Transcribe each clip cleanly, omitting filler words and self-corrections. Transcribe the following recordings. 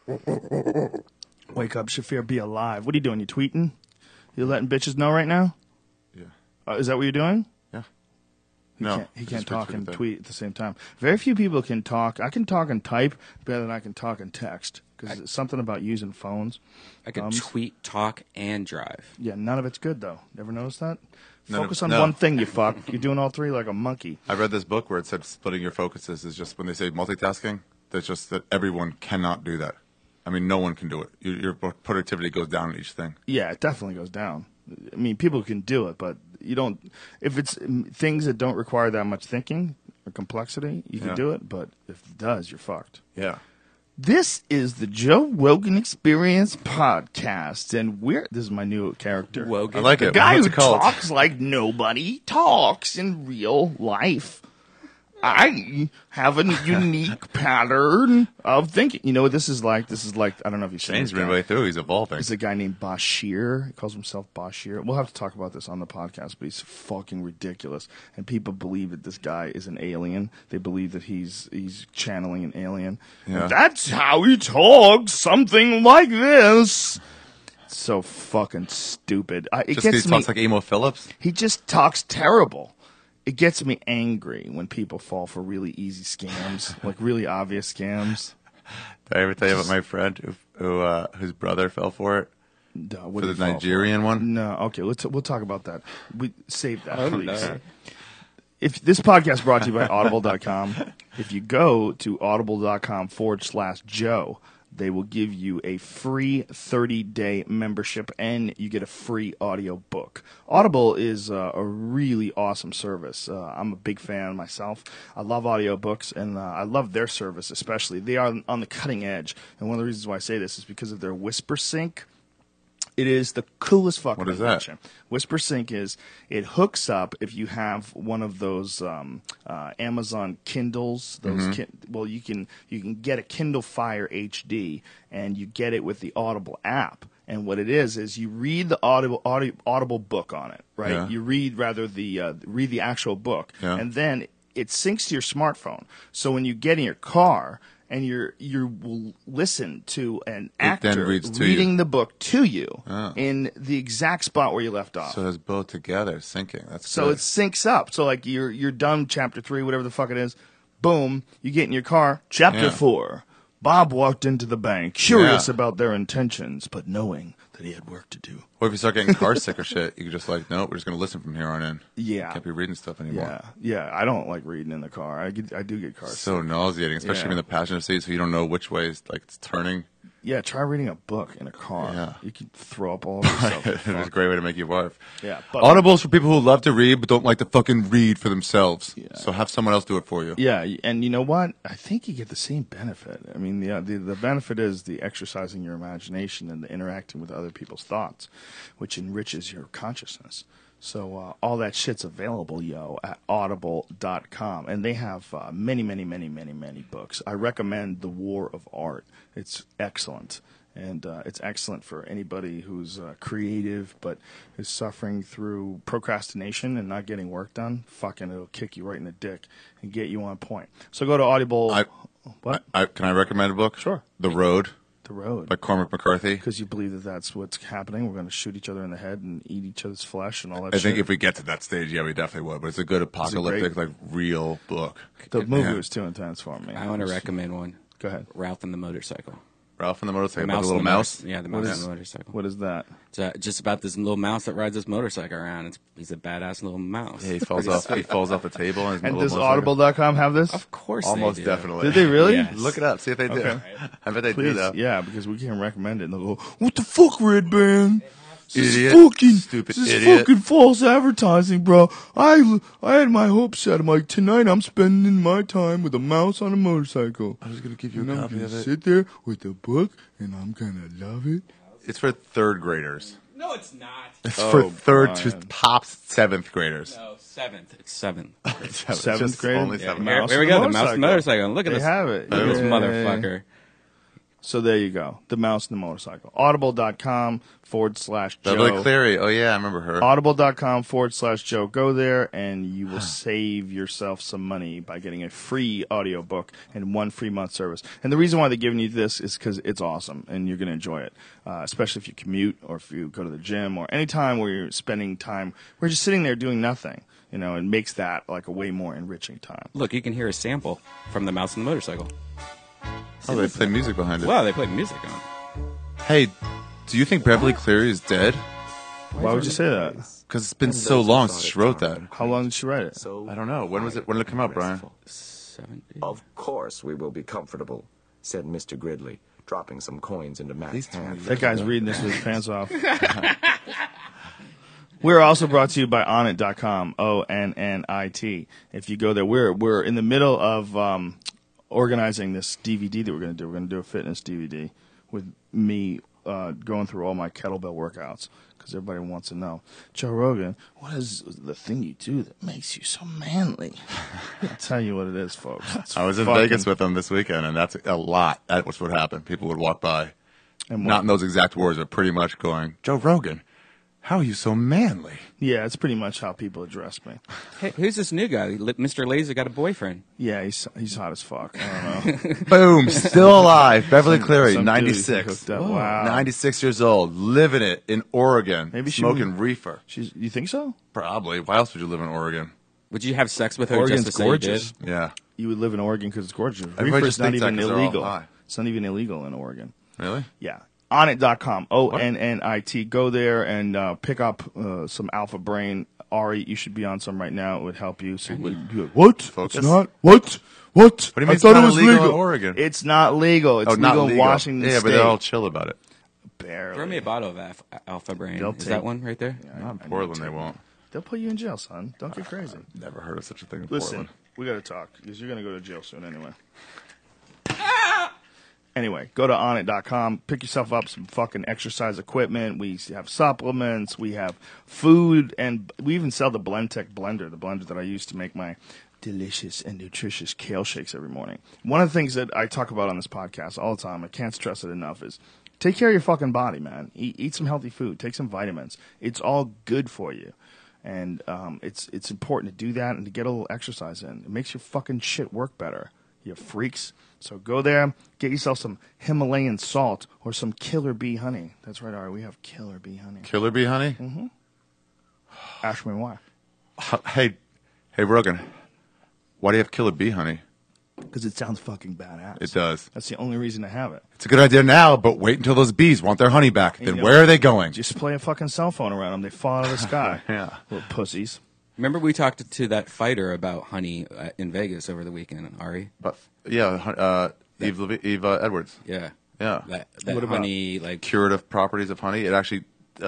Wake up, Shafir, be alive. What are you doing? You tweeting? You letting bitches know right now? Yeah. Is that what you're doing? Yeah. He can't talk and tweet at the same time. Very few people can talk. I can talk and type better than I can talk and text because it's something about using phones. I could tweet, talk, and drive. Yeah, none of it's good though. Never noticed that? Focus on no. one thing, you fuck. You're doing all three like a monkey. I read this book where it said splitting your focuses is just when they say multitasking. That's just that everyone cannot do that. I mean, no one can do it. Your productivity goes down in each thing. Yeah, it definitely goes down. I mean, people can do it, but you don't. If it's things that don't require that much thinking or complexity, you can do it. But if it does, you're fucked. Yeah. This is the Joe Rogan Experience podcast, and this is my new character. Wogan. I like The it. guy What's who it called? talks like nobody talks in real life. I have a unique pattern of thinking. You know what this is like? This is like, I don't know if you've seen Shane's this guy. midway through. He's evolving. There's a guy named Bashir. He calls himself Bashir. We'll have to talk about this on the podcast, but he's fucking ridiculous. And people believe that this guy is an alien. They believe that he's channeling an alien. Yeah. That's how he talks, something like this. So fucking stupid. It Just 'cause gets he me. talks like Emo Phillips. He just talks terrible. It gets me angry when people fall for really easy scams, like really obvious scams. Did I ever tell you about my friend whose brother fell for it? What For do the you fall Nigerian one? No, okay. We'll talk about that. We save that, Oh, please. no. If this podcast is brought to you by Audible.com, if you go to audible.com/Joe, they will give you a free 30-day membership and you get a free audio book. Audible is a really awesome service. I'm a big fan myself. I love audiobooks and I love their service especially. They are on the cutting edge. And one of the reasons why I say this is because of their Whisper Sync. It is the coolest fucking What is that? invention. Whisper Sync is it hooks up if you have one of those Amazon Kindles. Those you can get a Kindle Fire HD and you get it with the Audible app. And what it is you read the Audible book on it, right? Yeah. You read the actual book, Yeah. and then it syncs to your smartphone. So when you get in your car. And you will listen to an actor reads to reading you. the book to you Oh. in the exact spot where you left off. So it's both together, syncing. That's So good. it syncs up. So like you're done chapter 3, whatever the fuck it is. Boom, you get in your car. Chapter Yeah. 4. Bob walked into the bank, curious Yeah. about their intentions, but knowing that he had work to do. Or if you start getting car sick or shit, you can just like, nope, we're just going to listen from here on in. Yeah. Can't be reading stuff anymore. Yeah. I don't like reading in the car. I do get car So sick. nauseating, especially Yeah. in the passenger seat, so you don't know which way is like it's turning. Yeah, try reading a book in a car. Yeah. You can throw up all over yourself. It's a great way to make you barf. Yeah, but Audibles for people who love to read but don't like to fucking read for themselves. Yeah. So have someone else do it for you. Yeah, and you know what? I think you get the same benefit. I mean, the benefit is the exercising your imagination and the interacting with other people's thoughts, which enriches your consciousness. So all that shit's available, at audible.com. And they have many, many, many, many, many books. I recommend The War of Art. It's excellent. And it's excellent for anybody who's creative but is suffering through procrastination and not getting work done. Fucking, it'll kick you right in the dick and get you on point. So go to Audible. What? Can I recommend a book? Sure. The Road The Road. by Cormac McCarthy. Because you believe that that's what's happening. We're going to shoot each other in the head and eat each other's flesh and all that I shit. think if we get to that stage, yeah, we definitely would. But it's a good apocalyptic, like real book. The movie Yeah. was too intense for me. I want to recommend one. Go ahead. Ralph and the Motorcycle. Ralph and the Motorcycle, The about the little and the mouse. Yeah, the What mouse is- and the motorcycle. What is that? It's just about this little mouse that rides this motorcycle around. He's a badass little mouse. Yeah, he falls off. He falls off the table. And, And does Audible.com have this? Of course, Almost they do. definitely. Did they really? Yes. Look it up. See if they do. Okay. I bet they do Please, though. yeah, because we can't recommend it. And they'll go, what the fuck, Red Band? This Idiot. is fucking, Stupid this is idiot. fucking false advertising, bro. I had my hopes set. I'm like, tonight I'm spending my time with a mouse on a motorcycle. I was gonna give you And a I'm copy gonna of it. sit there with a book, and I'm gonna love it. It's for third graders. No, it's not. It's Oh, for third to Brian. tops seventh graders. No, seventh. It's seventh. Seventh Just grade? Only Yeah, seventh. Mouse Here we and go. the The mouse and motorcycle. Look at They this. have it. Look at this Yay. motherfucker. So there you go. The Mouse and the Motorcycle. Audible.com/Joe. Beverly Cleary. Oh, yeah, I remember her. Audible.com/Joe. Go there and you will save yourself some money by getting a free audiobook and 1 free month service. And the reason why they're giving you this is because it's awesome and you're going to enjoy it, especially if you commute or if you go to the gym or any time where you're spending time where you're just sitting there doing nothing. You know, it makes that like a way more enriching time. Look, you can hear a sample from The Mouse and the Motorcycle. Oh, they play music behind it. Wow, they played music on it. Hey, do you think Beverly Cleary is dead? Why would you say that? Because it's been so long since she wrote that. How long did she write it? I don't know. When was it? When did it come out, Brian? 70. Of course we will be comfortable, said Mr. Gridley, dropping some coins into Matt's hand. That guy's reading this with his pants off. We're also brought to you by Onnit.com, ONNIT. If you go there, we're in the middle of organizing this DVD that we're going to do. We're going to do a fitness DVD with me going through all my kettlebell workouts because everybody wants to know. Joe Rogan, what is the thing you do that makes you so manly? I'll tell you what it is, folks. It's I was in fucking- Vegas with them this weekend, and that's a lot. That was what happened. People would walk by, and not in those exact words, but pretty much going, Joe Rogan, how are you so manly? Yeah, it's pretty much how people address me. Hey, who's this new guy? Mr. Laser got a boyfriend. Yeah, he's hot as fuck. I don't know. Boom, still alive. Beverly Cleary, Some dude 96. hooked up. Wow. 96 years old, living it in Oregon, Maybe she smoking would- reefer. You think so? Probably. Why else would you live in Oregon? Would you have sex with her Oregon's just to gorgeous. say you did? Yeah. You would live in Oregon because it's gorgeous. Everybody Reefer's just not thinks that even 'cause they're all illegal. high. It's not even illegal in Oregon. Really? Yeah. Onnit.com, ONNIT. Go there and pick up some Alpha Brain. Ari, you should be on some right now. It would help you. So what? Focus. It's not? What? What? What do you mean I it's thought not it was illegal legal in Oregon? It's not legal. It's not legal in legal. Washington Yeah, State. but they're all chill about it. Barely. Throw me a bottle of Alpha Brain. They'll Is take- that one right there? Not in Portland, they won't. They'll put you in jail, son. Don't get crazy. Never heard of such a thing in Listen, Portland. we got to talk because you're going to go to jail soon anyway. Anyway, go to Onnit.com. Pick yourself up some fucking exercise equipment. We have supplements. We have food. And we even sell the BlendTech blender, the blender that I use to make my delicious and nutritious kale shakes every morning. One of the things that I talk about on this podcast all the time, I can't stress it enough, is take care of your fucking body, man. Eat some healthy food. Take some vitamins. It's all good for you. And it's important to do that and to get a little exercise in. It makes your fucking shit work better. You freaks. So go there, get yourself some Himalayan salt or some Killer Bee honey. That's right, Ari. We have Killer Bee honey. Killer Bee honey? Ask me why. Hey, Rogan, why do you have Killer Bee honey? Because it sounds fucking badass. It does. That's the only reason to have it. It's a good idea now, but wait until those bees want their honey back. Then know, where are they going? Just play a fucking cell phone around them. They fall out of the sky. Yeah. Little pussies. Remember we talked to that fighter about honey in Vegas over the weekend, Ari? But yeah, Eve Edwards. Yeah. Yeah. That What about- honey, like, Curative properties of honey. It actually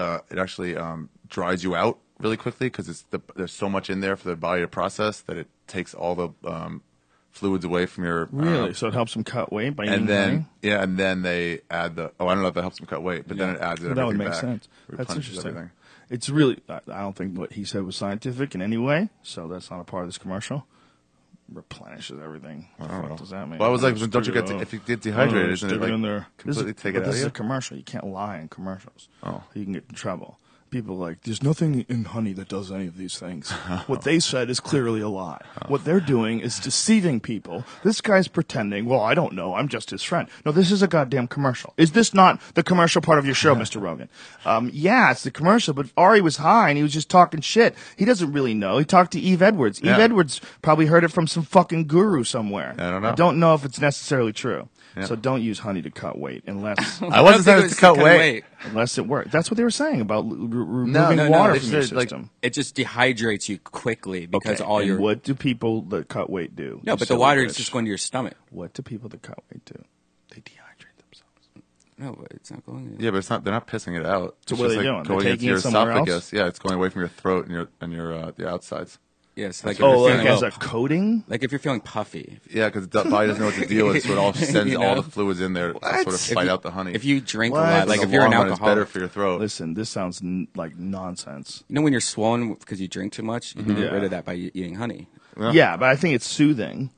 dries you out really quickly because there's so much in there for the body to process that it takes all the fluids away from your Really? So it helps them cut weight by eating and then honey? yeah, and then they add the I don't know if that helps them cut weight, but then it adds Well, everything that would make back. sense. That's Replenishes interesting. everything. It's really, I don't think what he said was scientific in any way, so that's not a part of this commercial. Replenishes everything. What the fuck does that mean? Well, I was like, Just don't you stick get it if you get dehydrated, isn't stick it like in there. completely This is- take but it out This of is you? a commercial. You can't lie in commercials. Oh. You can get in trouble. People are like, there's nothing in honey that does any of these things. What they said is clearly a lie. What they're doing is deceiving people. This guy's pretending, well, I don't know, I'm just his friend. No, this is a goddamn commercial. Is this not the commercial part of your show, Mr. Rogan? Yeah, it's the commercial, but Ari was high and he was just talking shit. He doesn't really know. He talked to Eve Edwards. Yeah. Eve Edwards probably heard it from some fucking guru somewhere. I don't know. I don't know if it's necessarily true. Yeah. So don't use honey to cut weight unless I wasn't saying it to cut weight. unless it works. That's what they were saying about removing no, water they from your said, like, system. it just dehydrates you quickly because all and your what do people that cut weight do? no, You but the silly water bitch. is just going to your stomach. What do people that cut weight do? They dehydrate themselves. No, but it's not going. Yeah, but it's not. They're not pissing it out. So It's what are just they doing? like They're going into taking your it somewhere else? esophagus. Yeah, it's going away from your throat and your the outsides. Yes, like if Oh, you're like feeling as low- a coating? like if you're feeling puffy. Yeah, because the body doesn't know what to deal with, so it all sends You all know? the fluids in there to sort of What? fight out the honey. If you drink What? a lot, In like In if the you're an long run, it's alcoholic, better for your throat. Listen, this sounds like nonsense. you know when you're swollen because you drink too much, you can get Yeah. rid of that by eating honey. Yeah, but I think it's soothing.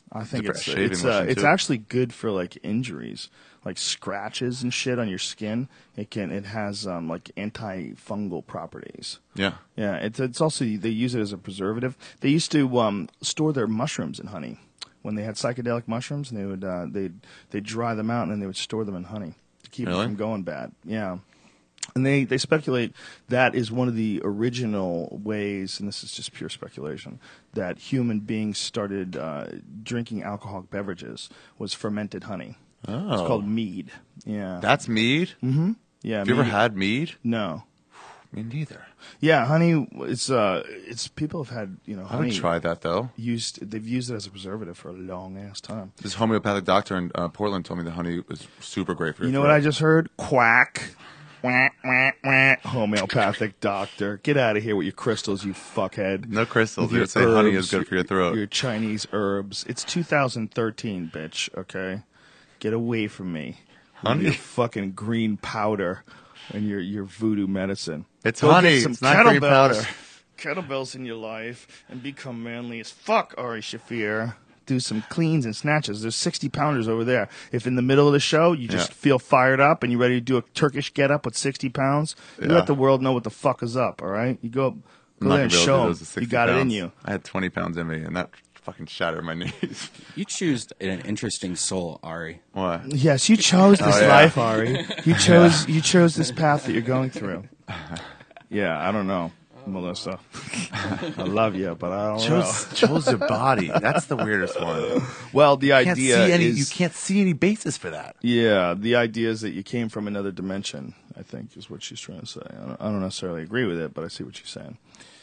I think It's a shaving it's lotion, it's too. actually good for like injuries, like scratches and shit on your skin. It has like antifungal properties. Yeah. Yeah, it's also they use it as a preservative. They used to store their mushrooms in honey when they had psychedelic mushrooms, and they would they'd dry them out and then they would store them in honey to keep Really? it from going bad. Yeah. And they speculate that is one of the original ways, and this is just pure speculation, that human beings started drinking alcoholic beverages was fermented honey. Oh. It's called mead. Yeah. That's mead? Yeah. Have you ever mead. had mead? No. Me neither. Yeah, honey. It's people have had I would honey try that, though. they've used it as a preservative for a long ass time. This homeopathic doctor in Portland told me the honey was super great for your You know throat. what I just heard? Quack. Wah, wah, wah. Homeopathic doctor. Get out of here with your crystals, you fuckhead. No crystals. With They your say honey herbs, is good for your throat. Your Chinese herbs. It's 2013, bitch, okay? Get away from me. With Honey? your fucking green powder and your voodoo medicine. It's Go honey. get some It's not green powder. kettlebells in your life and become manly as fuck, Ari Shafir. Do some cleans and snatches. There's 60 pounders over there. If in the middle of the show you just Yeah. feel fired up and you're ready to do a Turkish get up with 60 pounds, you Yeah. let the world know what the fuck is up, all right? You go I'm there not and gonna be able to do show those them at 60 you got it in pounds. you. I had 20 pounds in me, and that fucking shattered my knees. You choose an interesting soul, Ari. Why? Yes, you chose this yeah. life, Ari. You chose this path that you're going through. Yeah, I don't know, Melissa. I love you, but I don't know. Chose your body. That's the weirdest one. Well, the You can't idea see any. is You can't see any basis for that. yeah, the idea is that you came from another dimension, I think, is what she's trying to say. I don't necessarily agree with it, but I see what she's saying.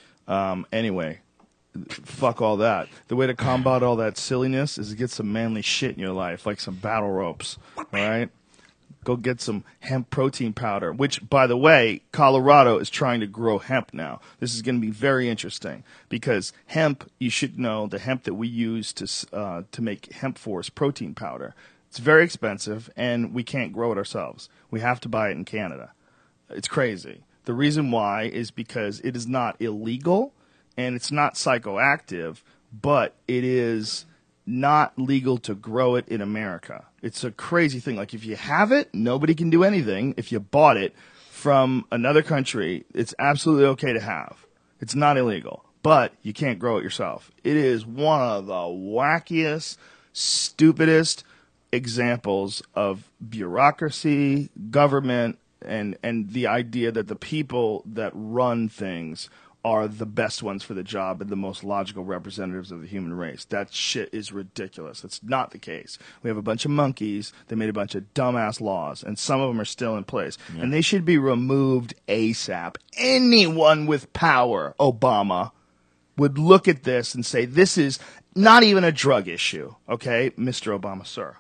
Anyway, fuck all that. The way to combat all that silliness is to get some manly shit in your life, like some battle ropes, all right? Go get some hemp protein powder, which, by the way, Colorado is trying to grow hemp now. This is going to be very interesting because hemp, you should know, the hemp that we use to make hemp force protein powder, it's very expensive and we can't grow it ourselves. We have to buy it in Canada. It's crazy. The reason why is because it is not illegal and it's not psychoactive, but it is not legal to grow it in America. It's a crazy thing. Like if you have it, nobody can do anything. If you bought it from another country, it's absolutely okay to have. It's not illegal, but you can't grow it yourself. It is one of the wackiest, stupidest examples of bureaucracy, government, and the idea that the people that run things are the best ones for the job and the most logical representatives of the human race. That shit is ridiculous. That's not the case. We have a bunch of monkeys that made a bunch of dumbass laws, and some of them are still in place. And they should be removed ASAP. Anyone with power, Obama, would look at this and say, this is not even a drug issue, okay, Mr. Obama, sir.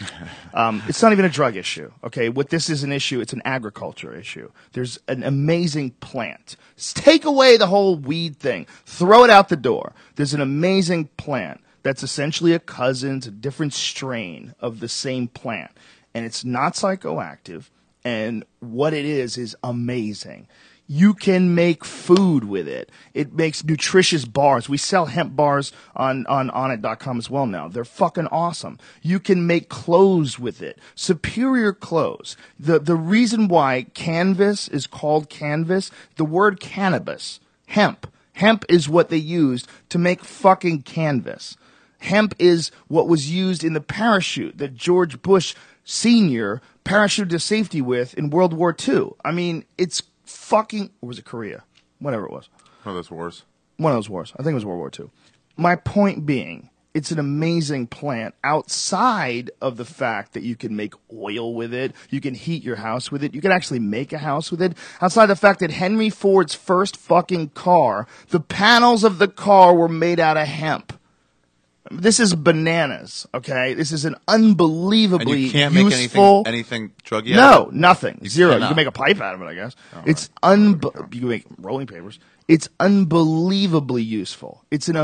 It's not even a drug issue, okay? What this is an issue, it's an agriculture issue. There's an amazing plant. Take away the whole weed thing. Throw it out the door. There's an amazing plant that's essentially a cousin, it's a different strain of the same plant. And it's not psychoactive, and what it is amazing. You can make food with it. It makes nutritious bars. We sell hemp bars on Onnit.com as well now. They're fucking awesome. You can make clothes with it. Superior clothes. The reason why canvas is called canvas, the word cannabis, hemp. Hemp is what they used to make fucking canvas. Hemp is what was used in the parachute that George Bush Sr. parachuted to safety with in World War II. I mean, it's fucking, or was it Korea? Whatever it was. One of those wars. One of those wars. I think it was World War II. My point being, it's an amazing plant outside of the fact that you can make oil with it, you can heat your house with it, you can actually make a house with it. Outside the fact that Henry Ford's first fucking car, the panels of the car were made out of hemp. This is bananas, okay? This is an unbelievably And you can't useful... make anything druggy No, out of it? nothing. Zero. You cannot. can make a pipe out of it, I guess. right. You can make rolling papers. It's unbelievably useful.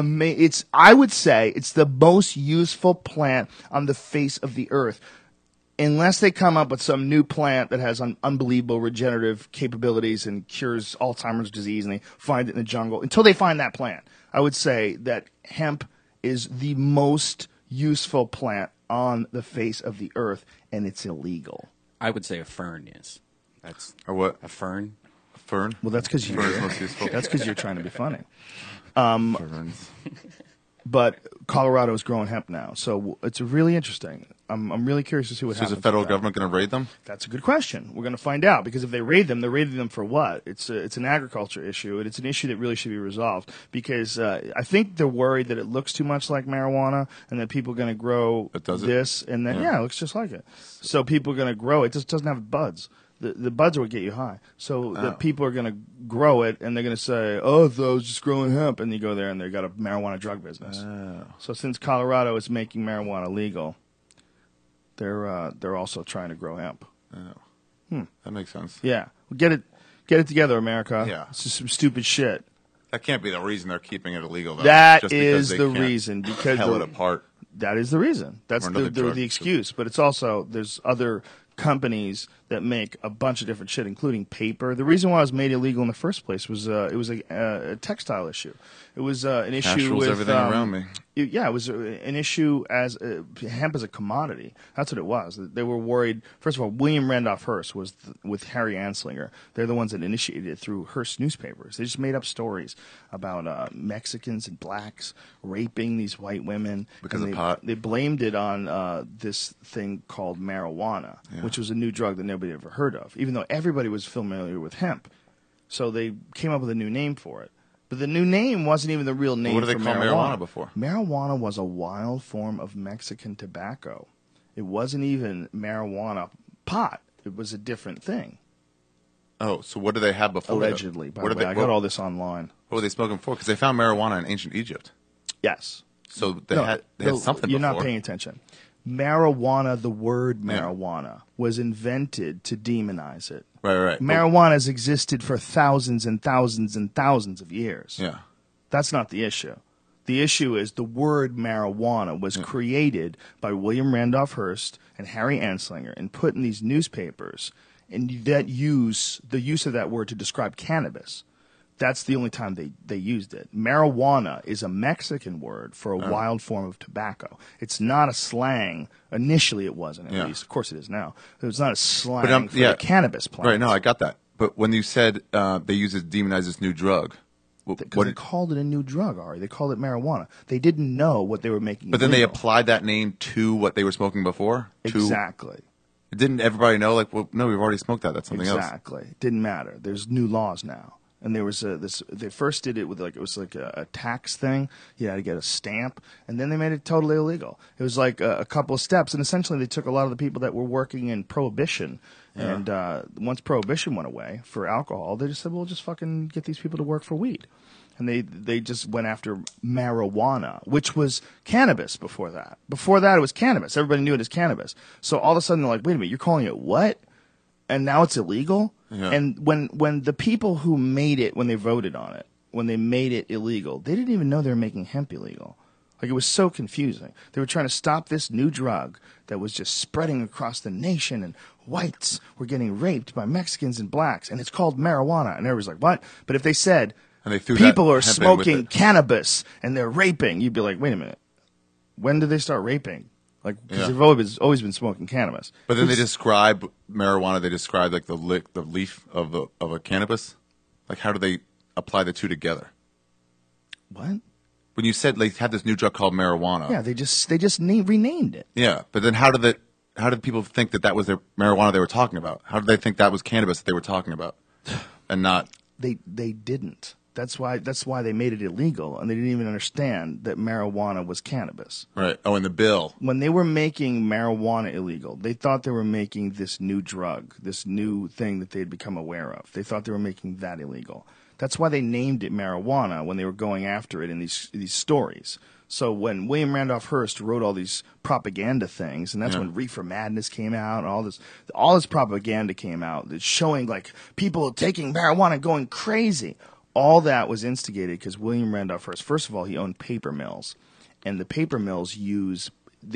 I would say it's the most useful plant on the face of the earth. Unless they come up with some new plant that has unbelievable regenerative capabilities and cures Alzheimer's disease and they find it in the jungle. Until they find that plant, I would say that hemp is the most useful plant on the face of the earth, and it's illegal. I would say a fern is. That's Or what? a fern. Fern? Well, that's because Fern is most useful. you're trying to be funny. Ferns. But Colorado is growing hemp now, so it's really interesting. I'm really curious to see what So is happens. the federal with that. government going to raid them? That's a good question. We're going to find out, because if they raid them, they're raiding them for what? It's an agriculture issue, and it's an issue that really should be resolved, because I think they're worried that it looks too much like marijuana and that people are going to grow It does it? this, and then, Yeah. it looks just like it. So people are going to grow it. It just doesn't have buds. The buds are what get you high. So the people are going to grow it, and they're going to say, oh, I thought I was just growing hemp. And you go there, and they've got a marijuana drug business. So since Colorado is making marijuana legal, they're also trying to grow hemp. That makes sense. Yeah, get it together, America. Yeah. It's just some stupid shit. That can't be the reason they're keeping it illegal, though. That Just because is they the can't reason, because tell it apart. that is the reason. That's Or another drug. the excuse. But it's also, there's other companies that make a bunch of different shit, including paper. The reason why it was made illegal in the first place was it was a textile issue. It was an issue Cash rules with everything around me. It was an issue as hemp as a commodity. That's what it was. They were worried. First of all, William Randolph Hearst was with Harry Anslinger. They're the ones that initiated it through Hearst newspapers. They just made up stories about Mexicans and blacks raping these white women Because and of pot? They blamed it on this thing called marijuana, which was a new drug that nobody ever heard of, even though everybody was familiar with hemp. So they came up with a new name for it. But the new name wasn't even the real name What did for they call marijuana before? Marijuana was a wild form of Mexican tobacco. It wasn't even marijuana pot. It was a different thing. Oh, so what do they have before? Allegedly, by what the did way. they- I got all this online. What were they smoking for? Because they found marijuana in ancient Egypt. Yes. So they No, had no, something You're before. not paying attention. Marijuana, the word marijuana, was invented to demonize it. Right. Marijuana has existed for thousands and thousands and thousands of years. Yeah. That's not the issue. The issue is the word marijuana was created by William Randolph Hearst and Harry Anslinger and put in these newspapers, and the use of that word to describe cannabis. That's the only time they used it. Marijuana is a Mexican word for a wild form of tobacco. It's not a slang. Initially it wasn't, at least. Of course it is now. It's not a slang for the cannabis plant. Right, no, I got that. But when you said they use it to demonize this new drug, Because they called it a new drug, Ari. They called it marijuana. They didn't know what they were making. but then they illegal. applied that name to what they were smoking before? Exactly. Didn't everybody know, like, well, no, we've already smoked that. That's something else. Exactly. Didn't matter. There's new laws now. And there was they first did it with it was like a tax thing. You had to get a stamp, and then they made it totally illegal. It was like a couple of steps, and essentially they took a lot of the people that were working in Prohibition, and once Prohibition went away for alcohol, they just said, "We'll just fucking get these people to work for weed," and they just went after marijuana, which was cannabis before that. Before that, it was cannabis. Everybody knew it as cannabis. So all of a sudden, they're like, "Wait a minute, you're calling it what?" And now it's illegal. Yeah. And when the people who made it, when they voted on it, when they made it illegal, they didn't even know they were making hemp illegal. Like, it was so confusing. They were trying to stop this new drug that was just spreading across the nation, and whites were getting raped by Mexicans and blacks, and it's called marijuana. And everybody's like, what? But if they said, And they threw people that are hemp in with smoking it. cannabis and they're raping, you'd be like, wait a minute. When did they start raping? Like, because Yeah. they've always been smoking cannabis. But then they describe marijuana. They describe like the leaf of a cannabis. Like, how do they apply the two together? What? When you said they had this new drug called marijuana. Yeah, they just renamed it. Yeah, but then how did people think that was their marijuana they were talking about? How did they think that was cannabis that they were talking about, and not? They didn't. That's why they made it illegal, and they didn't even understand that marijuana was cannabis. Right. Oh, in the bill. When they were making marijuana illegal, they thought they were making this new drug, this new thing that they had become aware of. They thought they were making that illegal. That's why they named it marijuana when they were going after it in these stories. So when William Randolph Hearst wrote all these propaganda things, and that's when Reefer Madness came out, and all this propaganda came out that's showing like people taking marijuana going crazy. All that was instigated because William Randolph Hearst, first of all, he owned paper mills, and the paper mills use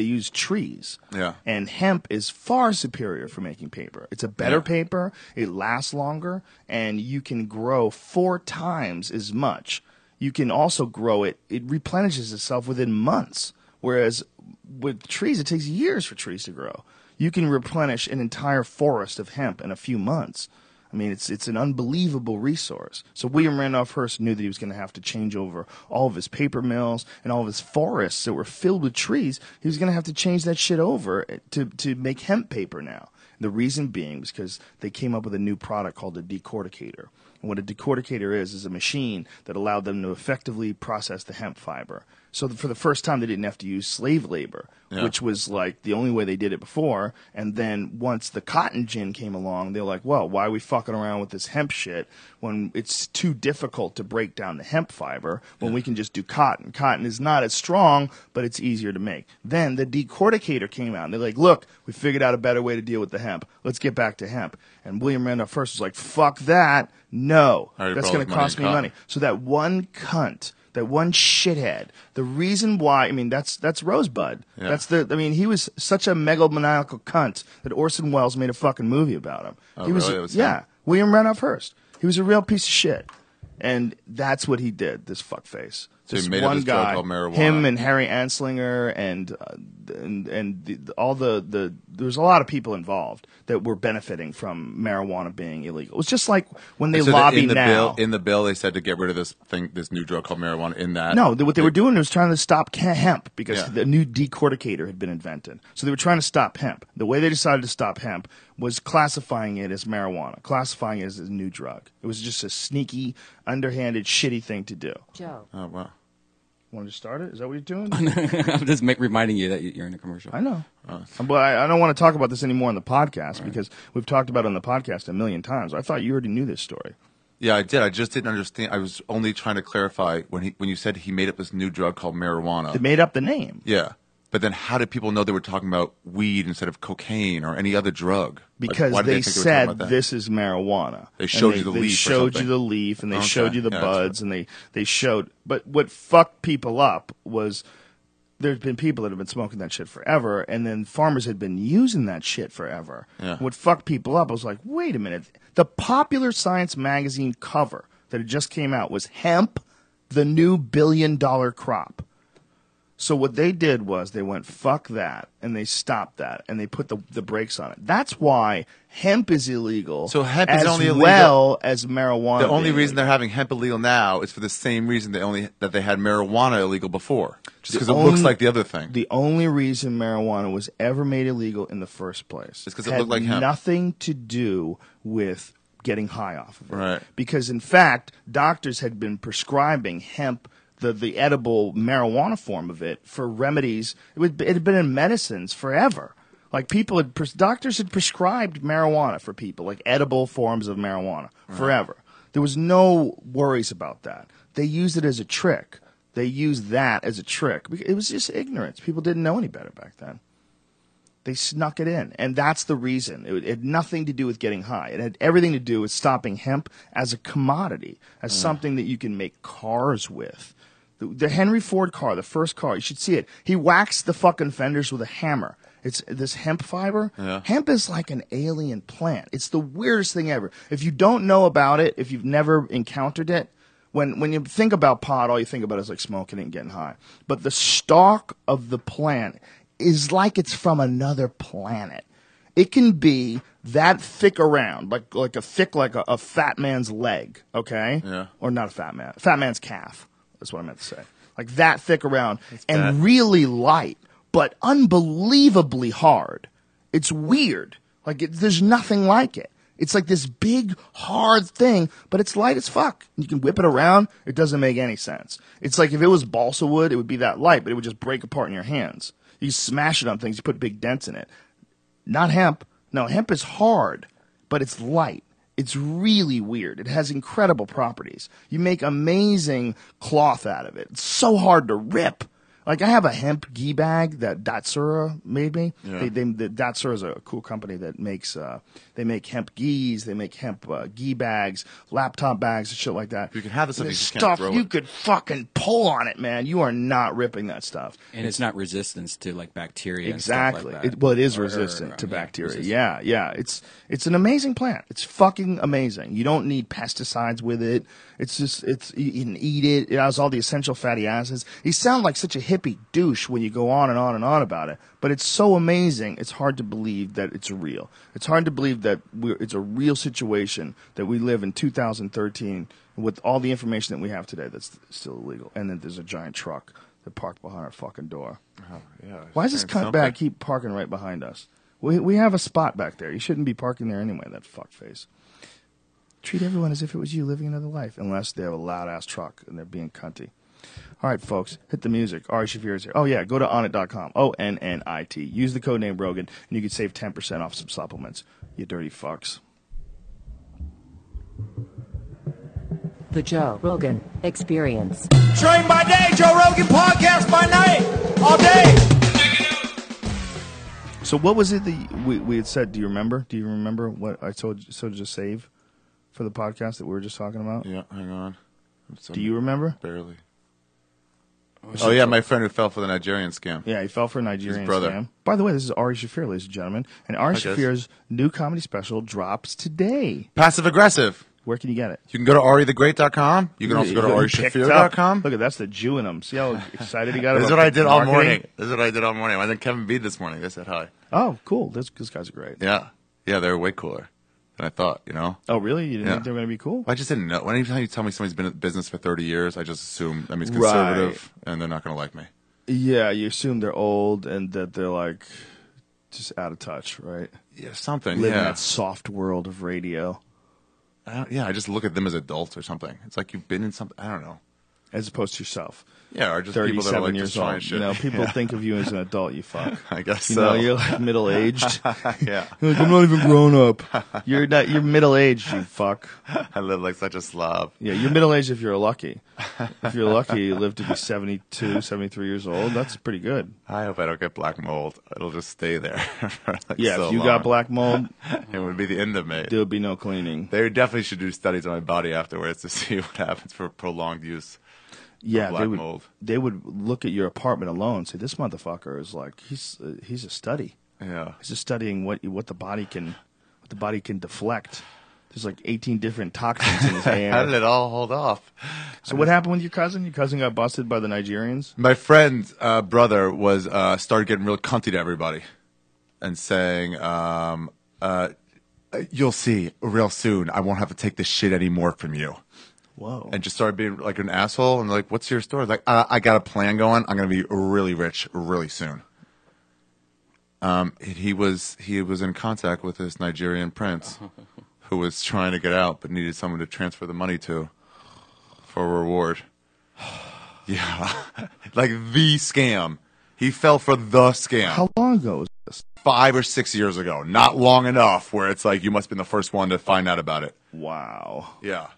trees. Yeah. And hemp is far superior for making paper. It's a better paper, it lasts longer, and you can grow 4 times as much. You can also grow it replenishes itself within months. Whereas with trees, it takes years for trees to grow. You can replenish an entire forest of hemp in a few months. I mean, it's an unbelievable resource. So William Randolph Hearst knew that he was going to have to change over all of his paper mills and all of his forests that were filled with trees. He was going to have to change that shit over to make hemp paper now. The reason being was because they came up with a new product called a decorticator. And what a decorticator is a machine that allowed them to effectively process the hemp fiber. So for the first time, they didn't have to use slave labor, which was like the only way they did it before. And then once the cotton gin came along, they were like, well, why are we fucking around with this hemp shit when it's too difficult to break down the hemp fiber when we can just do cotton? Cotton is not as strong, but it's easier to make. Then the decorticator came out, and they're like, look, we figured out a better way to deal with the hemp. Let's get back to hemp. And William Randolph Hearst was like, fuck that. No, that's going to cost me money. So that one cunt, that one shithead, the reason why, I mean, that's Rosebud. Yeah. He was such a megalomaniacal cunt that Orson Welles made a fucking movie about him. Oh, he was, really? It was yeah, him? William Randolph Hearst. He was a real piece of shit. And that's what he did, this fuckface. So he This made up one this drug guy, called marijuana. him and Harry Anslinger all the there was a lot of people involved that were benefiting from marijuana being illegal. It was just like when they So lobby in the now. in the bill, they said to get rid of this new drug called marijuana. In that, No, what they were doing was trying to stop hemp because Yeah. the new decorticator had been invented. So they were trying to stop hemp. The way they decided to stop hemp was classifying it as marijuana, classifying it as a new drug. It was just a sneaky, underhanded, shitty thing to do. Joe. Oh wow. Want to start it? Is that what you're doing? I'm just reminding you that you're in a commercial. I know. But I don't want to talk about this anymore on the podcast because we've talked about it on the podcast a million times. I thought you already knew this story. Yeah, I did. I just didn't understand. I was only trying to clarify when you said he made up this new drug called marijuana. They made up the name. Yeah. But then how did people know they were talking about weed instead of cocaine or any other drug? Because why did they think were talking said about that? this is marijuana. They showed And you the they leaf or showed you something. the leaf, and they Okay. showed you the Yeah, buds, and they showed. But what fucked people up was there's been people that have been smoking that shit forever, and then farmers had been using that shit forever. Yeah. What fucked people up was like, wait a minute. The Popular Science magazine cover that had just came out was hemp, the new billion-dollar crop. So what they did was they went, fuck that, and they stopped that, and they put the brakes on it. That's why hemp is illegal. So hemp is as only illegal- well as marijuana. The only being reason illegal. they're having hemp illegal now is for the same reason that they had marijuana illegal before, just The because it looks only- like the other thing. The only reason marijuana was ever made illegal in the first place It's 'cause it had looked like hemp. nothing to do with getting high off of it. Right. Because in fact, doctors had been prescribing hemp, the edible marijuana form of it, for remedies. It had been in medicines forever. Like doctors had prescribed marijuana for people, like edible forms of marijuana forever. There was no worries about that. They used it as a trick. They used that as a trick. It was just ignorance. People didn't know any better back then. They snuck it in, and that's the reason. It had nothing to do with getting high. It had everything to do with stopping hemp as a commodity, as something that you can make cars with. The Henry Ford car, the first car, you should see it. He waxed the fucking fenders with a hammer. It's this hemp fiber. Yeah. Hemp is like an alien plant. It's the weirdest thing ever. If you don't know about it, if you've never encountered it, when you think about pot, all you think about is like smoking it and getting high. But the stalk of the plant is like it's from another planet. It can be that thick around, like a fat man's leg, okay? Yeah. Or not a fat man's calf. That's what I meant to say. Like that thick around and bad. really light, but unbelievably hard. It's weird. Like there's nothing like it. It's like this big, hard thing, but it's light as fuck. You can whip it around. It doesn't make any sense. It's like if it was balsa wood, it would be that light, but it would just break apart in your hands. You smash it on things. You put big dents in it. Not hemp. No, hemp is hard, but it's light. It's really weird. It has incredible properties. You make amazing cloth out of it. It's so hard to rip. Like I have a hemp gi bag that Datsura made me. Yeah. Datsura is a cool company that makes they make hemp gis, they make hemp gi bags, laptop bags, and shit like that. You can have this stuff, And you this just can't stuff throw you it. could fucking pull on it, man. You are not ripping that stuff. And it's not resistance to like bacteria. Exactly. And stuff like that. It is Or- resistant to yeah, bacteria. resistant. Yeah. It's an amazing plant. It's fucking amazing. You don't need pesticides with it. You can eat it. It has all the essential fatty acids. You sound like such a hippie hippie douche when you go on and on and on about it. But it's so amazing, it's hard to believe that it's real. It's hard to believe that it's a real situation, that we live in 2013 with all the information that we have today that's still illegal. And then there's a giant truck that parked behind our fucking door. Oh, yeah. Why does this cuntbag keep parking right behind us? We have a spot back there. You shouldn't be parking there anyway, that fuckface. Treat everyone as if it was you living another life, unless they have a loud-ass truck and they're being cunty. All right, folks, hit the music. Ari Shaffir is here. Oh, yeah, go to onnit.com, ONNIT. Use the code name Rogan, and you can save 10% off some supplements. You dirty fucks. The Joe Rogan Experience. Train by day, Joe Rogan podcast by night, all day. So what was it that we had said? Do you remember? Do you remember what I told you to save for the podcast that we were just talking about? Yeah, hang on. Do you remember? Barely. Oh, yeah, my friend who fell for the Nigerian scam. Yeah, he fell for a Nigerian His brother. scam. By the way, this is Ari Shaffir, ladies and gentlemen. And Ari Hi, guys. Shaffir's new comedy special drops today. Passive aggressive. Where can you get it? You can go to arithegreat.com. You can also go to arishafir.com. Look, that's the Jew in him. See how excited he got This is about what I did all marketing? morning. This is what I did all morning. I think Kevin Bede this morning. They said hi. Oh, cool. Those guys are great. Yeah. Yeah, they were way cooler than I thought, you know? Oh, really? You didn't Yeah. think they were going to be cool? I just didn't know. Anytime you tell me somebody's been in business for 30 years, I just assume that means conservative and they're not going to like me. Yeah, you assume they're old and that they're like just out of touch, right? Yeah, something. Live in Yeah. that soft world of radio. I just look at them as adults or something. It's like you've been in something. I don't know. As opposed to yourself. Yeah, or just people that are 37 like years just trying old. shit. You know, people think of you as an adult, you fuck. I guess You so. know, you're like middle-aged. Yeah. You're like, I'm not even grown up. You're middle-aged, you fuck. I live like such a slob. Yeah, you're middle-aged if you're lucky. If you're lucky, you live to be 72, 73 years old. That's pretty good. I hope I don't get black mold. It'll just stay there. For like Yeah, so if you long. got black mold, It would be the end of me. there would be no cleaning. They definitely should do studies on my body afterwards to see what happens for prolonged use. Yeah, black they would. mold. They would look at your apartment alone and say, "This motherfucker is like he's a study. Yeah. He's just studying what the body can deflect." There's like 18 different toxins in his How did air. it all hold off? So what happened with your cousin? Your cousin got busted by the Nigerians. My friend's brother was started getting real cunty to everybody and saying, you'll see real soon I won't have to take this shit anymore from you. Whoa. And just started being like an asshole and like, what's your story? Like, I got a plan going. I'm going to be really rich really soon. He was in contact with this Nigerian prince who was trying to get out but needed someone to transfer the money to for a reward. Yeah. Like the scam. He fell for the scam. How long ago was this? 5 or 6 years ago. Not long enough where it's like you must have been the first one to find out about it. Wow. Yeah.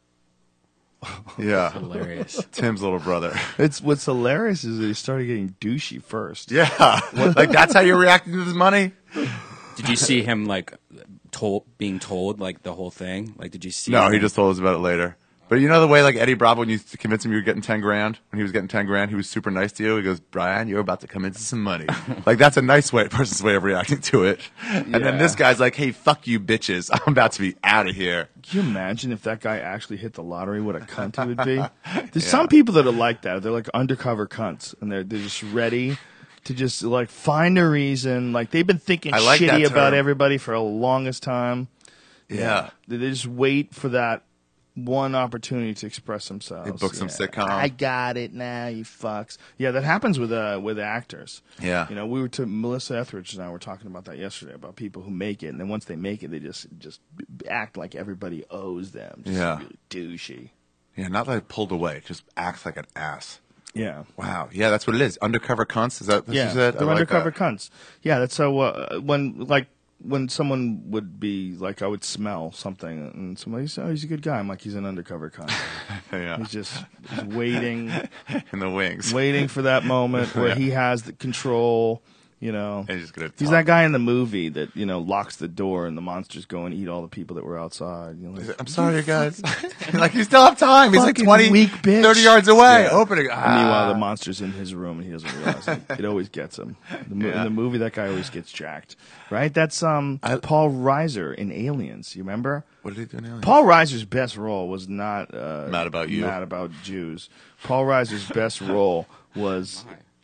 Yeah. Hilarious. Tim's little brother. What's hilarious is that he started getting douchey first. Yeah. Like that's how you're reacting to this money? Did you see him like being told like the whole thing? Like, did you see? No, he him? just told us about it later. But you know the way like Eddie Bravo, when you convinced him you were getting 10 grand, when he was getting 10 grand, he was super nice to you. He goes, Brian, you're about to come into some money. Like that's a nice person's way of reacting to it. And then this guy's like, hey, fuck you bitches. I'm about to be out of here. Can you imagine if that guy actually hit the lottery, what a cunt he would be? There's some people that are like that. They're like undercover cunts, and they're just ready to just like find a reason. Like they've been thinking I like that shitty about term. everybody for the longest time. Yeah. They just wait for that one opportunity to express themselves. They book some sitcom. I got it now, you fucks. Yeah, that happens with actors. Yeah. You know, Melissa Etheridge and I were talking about that yesterday, about people who make it, and then once they make it, they just act like everybody owes them. Just Yeah. really douchey. Yeah, not like pulled away. Just acts like an ass. Yeah. Wow. Yeah, that's what it is. Undercover cunts. Is that what Yeah, you said? they're I like undercover that. cunts. Yeah, that's how when someone would be like, I would smell something, and somebody says, "Oh, he's a good guy." I'm like, he's an undercover cunt. Yeah. He's waiting, In the wings. waiting for that moment where he has the control. You know, And he's just gonna he's talk. that guy in the movie that locks the door and the monsters go and eat all the people that were outside. Like, I'm sorry, you guys. Like, you still have time. He's like fucking 20, weak bitch. 30 yards away. Yeah. Opening. And meanwhile, the monster's in his room and he doesn't realize it. It always gets him. In the movie, that guy always gets jacked. Right? That's Paul Reiser in Aliens. You remember? What did he do in Aliens? Paul Reiser's best role was not Mad About You. Mad About Jews. Paul Reiser's best role was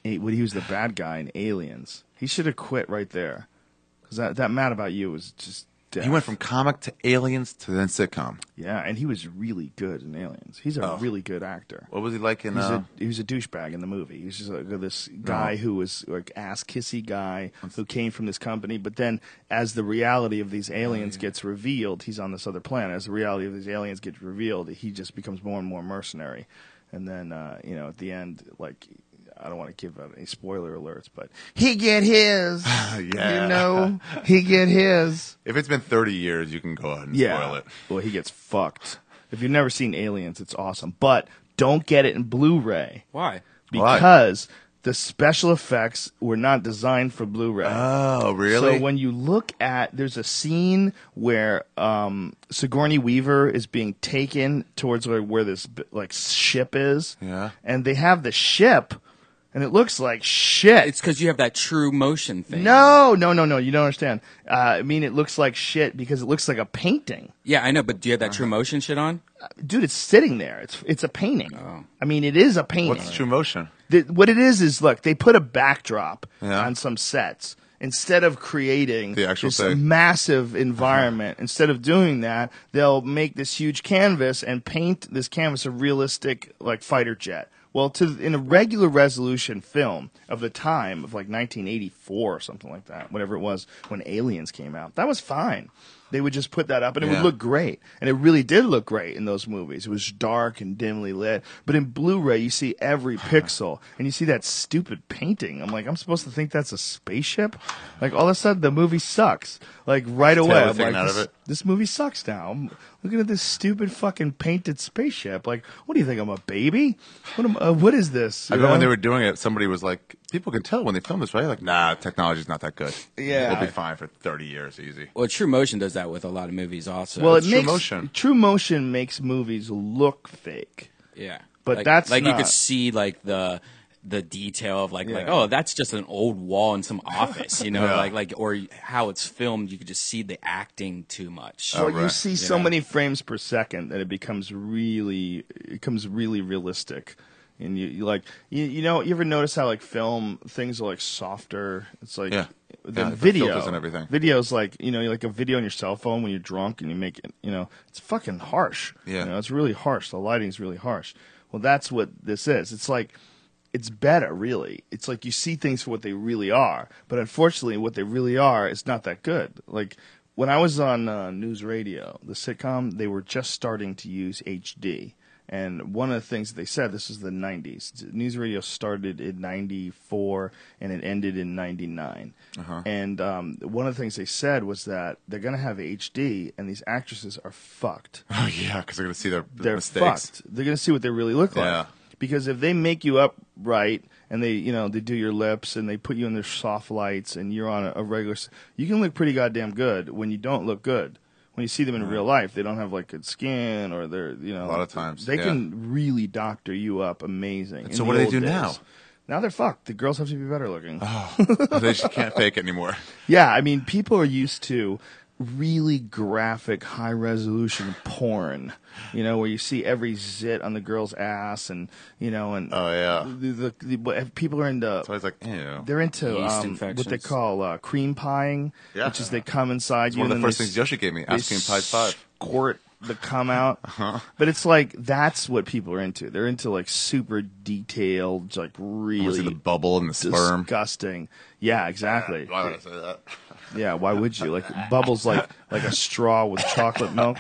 when he was the bad guy in Aliens. He should have quit right there. Because that Mad About You was just death. He went from comic to Aliens to then sitcom. Yeah, and he was really good in Aliens. He's a really good actor. What was he like in? He was a douchebag in the movie. He was just like this guy who was like ass kissy guy who came from this company. But then, as the reality of these aliens gets revealed, he's on this other planet. As the reality of these aliens gets revealed, he just becomes more and more mercenary. And then, at the end, like, I don't want to give out any spoiler alerts, but he get his. Yeah. He get his. If it's been 30 years, you can go ahead and Yeah. spoil it. Well, he gets fucked. If you've never seen Aliens, it's awesome. But don't get it in Blu-ray. Why? Because the special effects were not designed for Blu-ray. Oh, really? So when you look at, there's a scene where Sigourney Weaver is being taken towards where this like ship is. Yeah. And they have the ship, and it looks like shit. It's because you have that true motion thing. No. You don't understand. I mean, it looks like shit because it looks like a painting. Yeah, I know, but do you have that true motion shit on? Dude, it's sitting there. It's a painting. Oh. I mean, it is a painting. What's true motion? What it is look, they put a backdrop Yeah. on some sets. Instead of creating The actual this thing. massive environment, instead of doing that, they'll make this huge canvas and paint this canvas a realistic like fighter jet. Well, in a regular resolution film of the time of like 1984 or something like that, whatever it was when Aliens came out, that was fine. They would just put that up and it would look great. And it really did look great in those movies. It was dark and dimly lit. But in Blu-ray, you see every pixel and you see that stupid painting. I'm like, I'm supposed to think that's a spaceship? Like all of a sudden the movie sucks. Like right away. I'm taken like, out of it. this movie sucks now. I'm looking at this stupid fucking painted spaceship. Like, what do you think? I'm a baby? What is this? I bet when they were doing it, somebody was like, people can tell when they film this, right? Like, nah, technology's not that good. Yeah. We'll be fine for 30 years, easy. Well, True Motion does that with a lot of movies also. Well, True Motion makes movies look fake. yeah. But like, that's like you not- could see like the detail of like Yeah. oh, that's just an old wall in some office, Yeah. like or how it's filmed, you could just see the acting too much. Well, you right. see so Yeah. many frames per second that it becomes really realistic. And you ever notice how like film things are like softer? It's like Yeah. than the video filters and everything. Video's like like a video on your cell phone when you're drunk and you make it. It's fucking harsh. Yeah. It's really harsh. The lighting's really harsh. Well, that's what this is. It's like it's better, really. It's like you see things for what they really are, but unfortunately, what they really are is not that good. Like when I was on News Radio, the sitcom, they were just starting to use HD. And one of the things that they said, this is the 90s. News Radio started in 94 and it ended in 99. And one of the things they said was that they're going to have HD and these actresses are fucked. Oh, yeah, because they're going to see their They're mistakes. fucked. They're going to see what they really look like. Yeah. Because if they make you up right and they do your lips and they put you in their soft lights and you're on a regular, you can look pretty goddamn good when you don't look good. When you see them in real life, they don't have like good skin or they're a lot of times, they yeah. can really doctor you up amazing. And In so the what do they old do days. now? Now they're fucked. The girls have to be better looking. They just can't fake it anymore. Yeah, I mean, people are used to really graphic, high resolution porn. Where you see every zit on the girl's ass, and and Oh, yeah. the people are into. So I was like, ew. They're into Yeast what they infections. call cream pieing, Yeah. which is they come inside you. One of and the then first they things Yoshi gave me, they Ice Cream Pies 5. Squirt the cum out. But it's like that's what people are into. They're into like super detailed, like I want to see the really bubble and the sperm. disgusting. Yeah, exactly. Why would I say that? Yeah, why would you? Like bubbles like a straw with chocolate milk.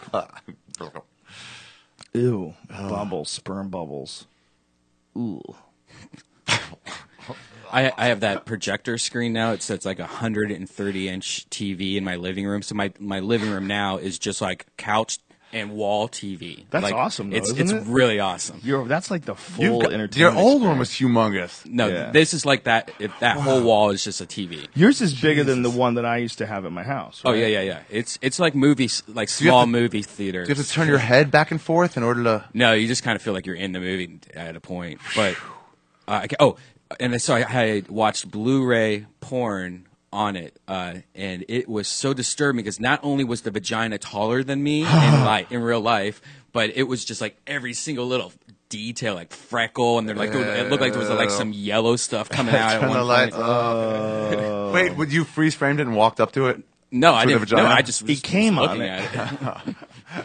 Ew. Bubbles, sperm bubbles. Ooh. I have that projector screen now. It's like a 130-inch TV in my living room. So my living room now is just like couch and wall TV. That's like, awesome, though, it's isn't it? really awesome. That's like the full entertainment. Your old experience. one was humongous. No, Yeah. this is like that. If that whole wall is just a TV. Yours is bigger than the one that I used to have at my house. Oh right? yeah. It's like movies, like you have small to- movie theaters. Do you have to turn your head back and forth in order to... No, you just kind of feel like you're in the movie at a point. But I watched Blu-ray porn on it, and it was so disturbing because not only was the vagina taller than me in real life, but it was just like every single little detail, like freckle, and they're like it looked like there was like some yellow stuff coming out at Turn one the lights point. off. Wait, would you freeze framed it and walked up to it? No, I For the didn't. No, vagina? I just was, He came was on looking it. at it.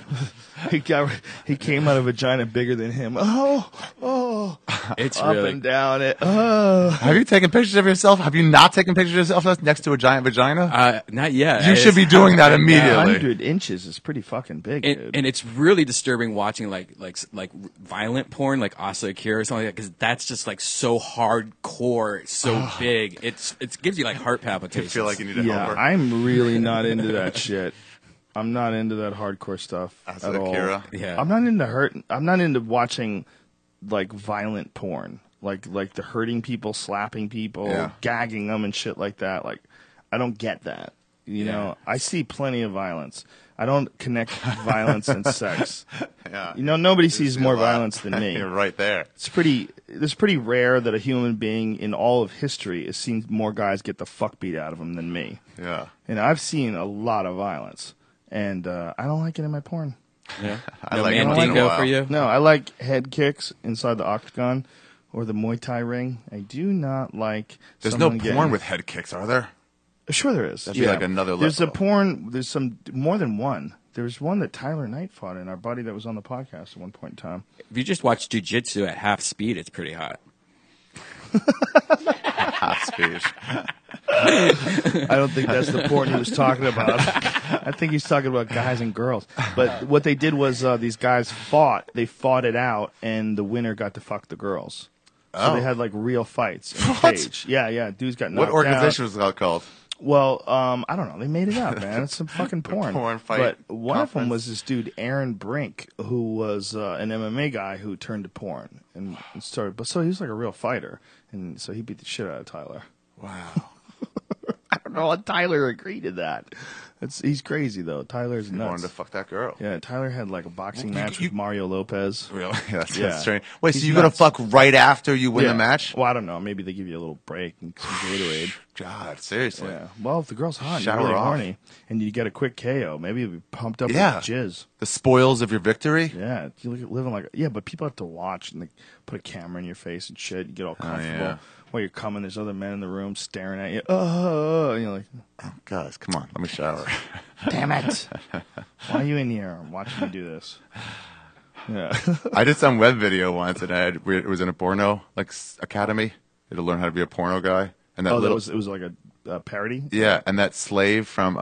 He came out of a vagina bigger than him. Oh, It's up really and down it. Oh. Have you taken pictures of yourself? Have you not taken pictures of yourself next to a giant vagina? not yet. You should be doing that immediately. 100 inches is pretty fucking big, dude. And it's really disturbing watching like violent porn, like Asa Akira or something like that, because that's just like so hardcore, it's so big. It gives you like heart I palpitations. feel like you need a Yeah, helper. I'm really not into that shit. I'm not into that hardcore stuff As at all. Akira? Yeah. I'm not into I'm not into watching like violent porn, like the hurting people, slapping people, Yeah. gagging them, and shit like that. Like, I don't get that. You know, I see plenty of violence. I don't connect violence and sex. Yeah. You know, nobody sees see a more lot. violence than me. You're right there. It's pretty rare that a human being in all of history has seen more guys get the fuck beat out of them than me. Yeah. And I've seen a lot of violence, and I don't like it in my porn. Yeah. I No like it once in a Mandingo while. for you. No, I like head kicks inside the octagon or the Muay Thai ring. I do not like. There's no someone porn getting- with head kicks, are there? Sure, there is. That'd be like another There's a level. porn. There's some more than one. There's one that Tyler Knight fought in. Our buddy that was on the podcast at one point in time. If you just watch jujitsu at half speed, it's pretty hot. Hot speed. I don't think that's the porn he was talking about. I think he's talking about guys and girls. But what they did was these guys fought. They fought it out, and the winner got to fuck the girls. So Oh. they had like real fights in the What? cage. Yeah. Dudes got What knocked organization out. was that called? Well, I don't know. They made it up, man. It's some fucking porn. porn fight But one of them conference. was this dude, Aaron Brink, who was an MMA guy who turned to porn and started. But so he was like a real fighter, and so he beat the shit out of Tyler. Wow. I don't know how Tyler agreed to that. He's crazy though. Tyler's I wanted nuts. to fuck that girl. Yeah, Tyler had like a boxing You- match you- with Mario Lopez. Really? That's Yeah. strange. Wait, He's so you gotta nuts. fuck right after you win Yeah. the match? Well, I don't know. Maybe they give you a little break and some Gatorade. God, seriously. Yeah. Well, if the girl's hot, and Shower you're really off. horny, and you get a quick KO, maybe you'll be pumped up Yeah. with jizz. The spoils of your victory? Yeah, you look at living like but people have to watch and they put a camera in your face and shit. You get all comfortable yeah. while you're coming. There's other men in the room staring at you. And you're like, Oh, guys, come on, let me shower. damn it! Why are you in here watching me do this? Yeah. I did some web video once, and it was in a porno academy. You had to learn how to be a porno guy, and that Oh, little it was like a parody. yeah, and that slave from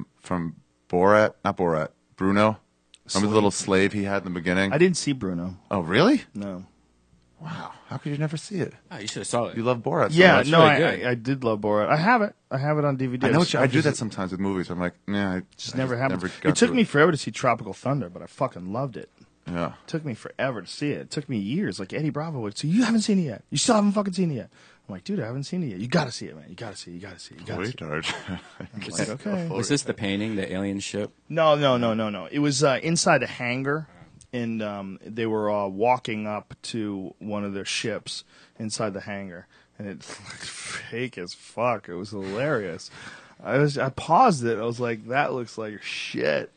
Borat, not Borat, Bruno. Remember the little slave he had in the beginning? I didn't see Bruno. Oh, really? No. Wow, how could you never see it? Oh, you should have saw it. You love Borat so Yeah, much. no, really good. I did love Borat. I have it. I have it on DVD. I know I do just- that sometimes with movies. I'm like, nah, I Just never happened. got It took to me forever to see Tropical Thunder, but I fucking loved it. Yeah. It took me forever to see it. It took me years, like Eddie Bravo would. So you haven't seen it yet? You still haven't fucking seen it yet? I'm like, dude, I haven't seen it yet. You gotta see it, man. You gotta see it. You gotta see it. You gotta see it. Retard. It's like, okay. Was this the painting, the alien ship? No. It was inside a hangar, and they were walking up to one of their ships inside the hangar, and it looked fake as fuck. It was hilarious. I paused it. I was like, that looks like shit.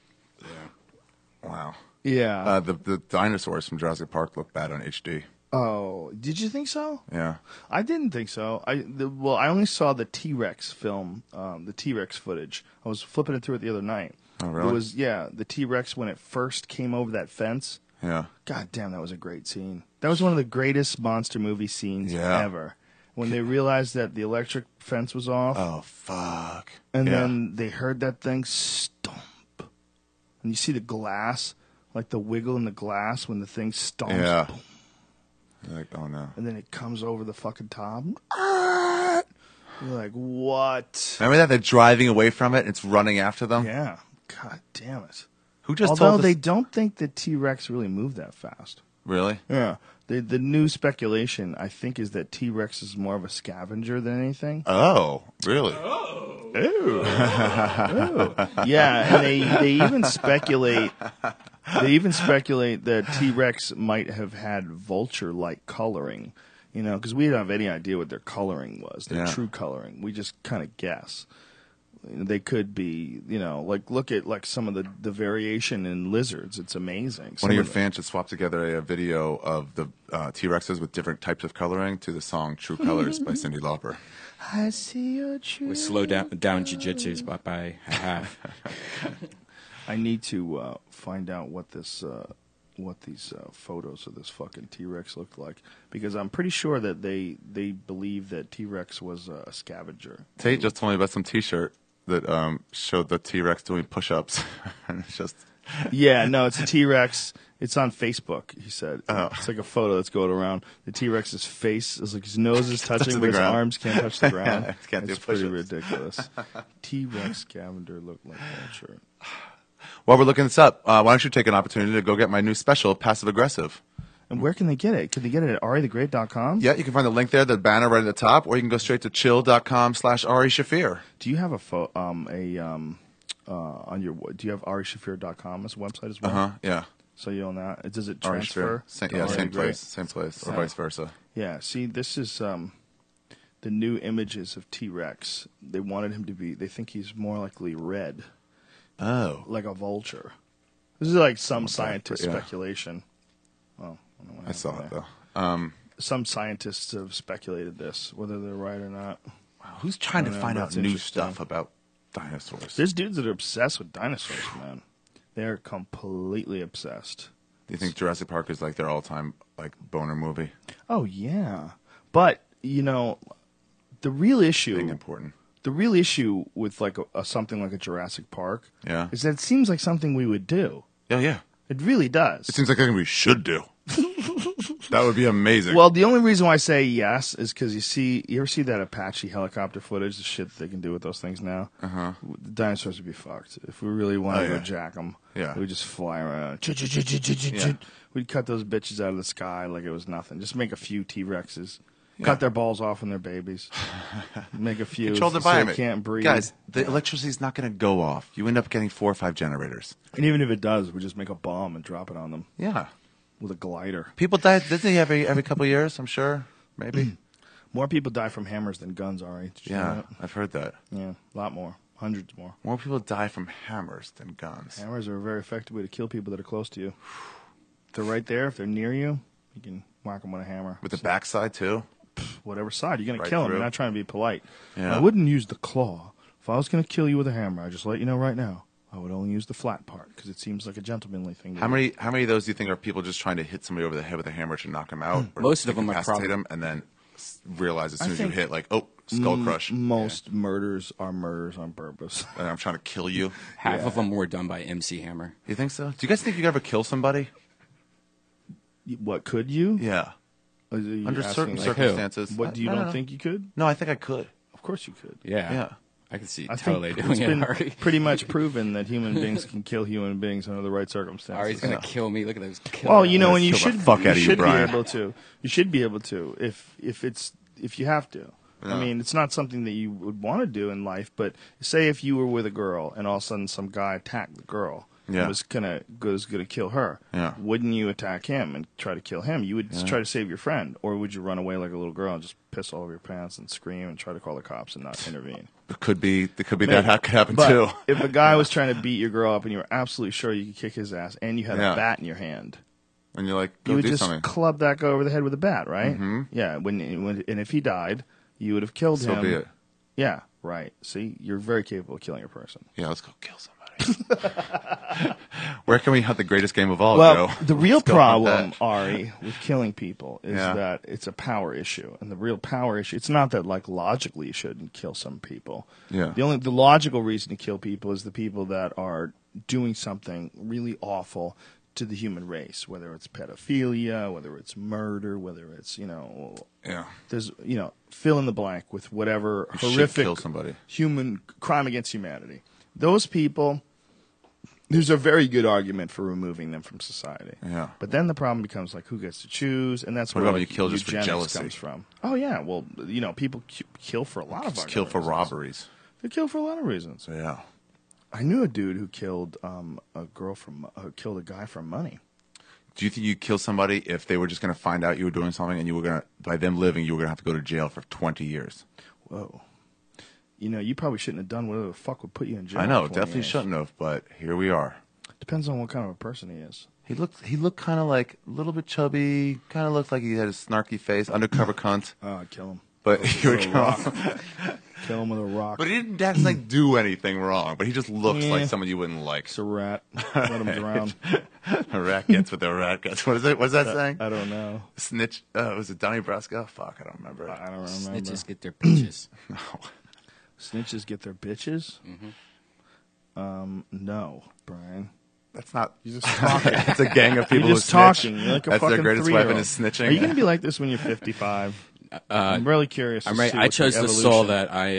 Wow. Yeah. The dinosaurs from Jurassic Park look bad on HD. Oh, did you think so? Yeah. I didn't think so. I only saw the T-Rex film, the T-Rex footage. I was flipping it through it the other night. Oh, really? It was the T-Rex when it first came over that fence. Yeah. God damn, that was a great scene. That was one of the greatest monster movie scenes Yeah. ever. When they realized that the electric fence was off, Oh, fuck. and Yeah. then they heard that thing stomp, and you see the glass, like the wiggle in the glass when the thing stomps. Yeah. Boom. You're like, oh, no. And then it comes over the fucking top. You're like, what? Remember that? They're driving away from it. It's running after them. Yeah. God damn it. Who just Although told us? they don't think that T-Rex really move that fast. Really? Yeah. The new speculation, I think, is that T-Rex is more of a scavenger than anything. Oh, really? Yeah, and they even speculate. They even speculate that T-Rex might have had vulture-like coloring, because we don't have any idea what their coloring was, their Yeah. true coloring. We just kind of guess. They could be, like look at like some of the variation in lizards. It's amazing. One of your fans should swap together a video of the T-Rexes with different types of coloring to the song "True Colors" by Cyndi Lauper. I see your true. With slow down jiu-jitsu by half. I need to find out what these photos of this fucking T-Rex looked like, because I'm pretty sure that they believe that T-Rex was a scavenger. Tate just told me about some T-shirt that showed the T-Rex doing push-ups, and it's just Yeah, no, it's a T-Rex. It's on Facebook, he said. Oh. It's like a photo that's going around. The T-Rex's face is like his nose is touching, the but his ground. arms can't touch the ground. Can't do It's pretty push-ups. ridiculous. T-Rex scavenger looked like that shirt. While we're looking this up, why don't you take an opportunity to go get my new special, Passive Aggressive? And where can they get it? Can they get it at arithegreat.com? Yeah, you can find the link there, the banner right at the top, or you can go straight to chill.com/Ari Shafir. Do you have on your? Do you have arishafir.com as a website as well? Yeah. So you own that. Does it Ari transfer? Shafir. to Yeah, Ari same the Great? place, or vice versa. Yeah. See, this is the new images of T-Rex. They wanted him to be. They think he's more likely red, Oh. like a vulture. This is like some Okay, scientist yeah. speculation. Well, I don't know what I saw happened it, there. though. Some scientists have speculated this, whether they're right or not. Who's trying to I know, find out that's new interesting. stuff about dinosaurs? There's dudes that are obsessed with dinosaurs, man. They're completely obsessed. Do you think Jurassic Park is like their all-time like boner movie? Oh yeah, but the real issue, Being important. the real issue with like something like a Jurassic Park, Yeah. is that it seems like something we would do. Yeah. It really does. It seems like something we should do. That would be amazing. Well, the only reason why I say yes is because you ever see that Apache helicopter footage, the shit that they can do with those things now? Uh-huh. The dinosaurs would be fucked. If we really wanted Oh, yeah. to jack them, Yeah. we'd just fly around. Yeah. We'd cut those bitches out of the sky like it was nothing. Just make a few T-Rexes. Yeah. Cut their balls off when they're babies. Make a few Control the so they environment. can't breathe. Guys, the electricity's not going to go off. You end up getting 4 or 5 generators. And even if it does, we just make a bomb and drop it on them Yeah. with a glider. People die, doesn't he, every couple of years, I'm sure? Maybe. More people die from hammers than guns, Ari. Did you know Yeah, that? I've heard that. Yeah, a lot more. Hundreds more. More people die from hammers than guns. Hammers are a very effective way to kill people that are close to you. If they're right there, if they're near you, you can whack them with a hammer. With the backside, too? Whatever side, you're going Right to kill them. through. You're not trying to be polite. Yeah. I wouldn't use the claw. If I was going to kill you with a hammer, I'd just let you know right now, I would only use the flat part because it seems like a gentlemanly thing to How do. many of those do you think are people just trying to hit somebody over the head with a hammer to knock them out? Or Most of them are incapacitate probably- them and then realize as I soon as you think hit, like, oh, skull crush. Most murders are murders on purpose. And I'm trying to kill you. Half of them were done by MC Hammer. You think so? Do you guys think you could ever kill somebody? What, could you? Yeah. Are you Under asking, certain like, circumstances. What, you I don't know. think you could? No, I think I could. Of course you could. Yeah. Yeah. I can see I totally think doing it's it, been Ari. pretty much proven that human beings can kill human beings under the right circumstances. Ari's going to kill me. Look at those killer Well, you know, Let's and you kill the should, fuck you out of you, should be Brian. able to. You should be able to if you have to. Yeah. I mean, it's not something that you would want to do in life, but say if you were with a girl and all of a sudden some guy attacked the girl Yeah. and was gonna kill her, Yeah. wouldn't you attack him and try to kill him? You would just try to save your friend, or would you run away like a little girl and just piss all over your pants and scream and try to call the cops and not intervene? It could be that Maybe. could happen But too. if a guy was trying to beat your girl up and you were absolutely sure you could kick his ass and you had Yeah. a bat in your hand, And you're like, you go would do just something. club that guy over the head with a bat, right? Mm-hmm. Yeah. When and if he died, you would have killed him. So be it. Yeah. Right. See, you're very capable of killing a person. Yeah, let's go kill somebody. Where can we have the greatest game of all, Well, Joe? the real Let's go hunt problem, that. Ari, with killing people is Yeah. that it's a power issue, and the real power issue. It's not that like logically you shouldn't kill some people. Yeah. The logical reason to kill people is the people that are doing something really awful to the human race, whether it's pedophilia, whether it's murder, whether it's Yeah. there's fill in the blank with whatever You should horrific kill somebody. human crime against humanity. Those people, there's a very good argument for removing them from society. Yeah. But then the problem becomes like who gets to choose, and that's What where about when like, you kill just for eugenics jealousy? comes from. Oh yeah, well people kill for a lot of Just other kill for reasons. robberies. They kill for a lot of reasons. So, yeah. I knew a dude who killed killed a guy for money. Do you think you'd kill somebody if they were just going to find out you were doing something and you were going to, by them living, you were going to have to go to jail for 20 years? Whoa. you probably shouldn't have done whatever the fuck would put you in jail. I know, for 20 definitely years. shouldn't have, but here we are. Depends on what kind of a person he is. He looked kind of like a little bit chubby. Kind of looked like he had a snarky face, undercover cunt. Oh, I'd kill him. But here we With a go. rock. Kill him with a rock. But he didn't like do anything wrong. But he just looks Yeah. like someone you wouldn't like. It's a rat. Let him drown. A rat gets what the rat gets. What is it? What's that saying? I don't know. Snitch. Was it Donnie Brasco? Fuck, I don't remember. I don't remember. Snitches get their bitches. No. Snitches get their bitches? Mm-hmm. No, Brian. That's not. You're just talking. It's a gang of people You're who just snitch. talking. You're like a That's fucking their greatest 3-year-old. weapon is snitching. Are you going to be like this when you're 55? I'm really curious. I'm to right. see I what chose the evolution- soul that I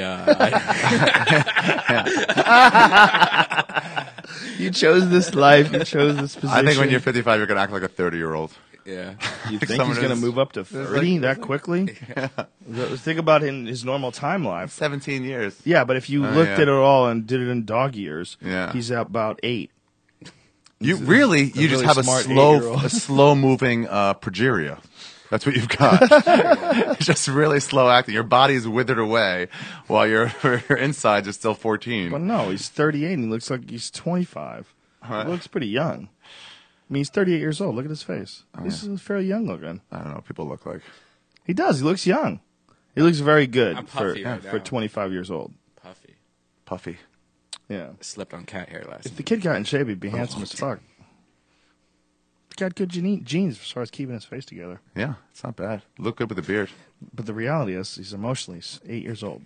You chose this life. You chose this position. I think when you're 55, you're gonna act like a 30-year-old. yeah. You think someone he's going to is- move up to 30 that quickly? Think about his normal time life. 17 years. Yeah, but if you Oh, looked yeah. at it all and did it in dog years, Yeah. he's about 8. You just really have a smart 8-year-old. slow-moving progeria. That's what you've got. It's just really slow acting. Your body is withered away, while your insides are still 14. But no, he's 38 and he looks like he's 25. Right. He looks pretty young. I mean, he's 38 years old. Look at his face. This is fairly young looking. I don't know what people look like. He does. He looks young. He looks very good I'm for puffy right now. 25 years old. Puffy. Puffy. Yeah. Slept on cat hair last If night. the kid got in shape, he'd be handsome as fuck. He got good genes as far as keeping his face together. Yeah, it's not bad. Look good with the beard. But the reality is, he's emotionally 8 years old.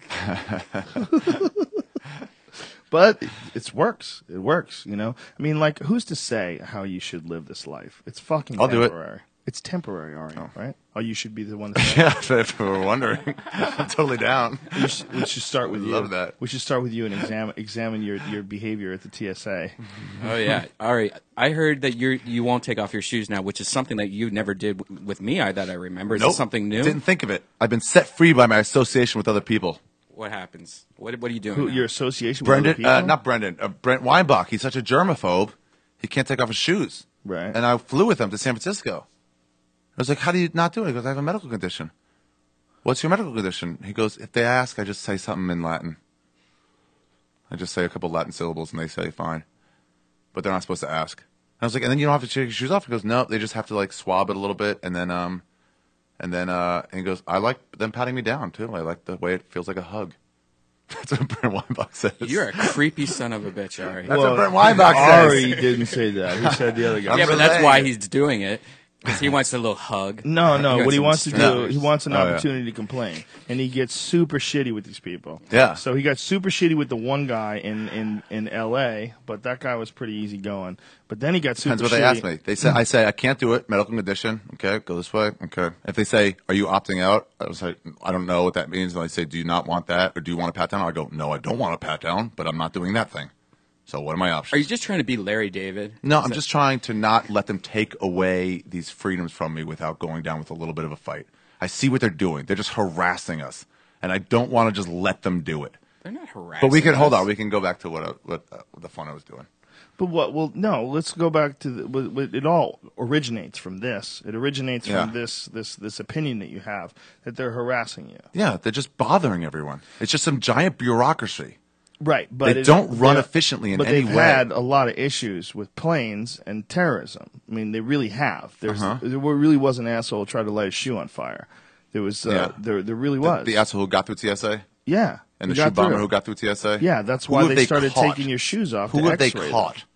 But it works. It works, I mean, like, who's to say how you should live this life? It's fucking I'll do it. temporary. It's temporary, Ari, right? Oh, you should be the one to say Yeah, if we're wondering, I'm totally down. we should start with you. Love that. We should start with you and examine your behavior at the TSA. Oh yeah, Ari. I heard that you won't take off your shoes now, which is something that you never did with me. That I remember. Is Nope. this something new? Didn't think of it. I've been set free by my association with other people. What happens? What are you doing? Who, now? your association with Brendan, other people? not Brendan, Brent Weinbach. He's such a germaphobe. He can't take off his shoes. Right. And I flew with him to San Francisco. I was like, how do you not do it? He goes, I have a medical condition. What's your medical condition? He goes, if they ask, I just say something in Latin. I just say a couple Latin syllables and they say fine. But they're not supposed to ask. And I was like, and then you don't have to take your shoes off? He goes, no, they just have to like swab it a little bit and then and he goes, I like them patting me down too. I like the way it feels like a hug. That's what Brent Weinbach says. You're a creepy son of a bitch, Ari. That's what Brent Weinbach says. Ari didn't say that. He said the other guy. yeah, but I'm that's saying why it. he's doing it. Because he wants a little hug. No, You got what he some wants to do, strangers. he wants an Oh, yeah. opportunity to complain. And he gets super shitty with these people. Yeah. So he got super shitty with the one guy in L.A., but that guy was pretty easy going. But then he got super Depends what shitty. they ask me. They say, I say, I can't do it. Medical condition. Okay, go this way. Okay. If they say, are you opting out? I was like, I don't know what that means. And I say, do you not want that? Or do you want a pat down? I go, no, I don't want a pat down, but I'm not doing that thing. So what are my options? Are you just trying to be Larry David? No, I'm just trying to not let them take away these freedoms from me without going down with a little bit of a fight. I see what they're doing. They're just harassing us. And I don't want to just let them do it. They're not harassing. But we can, hold us. on, we can go back to what the fun I was doing. But what? Well, no. Let's go back to it. All originates from this. It originates Yeah. from this opinion that you have that they're harassing you. Yeah, they're just bothering everyone. It's just some giant bureaucracy. Right, but They don't run efficiently in but any they've way. had a lot of issues with planes and terrorism. I mean, they really have. There really was an asshole who tried to light a shoe on fire. There was Yeah. there really was. The asshole who got through TSA? yeah, And he the shoe got bomber through. who got through TSA? Yeah, that's Who why have they started caught? taking your shoes off. Who to have they X-ray them. caught?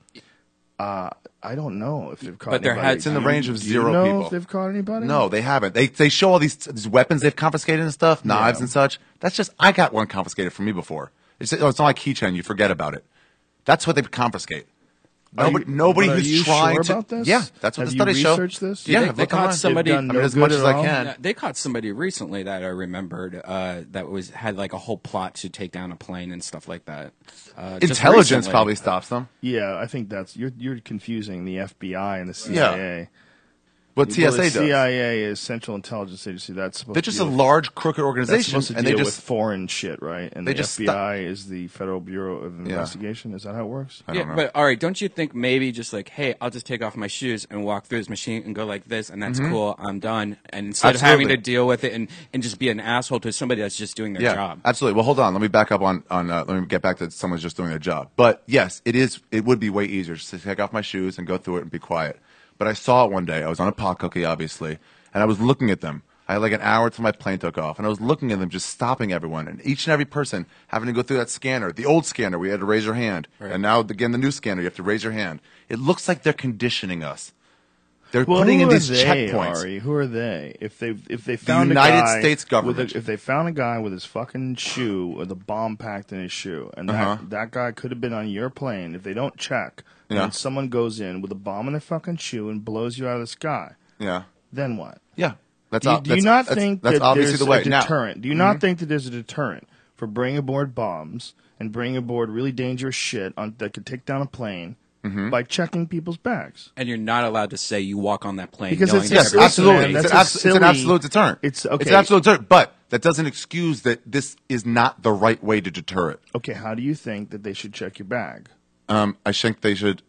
I don't know if they've caught. But there anybody. had- It's in the Do you- range of do 0 you know people. if they've caught anybody? No, they haven't. They show all these weapons they've confiscated and stuff, knives Yeah. and such. That's just, I got one confiscated from me before. It's not like keychain, you forget about it. That's what they confiscate. Nobody but are who's you trying sure to. about this? Yeah, that's what Have the you studies show. researched this? Yeah, They- I've they looked caught online. somebody- They've done I mean, no as much good as at I all? can. Yeah, they caught somebody recently that I remembered that had like a whole plot to take down a plane and stuff like that. Just Intelligence recently. probably stops them. Yeah, I think that's you're confusing the FBI and the CIA. what TSA Well, the does. CIA is Central Intelligence Agency. That's supposed They're to just deal a with- large crooked That's organization, supposed to and deal they with just foreign shit, right? And they the just FBI is the Federal Bureau of Yeah. Investigation. Is that how it works? I don't know. But all right, don't you think maybe just like, hey, I'll just take off my shoes and walk through this machine and go like this, and that's cool. I'm done. And instead of having Absolutely. to deal with it and just be an asshole to somebody that's just doing their Yeah, job. absolutely. Well, hold on. Let me back up on let me get back to someone's just doing their job. But yes, it would be way easier just to take off my shoes and go through it and be quiet. But I saw it one day. I was on a pot cookie, obviously, and I was looking at them. I had like an hour till my plane took off, and I was looking at them just stopping everyone, and each and every person having to go through that scanner. The old scanner, we had to raise your hand. Right. And now, again, the new scanner, you have to raise your hand. It looks like they're conditioning us. They're Well, putting who in are these they, checkpoints. Ari? Who are they? If they found United a guy States government. if they found a guy with his fucking shoe with a bomb packed in his shoe, and that guy could have been on your plane. If they don't check, and Yeah. then someone goes in with a bomb in their fucking shoe and blows you out of the sky, Yeah. then what? Yeah. That's Do you, ob- do you that's- not that's- think that's that obviously there's the way. a Now- deterrent? Do you not think that there's a deterrent for bringing aboard bombs and bringing aboard really dangerous shit that could take down a plane by checking people's bags? And you're not allowed to say you walk on that plane Because knowing it's that a Yes, silly- absolutely. man, It's, that's it's a an silly- absolute deterrent. It's okay. It's an absolute deterrent, but that doesn't excuse that this is not the right way to deter it. Okay, how do you think that they should check your bag? I think they should.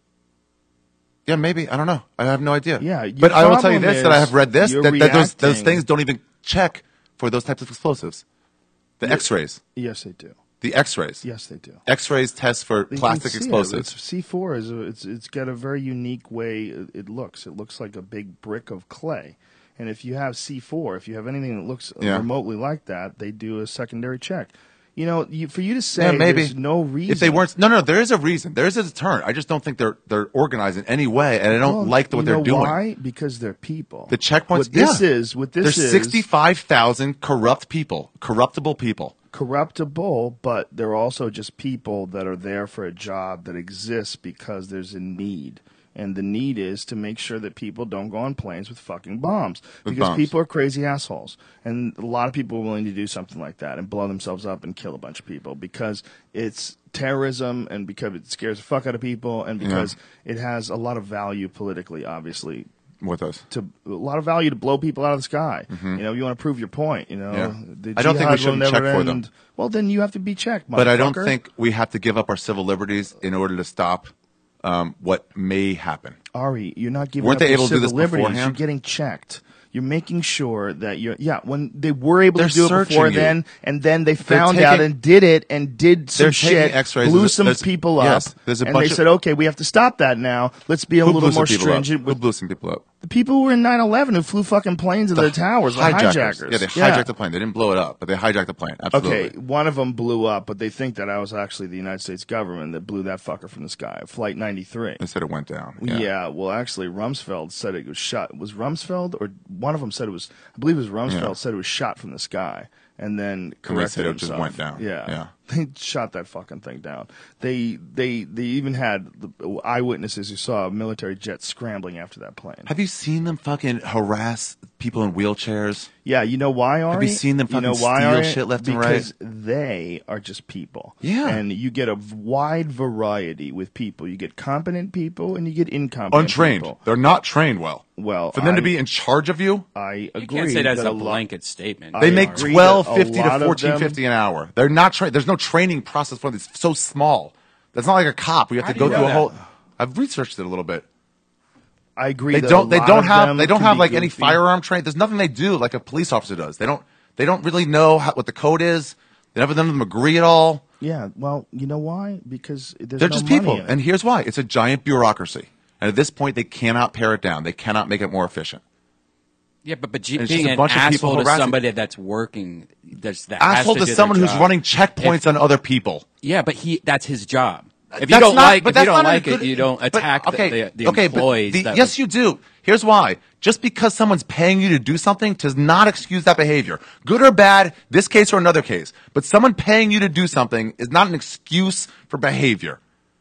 Yeah, maybe. I don't know. I have no idea. Yeah, your but I will tell you problem this: that I is have read this you're that those reacting- things don't even check for those types of explosives. The X-rays, Yes, they do. the X-rays, Yes, they do. X-rays test for You can plastic see it. explosives. It's C4 it's got a very unique way it looks. It looks like a big brick of clay. And if you have C4, if you have anything that looks Yeah. remotely like that, they do a secondary check. You know, for you to say Yeah, maybe. there's no reason. If they weren't, no, there is a reason. There is a deterrent. I just don't think they're organized in any way, and I don't Well, like what you they're know doing. Why? Because they're people. The checkpoints. What this yeah. is. There's 65,000 corruptible people. Corruptible, but they're also just people that are there for a job that exists because there's a need. And the need is to make sure that people don't go on planes with fucking bombs. With Because bombs. people are crazy assholes. And a lot of people are willing to do something like that and blow themselves up and kill a bunch of people because it's terrorism and because it scares the fuck out of people and because it has a lot of value politically, obviously. With us. A lot of value to blow people out of the sky. You know, you want to prove your point. You know, Yeah. The I don't think we jihad will shouldn't never check for them. end. Well, then you have to be checked, But I don't motherfucker. think we have to give up our civil liberties in order to stop what may happen. Ari, you're not giving Weren't up they your able to do civil this liberties. beforehand? You're getting checked. You're making sure that you're when they were able They're to do it searching before you. then, and then they found taking- out and did it and did some They're taking shit, X-rays. blew There's- some there's- people yes, up, there's a and bunch they of- said, okay, we have to stop that now. Let's be a Who little blew some more people up? stringent Who with blew some people up? the people who were in 9/11 who flew fucking planes into the towers, the hijackers. Yeah, they hijacked the plane. They didn't blow it up, but they hijacked the plane. Absolutely. Okay, one of them blew up, but they think that I was actually the United States government that blew that fucker from the sky. Flight 93. They said it went down. Yeah. Well, actually, Rumsfeld said it was shot. Was Rumsfeld or one of them said it was? I believe it was Rumsfeld said it was shot from the sky, and then And they corrected said it just himself. went down. Yeah. Yeah. They shot that fucking thing down. They even had the eyewitnesses who saw a military jet scrambling after that plane. Have you seen them fucking harass people in wheelchairs? Yeah, you know why, Ari? you seen them You know fucking why, steal Ari? shit left and Because they are just people. Yeah. And you get a wide variety with people. You get competent people and you get incompetent Untrained. people. They're not trained well. Well, For them to I- be in charge of you, I agree. You can't say that's that a lot- blanket statement. they I make agree 12.50 that a lot to of 14.50 an hour. They're not trained. There's no training process for them. It's so small. That's not like a cop. We have How to do you go know through a that? whole. I've researched it a little bit. I agree. They that don't. a They lot don't of have. them They don't can have be like any goofy. firearm training. There's nothing they do like a police officer does. They don't. They don't really know what the code is. None of them agree at all. Yeah. Well, you know why? Because there's They're no just money people, in it. and here's why: it's a giant bureaucracy. And at this point, they cannot pare it down. They cannot make it more efficient. Yeah, but it's being just a an bunch of people asshole to harassing- somebody that's working, that Asshole has to do someone their who's job. running checkpoints on other people. Yeah, but that's his job. If you That's don't not- like, but if you that's don't not a like it, good- you don't but- attack the but employees. yes, you do. Here's why. Just because someone's paying you to do something does not excuse that behavior. Good or bad, this case or another case. But someone paying you to do something is not an excuse for behavior.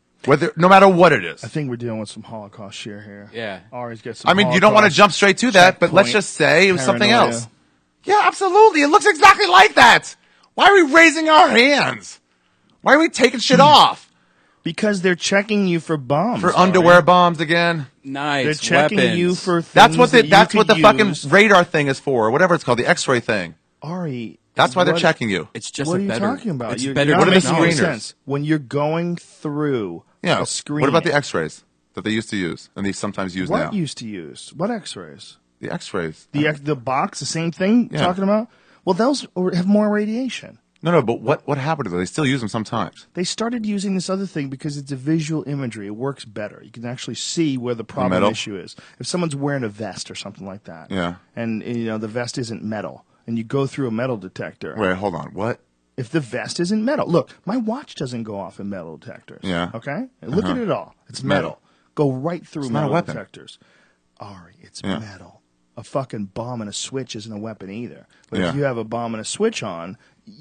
No matter what it is. I think we're dealing with some Holocaust share here. Yeah. Ari's got some. I mean, you don't want to Holocaust jump straight to that, but let's checkpoint just say it was something paranoia. else. Yeah, absolutely. It looks exactly like that. Why are we raising our hands? Why are we taking shit off? Because they're checking you for bombs. For underwear bombs again. Nice. They're checking weapons. you for things That's what that you that's what could the fucking use. radar thing is for, or whatever it's called, the X-ray thing. Ari. That's why they're what- checking you. It's just What a are you better. talking about? It's You're better. not What are the making any screeners? sense. When you're going through Yeah. a screen. What about the X-rays that they used to use and they sometimes use What now? used to use? What X-rays? The X-rays. The box, the same thing. Yeah. Talking about. Well, those have more radiation. No, but what happened to them? They still use them sometimes. They started using this other thing because it's a visual imagery. It works better. You can actually see where the problem metal? issue is. If someone's wearing a vest or something like that, Yeah. and the vest isn't metal, and you go through a metal detector. Wait, hold on. What? If the vest isn't metal, look, my watch doesn't go off in metal detectors. Yeah. Okay. Look at it all. It's metal. metal. Go right through It's not a metal weapon. detectors. Ari, it's Yeah. metal. A fucking bomb and a switch isn't a weapon either. But Yeah. if you have a bomb and a switch on,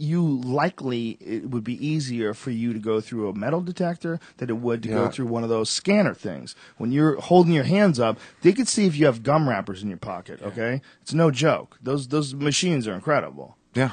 it would be easier for you to go through a metal detector than it would to go Yeah. through one of those scanner things. When you're holding your hands up, they could see if you have gum wrappers in your pocket. Okay, it's no joke. Those machines are incredible. Yeah.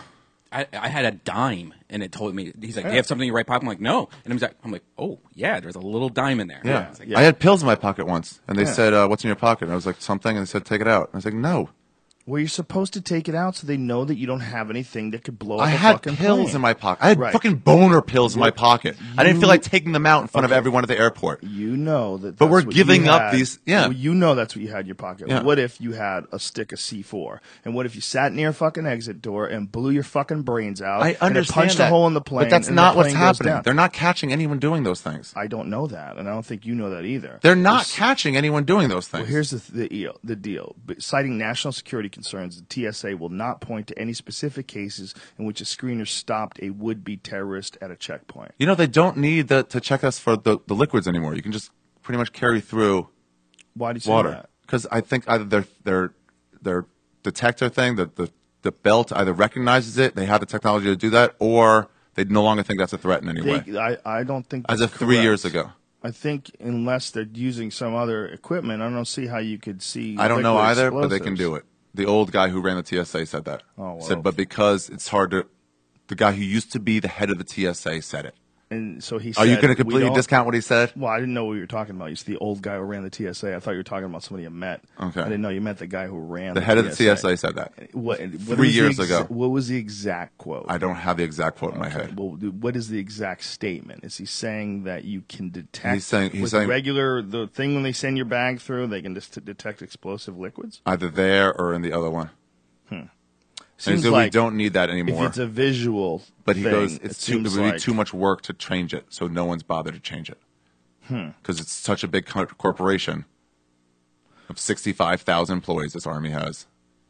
I had a dime, and it told me, he's like, do you have something in your right pocket? I'm like, no. And I'm like, oh, yeah, there's a little dime in there. Yeah. It's like, Yeah. I had pills in my pocket once, and they Yeah. said, what's in your pocket? And I was like, something, and they said, take it out. And I was like, no. Well, you're supposed to take it out so they know that you don't have anything that could blow up I a had fucking pills plane. in my pocket. I had Right. fucking boner pills in my pocket. I didn't feel You- like taking them out in front of Okay. everyone at the airport. You know that. But that's we're what giving you up had. these- yeah. Well, you know that's what you had in your pocket. Yeah. What if you had a stick of C4? And what if you sat near a fucking exit door and blew your fucking brains out? I And it understand punched that, a hole in the plane. but that's and the not what's plane goes happening. down? They're not catching anyone doing those things. I don't know that, and I don't think you know that either. They're not catching anyone doing those things. Well, here's the deal. Citing national security concerns, the TSA will not point to any specific cases in which a screener stopped a would-be terrorist at a checkpoint. You know, they don't need to check us for the liquids anymore. You can just pretty much carry through Why do you say water. that? Because I think either their detector thing, the belt either recognizes it, they have the technology to do that, or they no longer think that's a threat in any way. I don't think As that's of 3 years correct. ago. I think unless they're using some other equipment, I don't see how you could see. I don't know liquid either, but they can explosives. do it. The old guy who ran the TSA said that. Oh, well. Said, but because it's hard to, the guy who used to be the head of the TSA said it. And so he said, Are you going to "We completely don't-" discount what he said? Well, I didn't know what you were talking about. You said the old guy who ran the TSA. I thought you were talking about somebody you met. Okay. I didn't know you meant the guy who ran The head of the TSA said that. What, 3 years ago. What was the exact quote? I don't have the exact quote in my Okay, head. well, what is the exact statement? Is he saying that you can detect He's saying- with the thing when they send your bag through, they can just detect explosive liquids? Either there or in the other one. And he Seems said, like we don't need that if anymore. it's a visual But he thing, goes, it it would seems be like too much work to change it, so no one's bothered to change it. Because it's such a big corporation of 65,000 employees this Army has,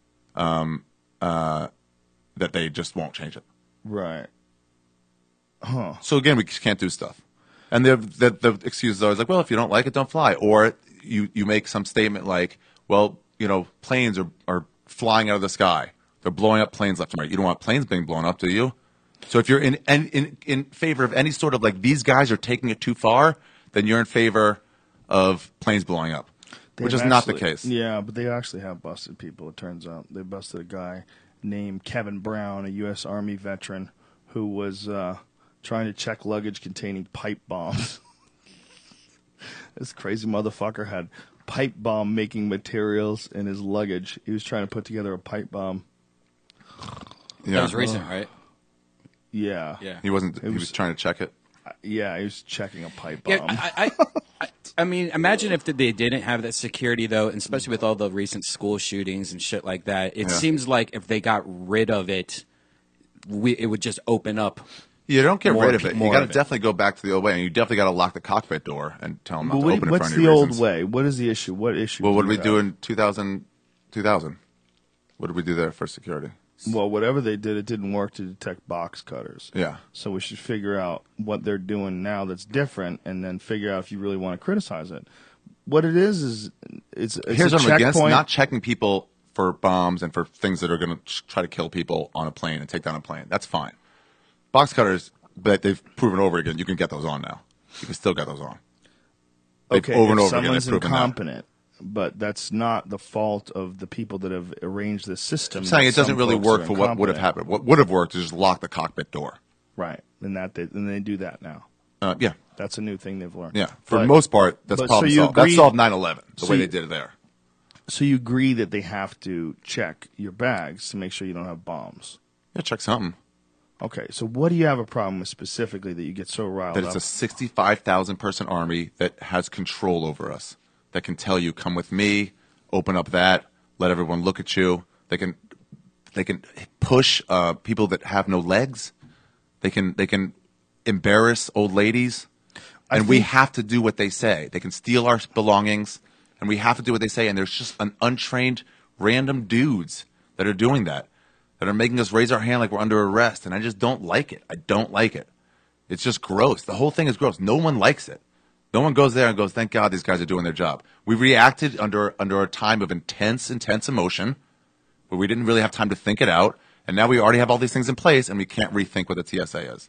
that they just won't change it. right. So again, we can't do stuff. And the excuse is always like, well, if you don't like it, don't fly. Or you make some statement like, well, planes are flying out of the sky. They're blowing up planes left and right. You don't want planes being blown up, do you? So if you're in favor of any sort of like these guys are taking it too far, then you're in favor of planes blowing up, which is They've not the actually- case. Yeah, but they actually have busted people, it turns out. They busted a guy named Kevin Brown, a U.S. Army veteran, who was trying to check luggage containing pipe bombs. This crazy motherfucker had pipe bomb making materials in his luggage. He was trying to put together a pipe bomb. Yeah. That was recent, right? Yeah. Yeah. He wasn't. He was- was trying to check it. Yeah, he was checking a pipe bomb. Yeah, I mean, imagine if they didn't have that security, though, and especially with all the recent school shootings and shit like that. It Yeah. seems like if they got rid of it, it would just open up. You don't get More rid of pe- it. You more got to of it. definitely go back to the old way, and you definitely got to lock the cockpit door and tell them not But to open it for what's any the reasons. old way? What is the issue? What issue? Well, what did we you do have? in 2000? What did we do there for security? Well, whatever they did, it didn't work to detect box cutters. Yeah. So we should figure out what they're doing now that's different, and then figure out if you really want to criticize it. What it is it's Here's a what I'm against: checkpoint. not checking people for bombs and for things that are going to try to kill people on a plane and take down a plane. That's fine. Box cutters, but they've proven over again, you can get those on now. You can still get those on. They've Okay, over and if over again, someone's they've proven that. incompetent, but that's not the fault of the people that have arranged this system. I'm saying that it doesn't some really folks work are for what would have incompetent. happened. What would have worked is just lock the cockpit door. Right, and they do that now. Yeah. That's a new thing they've learned. Yeah. For the But- most part, that's but problem so you solved. That agree- solved 9/11, the so way you- they did it there. So you agree that they have to check your bags to make sure you don't have bombs. Yeah, check something. Okay, so what do you have a problem with specifically that you get so riled That up? it's a 65,000 person army that has control over us. That can tell you, come with me, open up that, let everyone look at you. They can push people that have no legs. They can embarrass old ladies. And we have to do what they say. They can steal our belongings, and we have to do what they say. And there's just an untrained, random dudes that are doing that are making us raise our hand like we're under arrest. And I just don't like it. I don't like it. It's just gross. The whole thing is gross. No one likes it. No one goes there and goes, thank God these guys are doing their job. We reacted under a time of intense emotion where we didn't really have time to think it out. And now we already have all these things in place, and we can't rethink what the TSA is.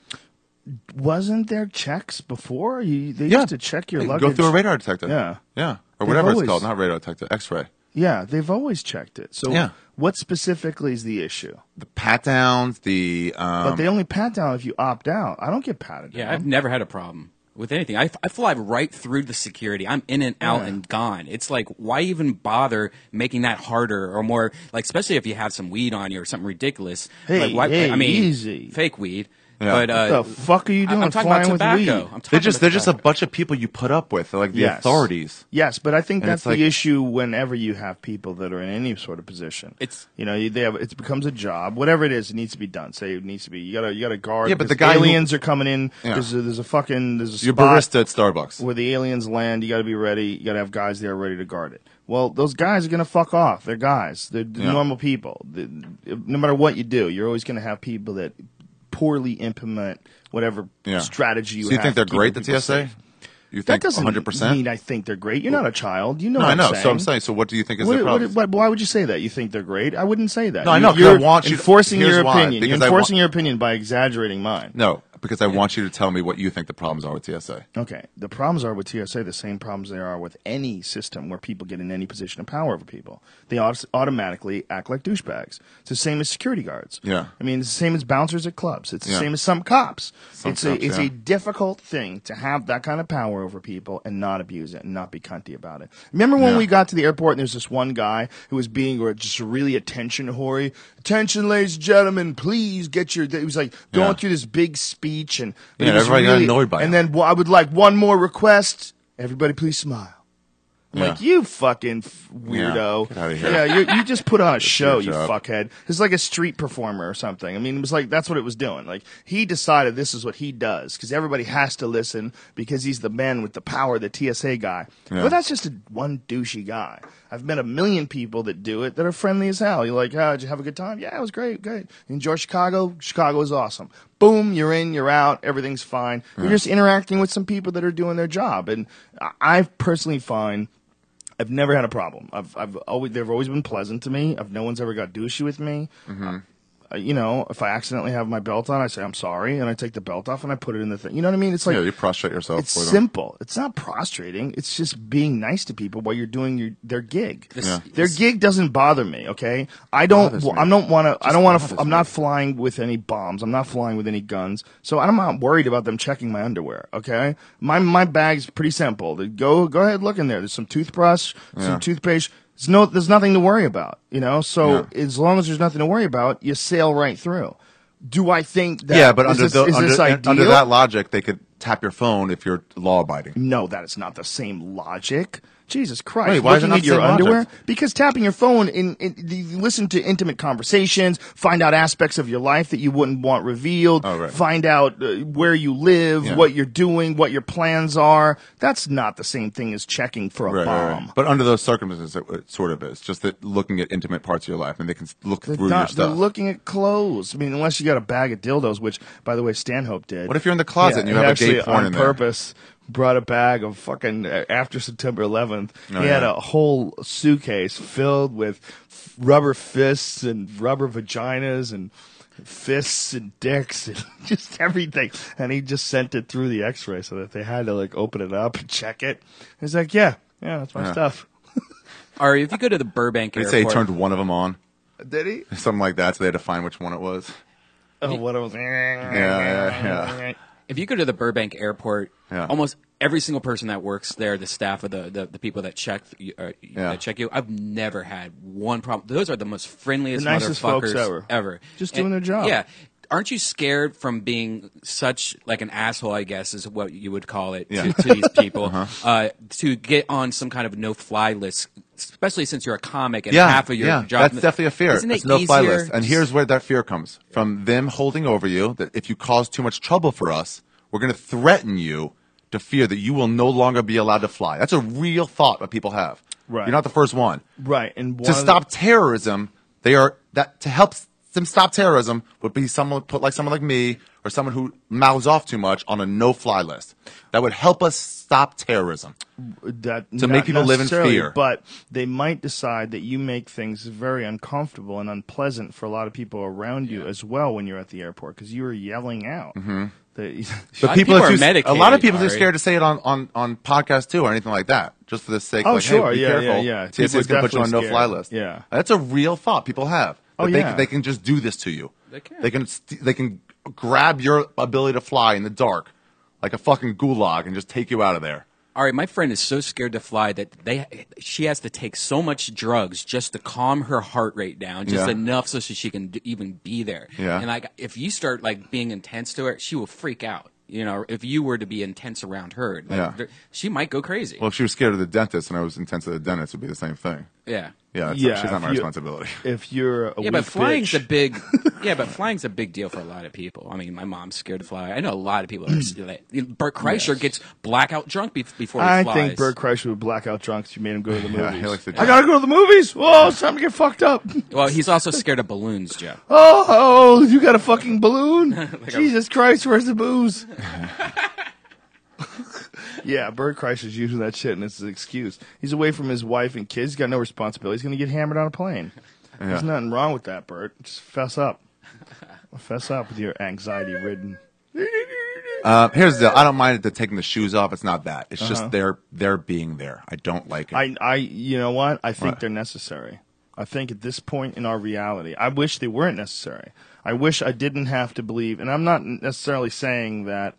Wasn't there checks before? They used to check your Hey, luggage. Go through a radar detector. Yeah. Yeah. Or They've whatever always- it's called. Not radar detector. X-ray. Yeah, they've always checked it. So Yeah. what specifically is the issue? The pat downs, the But they only pat down if you opt out. I don't get patted down. Yeah, I've never had a problem with anything. I fly right through the security. I'm in and out Yeah. and gone. It's like, why even bother making that harder or more? Like, especially if you have some weed on you or something ridiculous. Hey, like, why, hey, I mean, easy. fake weed. Yeah. But What the fuck are you doing I'm talking flying about with tobacco. weed? I'm talking they're about just a tobacco. bunch of people you put up with, like the Yes. authorities. Yes, but I think And that's it's like- the issue whenever you have people that are in any sort of position. It's- it becomes a job, whatever it is. It needs to be done. Say it needs to be. You gotta guard. Yeah, but because the guy who- aliens are coming in. Yeah. There's a Your spot barista at Starbucks. where the aliens land. You got to be ready. You got to have guys there ready to guard it. Well, those guys are gonna fuck off. They're guys. They're Yeah. normal people. No matter what you do, you're always gonna have people that poorly implement whatever Yeah. strategy you So you have think they're to keep great, the people TSA? safe. You That think doesn't 100%? mean I think they're great. You're not a child. You know No, what I know. I'm saying. So I'm saying, so what do you think is their problem? Why would you say that? You think they're great? I wouldn't say that. No, I know, 'cause You're I want you to- enforcing here's your why, opinion. You're because I enforcing wa- your opinion by exaggerating mine. No, because I want you to tell me what you think the problems are with TSA. Okay. The problems are with TSA the same problems there are with any system where people get in any position of power over people. They automatically act like douchebags. It's the same as security guards. Yeah. I mean, it's the same as bouncers at clubs. It's the Yeah. same as some cops. Some it's cops, a yeah. difficult thing to have that kind of power over people and not abuse it and not be cunty about it. Remember when Yeah. we got to the airport and there's this one guy who was being just really attention whory? Attention, ladies and gentlemen, please get your. He was like going Yeah. through this big speech and Yeah, he was everybody got annoyed by and him. then I would like one more request. Everybody, please smile. I'm Yeah. like, you fucking weirdo. Yeah, get outta here. Yeah, you just put on a show, your you job. fuckhead. It's like a street performer or something. I mean, it was like, that's what it was doing. Like, he decided this is what he does because everybody has to listen because he's the man with the power, the TSA guy. Yeah. But that's just one douchey guy. I've met a million people that do it that are friendly as hell. You're like, oh, did you have a good time? Yeah, it was great, good. You enjoy Chicago? Chicago is awesome. Boom, you're in, you're out, everything's fine. You're just interacting with some people that are doing their job. And I personally find I've never had a problem. They've always been pleasant to me. No one's ever got douchey with me. If I accidentally have my belt on, I say I'm sorry, and I take the belt off and I put it in the thing. You know what I mean? It's like Yeah, you prostrate yourself it's for them. simple. It's not prostrating. It's just being nice to people while you're doing their gig. This- Their gig doesn't bother me. Okay, I don't. Bothers me. I don't want to. I don't want to. bothers I'm me. not flying with any bombs. I'm not flying with any guns. So I'm not worried about them checking my underwear. Okay, my bag's pretty simple. Go ahead, look in there. There's some toothbrush, some toothpaste. There's nothing to worry about. So as long as there's nothing to worry about, you sail right through. Do I think that? Yeah, but is under this ideal? under that logic, they could tap your phone if you're law abiding. No, that is not the same logic. Jesus Christ. Wait, why is it Looking not at the your same logic? underwear? Because tapping your phone, you listen to intimate conversations, find out aspects of your life that you wouldn't want revealed, Oh, right. find out where you live, Yeah. what you're doing, what your plans are. That's not the same thing as checking for a Right, bomb. right. But under those circumstances, it sort of is. Just that looking at intimate parts of your life, and they can look through your They're stuff. looking at clothes. I mean, unless you got a bag of dildos, which, by the way, Stanhope did. What if you're in the closet and you have a actually, gay porn on in there? purpose, brought a bag of fucking after September 11th. Oh, he had yeah. a whole suitcase filled with rubber fists and rubber vaginas and fists and dicks and just everything. And he just sent it through the X-ray so that they had to like open it up and check it. He's like, yeah, that's my Yeah. stuff. Or if you go to the Burbank They airport, say he turned one of them on, Did he? something like that, so they had to find which one it was. Oh, what was? Yeah. If you go to the Burbank Airport, Yeah. almost every single person that works there, the staff of the people that check you, I've never had one problem. Those are the most friendliest The nicest folks motherfuckers ever. Just doing their job. Yeah. Aren't you scared from being such like an asshole, I guess is what you would call it, Yeah. to these people, to get on some kind of no-fly list, especially since you're a comic and half of your job. That's definitely a fear. Isn't it It's no-fly easier- list. And here's where that fear comes from: them holding over you. That if you cause too much trouble for us, we're going to threaten you to fear that you will no longer be allowed to fly. That's a real thought that people have. Right. You're not the first one. Right. And To stop terrorism, to help them stop terrorism would be someone like me or someone who mouths off too much on a no-fly list. That would help us stop terrorism. that To make not people live in necessarily, fear. But they might decide that you make things very uncomfortable and unpleasant for a lot of people around you as well when you're at the airport because you are yelling out. Mm-hmm. But lot of people people are are a medicated, lot of people are Ari. scared to say it on podcasts too or anything like that, just for the sake. Oh, like, sure, hey, be yeah, careful. yeah. TSA is People going to put you on a definitely no-fly scared. list. Yeah. That's a real thought people have. Oh, That yeah. they can just do this to you. They can. They can grab your ability to fly in the dark like a fucking gulag and just take you out of there. All right, my friend is so scared to fly that she has to take so much drugs just to calm her heart rate down, just Yeah. enough so she can even be there. Yeah. And like, if you start like being intense to her, she will freak out. You know, if you were to be intense around her, like, Yeah. she might go crazy. Well, if she was scared of the dentist and I was intense at the dentist, it would be the same thing. Yeah. Yeah, Yeah, she's not if my you- responsibility. If you're a Yeah, weak but flying's bitch, a big. Yeah, but flying's a big deal for a lot of people. I mean, my mom's scared to fly. I know a lot of people. Bert Kreischer gets blackout drunk before he I flies. think Bert Kreischer would black out drunk if you made him go to the Yeah, movies. he likes to I gotta go to the movies. Oh, it's time to get fucked up. Well, he's also scared of balloons, Joe. Oh, you got a fucking balloon? Jesus Christ, where's the booze? Yeah, Bert Kreischer's using that shit, and it's an excuse. He's away from his wife and kids. He's got no responsibility. He's going to get hammered on a plane. There's nothing wrong with that, Bert. Just fess up. Fess up with your anxiety-ridden. Here's the deal. I don't mind it taking the shoes off. It's not that. It's just they're being there. I don't like it. You know what? I think What? they're necessary. I think at this point in our reality, I wish they weren't necessary. I wish I didn't have to believe, and I'm not necessarily saying that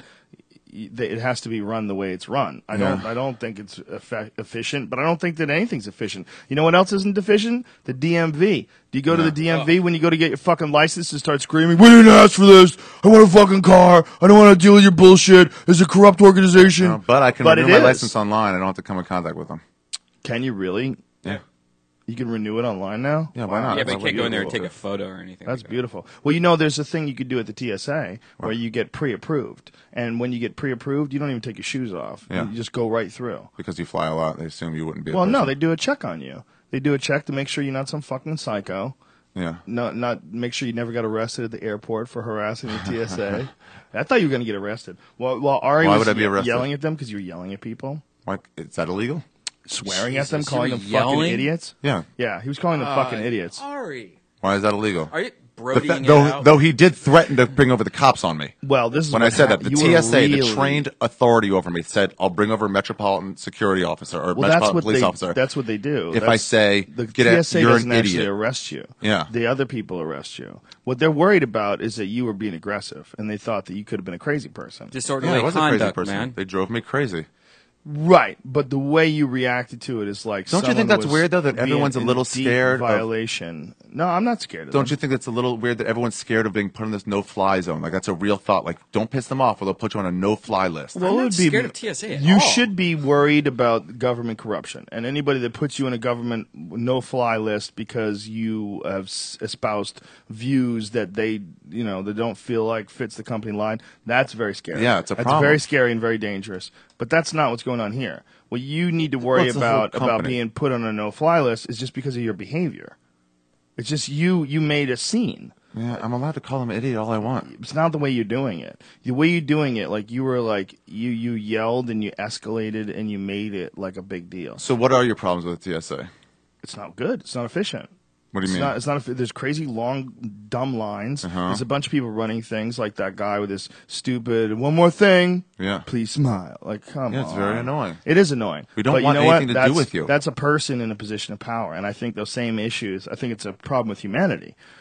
it has to be run the way it's run. I don't think it's efficient, but I don't think that anything's efficient. You know what else isn't efficient? The DMV. Do you go to the DMV when you go to get your fucking license and start screaming, "We didn't ask for this. I want a fucking car. I don't want to deal with your bullshit. It's a corrupt organization." No, but I can But renew it my is. license online. I don't have to come in contact with them. Can you really? Yeah. You can renew it online now? Yeah, why not? Yeah, but you That's can't go in there and unbelievable. take a photo or anything. That's like that. beautiful. Well, you know, there's a thing you could do at the TSA where you get pre-approved. And when you get pre-approved, you don't even take your shoes off. Yeah. You just go right through. Because you fly a lot, they assume you wouldn't be. Well, no, they do a check on you. They do a check to make sure you're not some fucking psycho. Yeah. Not make sure you never got arrested at the airport for harassing the TSA. I thought you were going to get arrested. While Ari Why was would I be arrested? yelling at them because you were yelling at people, Why, is that illegal? swearing at them, Jesus, calling you them were fucking yelling? idiots. Yeah. Yeah, he was calling them fucking idiots. Ari, Why is that illegal? are you The brodying it though, out? though he did threaten to bring over the cops on me. Well, this is When what I said that, the happened. You were TSA, the really- trained authority over me, said, "I'll bring over a metropolitan security officer or Well, that's metropolitan what police they. officer." That's what they do. If I say, the "Get out, TSA you're doesn't an actually idiot." arrest you. Yeah. the other people arrest you. What they're worried about is that you were being aggressive, and they thought that you could have been a crazy person. Disorderly Yeah, I was a crazy conduct, person. man. They drove me crazy. Right, but the way you reacted to it is like. Don't you think someone that's was weird, though, that being everyone's a in little deep scared of- Violation. No, I'm not scared of Don't them. you think it's a little weird that everyone's scared of being put in this no-fly zone? Like that's a real thought. Like don't piss them off, or they'll put you on a no-fly list. Well, I'm it not would be- scared of TSA at You all. should be worried about government corruption, and anybody that puts you in a government no-fly list because you have espoused views that they don't feel like fits the company line. That's very scary. Yeah, it's a That's problem. very scary and very dangerous. But that's not what's going on here. What you need to worry Well, it's the whole about company. being put on a no-fly list is just because of your behavior. It's just you made a scene. Yeah, I'm allowed to call them an idiot all I want. It's not the way you're doing it. The way you're doing it, like you were like you yelled and you escalated and you made it like a big deal. So what are your problems with TSA? It's not good. It's not efficient. What do you It's mean? not. It's not. There's crazy long, dumb lines. There's a bunch of people running things like that guy with his stupid "one more thing." Yeah. Please smile. Like, come Yeah, on. it's very annoying. It is annoying. We don't But you want know anything what? to do with you. That's a person in a position of power, and I think those same issues. I think it's a problem with humanity.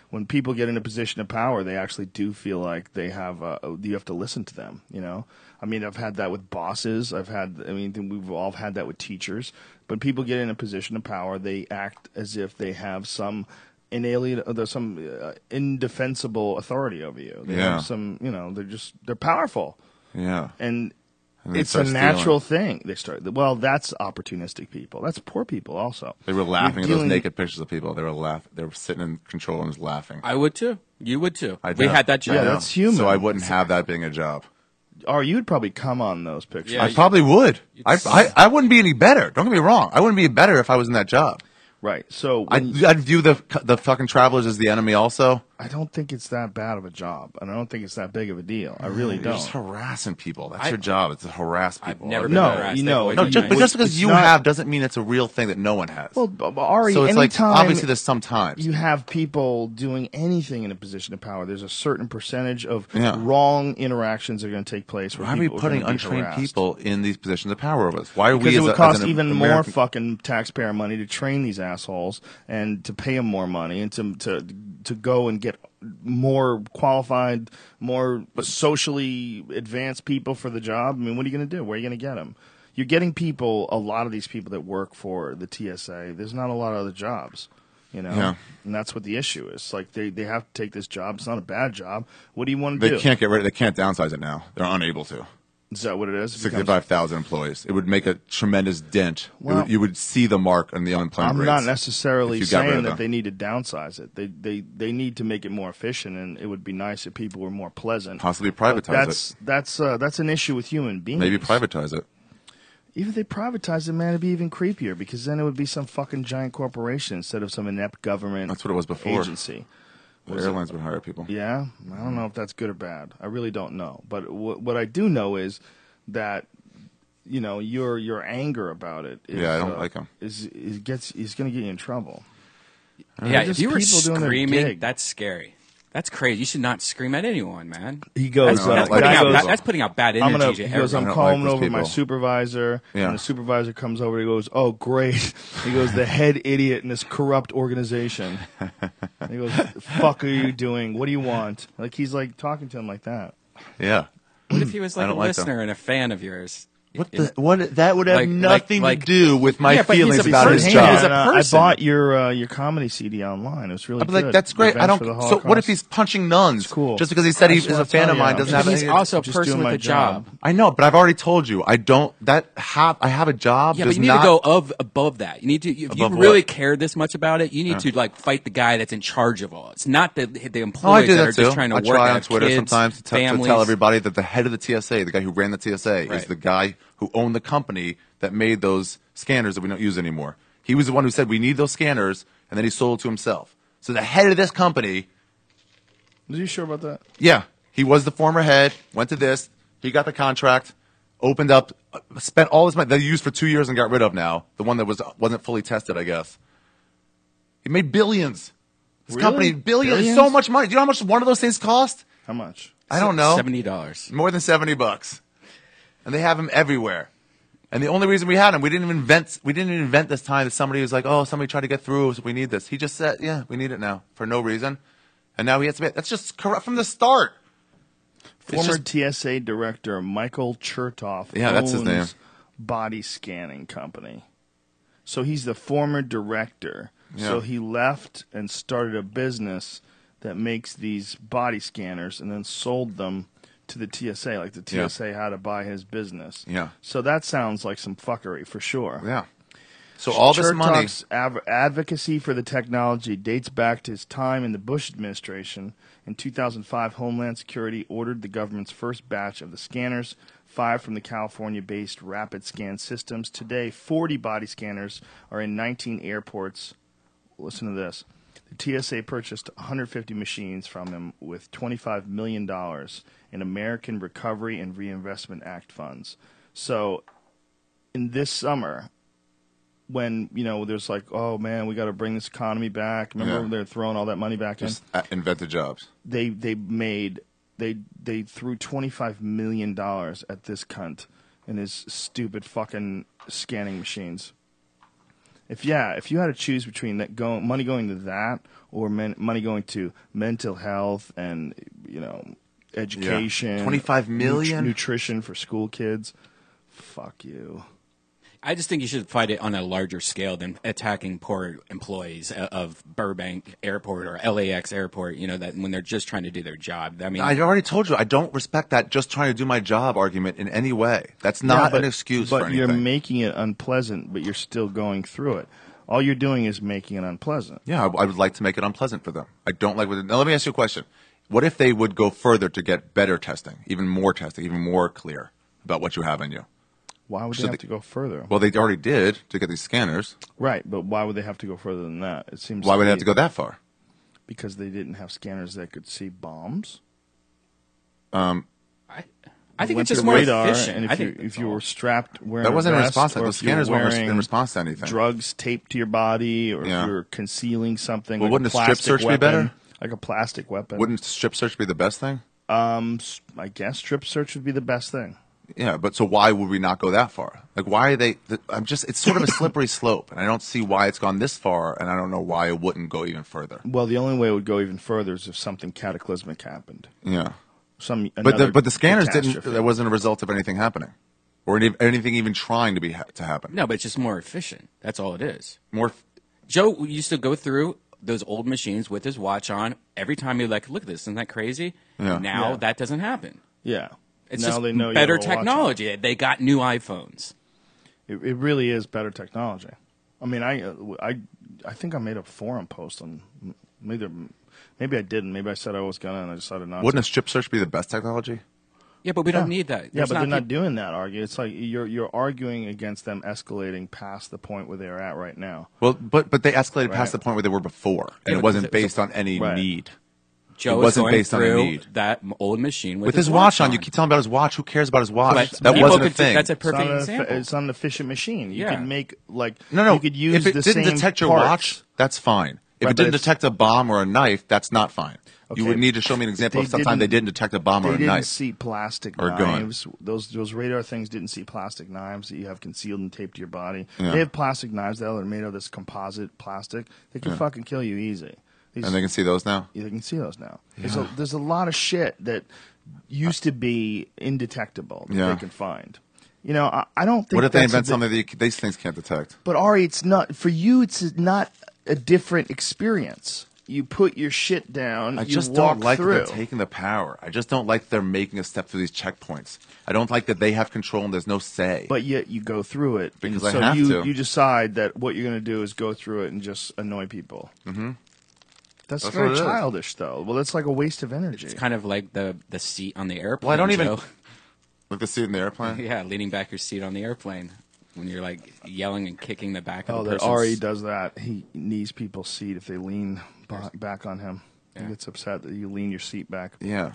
when people get in a position of power, they actually do feel like they have. You have to listen to them. You know, I mean, I've had that with bosses. We've all had that with teachers. But people get in a position of power, they act as if they have some indefensible authority over you. They have some, they're powerful. Yeah. And they it's a start natural thing. That's opportunistic people. That's poor people also. They were laughing at those naked pictures of people. They were sitting in control and was laughing. I would too. You would too. I We know. had that job. Yeah, that's human. So I wouldn't have that being a job. Or you'd probably come on those pictures. Yeah, I probably would. It's- I wouldn't be any better. Don't get me wrong. I wouldn't be better if I was in that job. Right. So I'd view the fucking travelers as the enemy also. I don't think it's that bad of a job, and I don't think it's that big of a deal. I really You're don't. just harassing people. That's your job. It's to harass I've people. never been No, harassed. you know, They've No, always just, been but nice. just because It's you not- have doesn't mean it's a real thing that no one has. Well, Ari, so it's like anytime obviously there's sometimes. you have people doing anything in a position of power, there's a certain percentage of Yeah. wrong interactions that are going to take place. Where Why are we people putting gonna be untrained harassed. people in these positions of power over us? Why are Because we it would as cost an even more American- fucking taxpayer money to train these assholes and to pay them more money and to go and get more qualified, more socially advanced people for the job. I mean, what are you going to do? Where are you going to get them? You're getting people, a lot of these people that work for the TSA, there's not a lot of other jobs, Yeah. And that's what the issue is. Like, they have to take this job. It's not a bad job. What do you want to do? They can't get rid of. They can't downsize it now. They're unable to. Is that what it is? It becomes- 65,000 employees. It would make a tremendous dent. Well, you would see the mark on the unemployment I'm rates. not necessarily if you got rid saying of that them. they need to downsize it. They need to make it more efficient, and it would be nice if people were more pleasant. Possibly But privatize it. that's an issue with human beings. Maybe privatize it. Even if they privatize it, man, it'd be even creepier because then it would be some fucking giant corporation instead of some inept government. That's what it was before. Agency. The airlines would hire people. Yeah, I don't know if that's good or bad. I really don't know. But what I do know is that your anger about it. Is, Yeah, I don't like 'em. Is going to get you in trouble. Yeah, Just if you were people doing their screaming, gig. that's scary. That's crazy. You should not scream at anyone, man. He goes. That's, No, I that's, don't like putting that. out, Goes- that's putting out bad I'm energy gonna. to He goes. everyone. I'm I don't calling like those over my people. supervisor, Yeah. and the supervisor comes over. He goes, "Oh, great." He goes, "The head idiot in this corrupt organization." And he goes, "Fuck, are you doing? What do you want?" Like he's like talking to him like that. Yeah. What if he was I like a don't like them. listener and a fan of yours? What? That would have Like- nothing like- to do with my Yeah, but he's feelings a about his person. job. He's a I person. bought your comedy CD online. It was really I'd be good. like, that's great. I Revenge don't. for the So what if Holocaust. he's punching nuns? It's cool. Just because he said I he just is a wanna fan tell of mine you, doesn't I'm have But he's any. also a just person doing with my a job. job. I know, but I've already told you. I don't. I have a job. Yeah, but does you need not, to go above that. You need to, if you Above really what? care this much about it, you need to like fight the guy that's in charge of all. It's not the Oh, I employees do that that are too. just trying to I work try on at Twitter kids, sometimes to families. tell everybody that the head of the TSA, the guy who ran the TSA, is Right. the guy who owned the company that made those scanners that we don't use anymore. He was the one who said we need those scanners, and then he sold it to himself. So the head of this company, Are you sure about that? yeah, he was the former head. Went to this. He got the contract. Opened up, spent all this money that he used for 2 years and got rid of now. The one that wasn't fully tested, I guess. He made billions. This Really? company, billions, Billions? so much money. Do you know how much one of those things cost? How much? I don't know. $70. More than $70. And they have him everywhere. And the only reason we had him, we didn't even invent this time that somebody was like, oh, somebody tried to get through, so we need this. He just said, yeah, we need it now for no reason. And now he has to be, that's just corrupt from the start. Former just- TSA director Michael Chertoff Yeah, that's his name. owns Body Scanning Company. So he's the former director. Yeah. So he left and started a business that makes these body scanners and then sold them to the TSA. Like the Yeah. TSA had to buy his business. Yeah. So that sounds like some fuckery for sure. Yeah. So all this money. Chertoff's advocacy for the technology dates back to his time in the Bush administration. In 2005, Homeland Security ordered the government's first batch of the scanners, 5 from the California-based Rapid Scan Systems. Today, 40 body scanners are in 19 airports. Listen to this. The TSA purchased 150 machines from him with $25 million in American Recovery and Reinvestment Act funds. So, in this summer, when there's like, oh man, we got to bring this economy back. Remember Yeah. they're throwing all that money back in. Just invented jobs. They threw $25 million at this cunt and his stupid fucking scanning machines. If you had to choose between money going to that or money going to mental health and education, 25 million nutrition for school kids, fuck you. I just think you should fight it on a larger scale than attacking poor employees of Burbank Airport or LAX Airport, that when they're just trying to do their job. I mean, I already told you, I don't respect that just trying to do my job argument in any way. That's not an excuse for anything. But you're making it unpleasant, but you're still going through it. All you're doing is making it unpleasant. Yeah, I would like to make it unpleasant for them. I don't like Now, let me ask you a question. What if they would go further to get better testing, even more clear about what you have in you? Why would they have to go further? Well, they already did to get these scanners. Right, but why would they have to go further than that? It seems. Why would they have to go that far? Because they didn't have scanners that could see bombs. I think it's just more radar, efficient. And if you were strapped wearing that wasn't a in vest, response. or Those if you were scanners weren't wearing in response to anything. Drugs taped to your body, or Yeah. if you're concealing something. Well, like wouldn't a a strip plastic search be weapon, better? Like a plastic weapon. Wouldn't strip search be the best thing? I guess strip search would be the best thing. Yeah, but so why would we not go that far? Like, why are they? It's sort of a slippery slope, and I don't see why it's gone this far, and I don't know why it wouldn't go even further. Well, the only way it would go even further is if something cataclysmic happened. Yeah, But the scanners didn't. catastrophe. That wasn't a result of anything happening, or anything even trying to to happen. No, but it's just more efficient. That's all it is. More. Joe used to go through those old machines with his watch on. Every time he'd look at this, isn't that crazy? Yeah. Now Yeah. that doesn't happen. Yeah. It's Now just they know you better have a watch on. technology. They got new iPhones. It really is better technology. I mean, I think I made a forum post on maybe I didn't. Maybe I said I was gonna, and I decided not. Wouldn't to. a strip search be the best technology? Yeah, but we don't need that. Yeah, There's but they're not peop- doing that. It's like you're arguing against them escalating past the point where they're at right now. Well, but they escalated Right. past the point where they were before, and Yeah, it wasn't but- based on any Right. need. Joe It wasn't is going based on a through need. that old machine With his watch on, you keep telling about his watch. Who cares about his watch? That people wasn't a could do- thing. That's a It's perfect not an example. it's not an efficient machine. You Yeah. could make No. You could use if it the didn't same detect your parts. watch, that's fine. If Right, it but didn't it's- detect a bomb or a knife, that's not fine. Okay. You would need to show me an example of They sometime they didn't- didn't detect a bomb or They a didn't knife. see plastic Or a gun. knives. Those radar things didn't see plastic knives that you have concealed and taped to your body. Yeah. They have plastic knives that are made of this composite plastic. They can fucking kill you easy. And they can see those now? Yeah, they can see those now. There's a lot of shit that used to be indetectable that Yeah. they can find. I don't think. What if they that's invent a something that these things can't detect? But Ari, it's not for you. It's not a different experience. You put your shit down. I you just walk don't like that through. they're taking the power. I just don't like that they're making a step through these checkpoints. I don't like that they have control and there's no say. But yet you go through it Because and I so have you to. you decide that what you're going to do is go through it and just annoy people. Mm-hmm. That's what very it is. childish, though. Well, that's like a waste of energy. It's kind of like the seat on the airplane. Well, I don't even Joe. like the seat in the airplane. Yeah, leaning back your seat on the airplane when you're like yelling and kicking the back Oh, of the that person's. Ari does that. He knees people's seat if they lean back on him. Yeah. He gets upset that you lean your seat back. Yeah.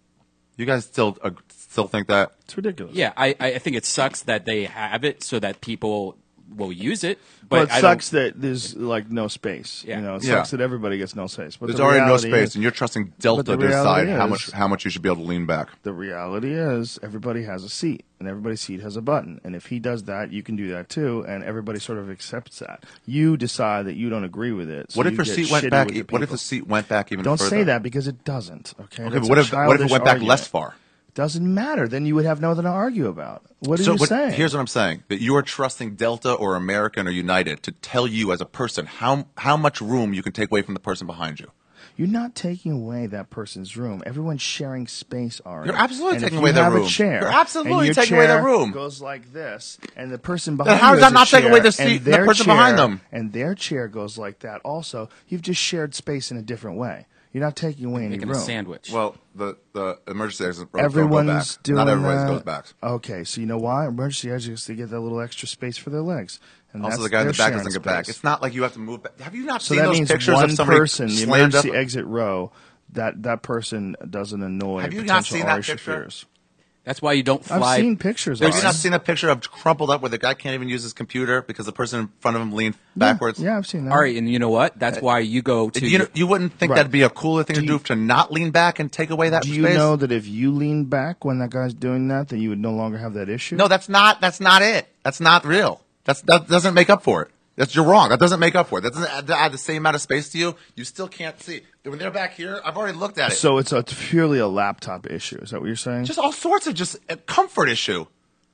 You guys still think that? It's ridiculous. Yeah, I think it sucks that they have it so that people will use it. But But it I sucks don't, that there's like no space. Yeah. It Yeah. sucks that everybody gets no space. But There's the already no reality space, is- and you're trusting But Delta the to decide reality how much you should be able to lean back. The reality is everybody has a seat, and everybody's seat has a button. And if he does that, you can do that too, and everybody sort of accepts that. You decide that you don't agree with it. So What if you your get seat went shitty back? with the What if people. the seat went back even Don't further? say that because it doesn't. Okay. Okay, That's but what a if it childish went back argument. less far? Doesn't matter. Then you would have nothing to argue about. What are So, you but saying? here's what I'm saying: that you are trusting Delta or American or United to tell you as a person how much room you can take away from the person behind you. You're not taking away that person's room. Everyone's sharing space, Ari. You're absolutely And taking if away you their have room. A chair, You're absolutely and your taking away their chair room. Goes like this, and the person behind how you is that has a not taking away the chair, seat- and the their person chair- behind them? And their chair goes like that. Also, you've just shared space in a different way. You're not taking away any making room. a sandwich. Well, the emergency exit roads Everyone's don't go back. doing Not everybody that. goes back. Okay, so you know why? Emergency exits to get that little extra space for their legs. And Also, that's- the guy in the they're back sharing doesn't get back. space. It's not like you have to move back. Have you not So seen that those means pictures one of somebody person, the slammed up? emergency exit row, that person doesn't annoy Have you potential not seen that Ari picture? Shafirs. That's why you don't fly. I've seen pictures. Have you Ari. not seen a picture of crumpled up where the guy can't even use his computer because the person in front of him leaned backwards? Yeah, I've seen that. All right, and you know what? That's why you go to. You wouldn't think Right. that'd be a cooler thing to Do do you- to not lean back and take away that Do space? you know that if you lean back when that guy's doing that, then you would no longer have that issue? No, that's not it. That's not real. That doesn't make up for it. You're wrong. That doesn't make up for it. That doesn't add the same amount of space to you. You still can't see. When they're back here, I've already looked at it. So it's purely a laptop issue. Is that what you're saying? Just all sorts of just a comfort issue.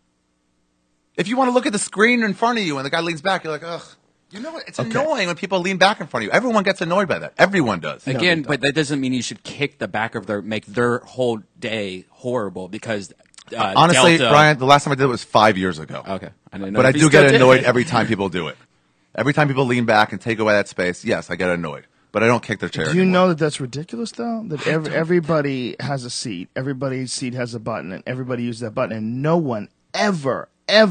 If you want to look at the screen in front of you and the guy leans back, you're like, ugh. You know what? It's annoying when people lean back in front of you. Everyone gets annoyed by that. Everyone does. Again, but that doesn't mean you should kick the back of make their whole day horrible because. Honestly, Delta. Brian, the last time I did it was 5 years ago. Okay, I didn't know But I if you do still get did. annoyed every time people do it. Every time people lean back and take away that space, yes, I get annoyed. But I don't kick their chair. Do you anymore. know that that's ridiculous, though? That everybody has a seat, everybody's seat has a button, and everybody uses that button, and no one ever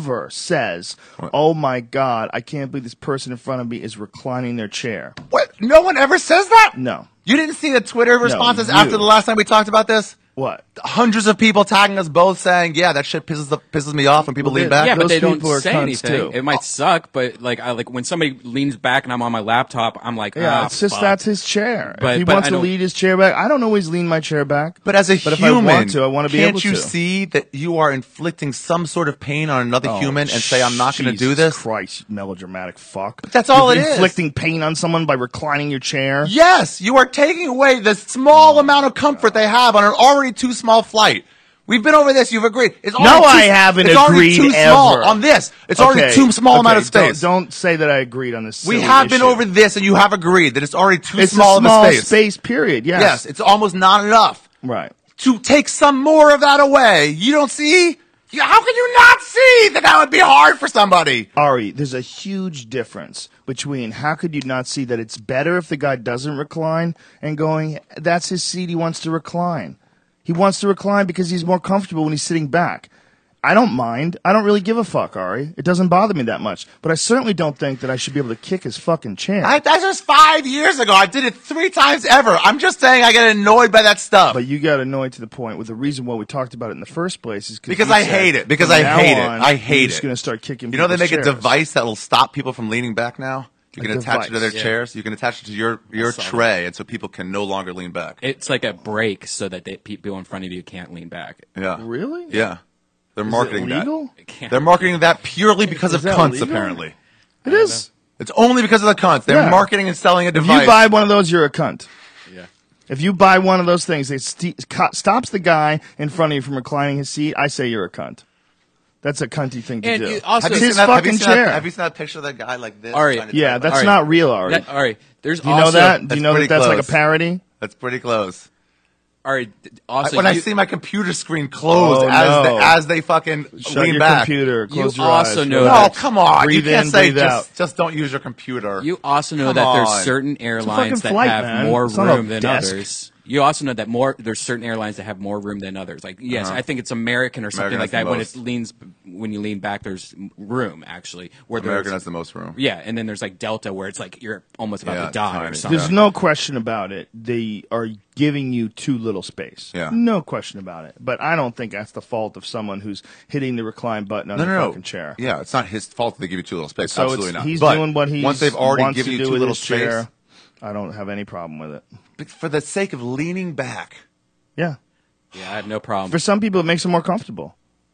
says, "Oh my God, I can't believe this person in front of me is reclining their chair." What? No one ever says that? No. You didn't see the Twitter responses you. after the last time we talked about this? What? Hundreds of people tagging us both saying, yeah, that shit pisses me off when people lean back. Yeah, but Those they don't people are say cunts, anything. too. It might suck, but like when somebody leans back and I'm on my laptop, I'm like, Yeah, it's just fuck. that's his chair. But- if he but wants I to don't- lean his chair back, I don't always lean my chair back. But as a if human, I want to, I want to be able can't you to. see that you are inflicting some sort of pain on another human and say, I'm not going to do Jesus this? Christ, melodramatic fuck. But that's all You're it is. inflicting pain on someone by reclining your chair. Yes, you are taking away the small amount of comfort they have on an already too small flight. We've been over this. You've agreed. It's No, already I too, haven't it's already agreed too small ever. on this. It's already too small amount of space. Don't say that I agreed on this. We silly have been issue. over this, and you have agreed that it's already too It's small a small of a space. period. Yes. Yes, it's almost not enough. Right. To take some more of that away, you don't see? How can you not see that would be hard for somebody? Ari, there's a huge difference between how could you not see that it's better if the guy doesn't recline and going, that's his seat, he wants to recline. He wants to recline because he's more comfortable when he's sitting back. I don't mind. I don't really give a fuck, Ari. It doesn't bother me that much. But I certainly don't think that I should be able to kick his fucking chair. That's just 5 years ago. I did it 3 times ever. I'm just saying I get annoyed by that stuff. But you got annoyed to the point with the reason why we talked about it in the first place is Because you I said, hate it. Because from I now hate it. on, I hate you're it. just going to start kicking You know they make people's a chairs. device that will stop people from leaning back now? You A can attach it to their device. chairs. You can attach it to your tray, and so people can no longer lean back. It's like a break so that people in front of you can't lean back. Yeah. Really? Yeah. They're Is marketing it legal? that. They're marketing that purely because of that cunts, legal? apparently. It is. It's only because of the cunts. They're Yeah. marketing and selling a If device. you buy one of those, you're a cunt. Yeah. If you buy one of those things, it stops the guy in front of you from reclining his seat, I say you're a cunt. That's a cunty thing to And do. you also- It's have you his seen that, have you fucking seen that- chair. Have you seen that picture of that guy like this? Ari, trying to Yeah, type? that's All right. not real, Ari. All right. There's Do you know that? Do That's you know pretty that that's like a close. parody? That's pretty close. All right. Also, When I you- see my computer screen close Oh, no. as they fucking Shut lean your back. computer. Close your also eyes. know relax. No, that- come on. Breathe you can't in, say breathe out. just don't use your computer. You also know Come that on. there's certain airlines that flight, have man. more It's not a room than desk. others. You also know that there's certain airlines that have more room than others. Like, yes, I think it's American or something American like has that. the When you lean back, there's room actually. Where American there's, has the most room. yeah, and then there's like Delta where it's like you're almost about Yeah, to die or tiny. something. There's no question about it. They are giving you too little space. Yeah. No question about it. But I don't think that's the fault of someone who's hitting the recline button on the fucking chair. Yeah, it's not his fault that they give you too little space. So Absolutely it's, not. he's But doing what he once they've already wants given to you do too with little his space, chair. I don't have any problem with it. but for the sake of leaning back, Yeah. Yeah, I have no problem. For some people, it makes them more comfortable.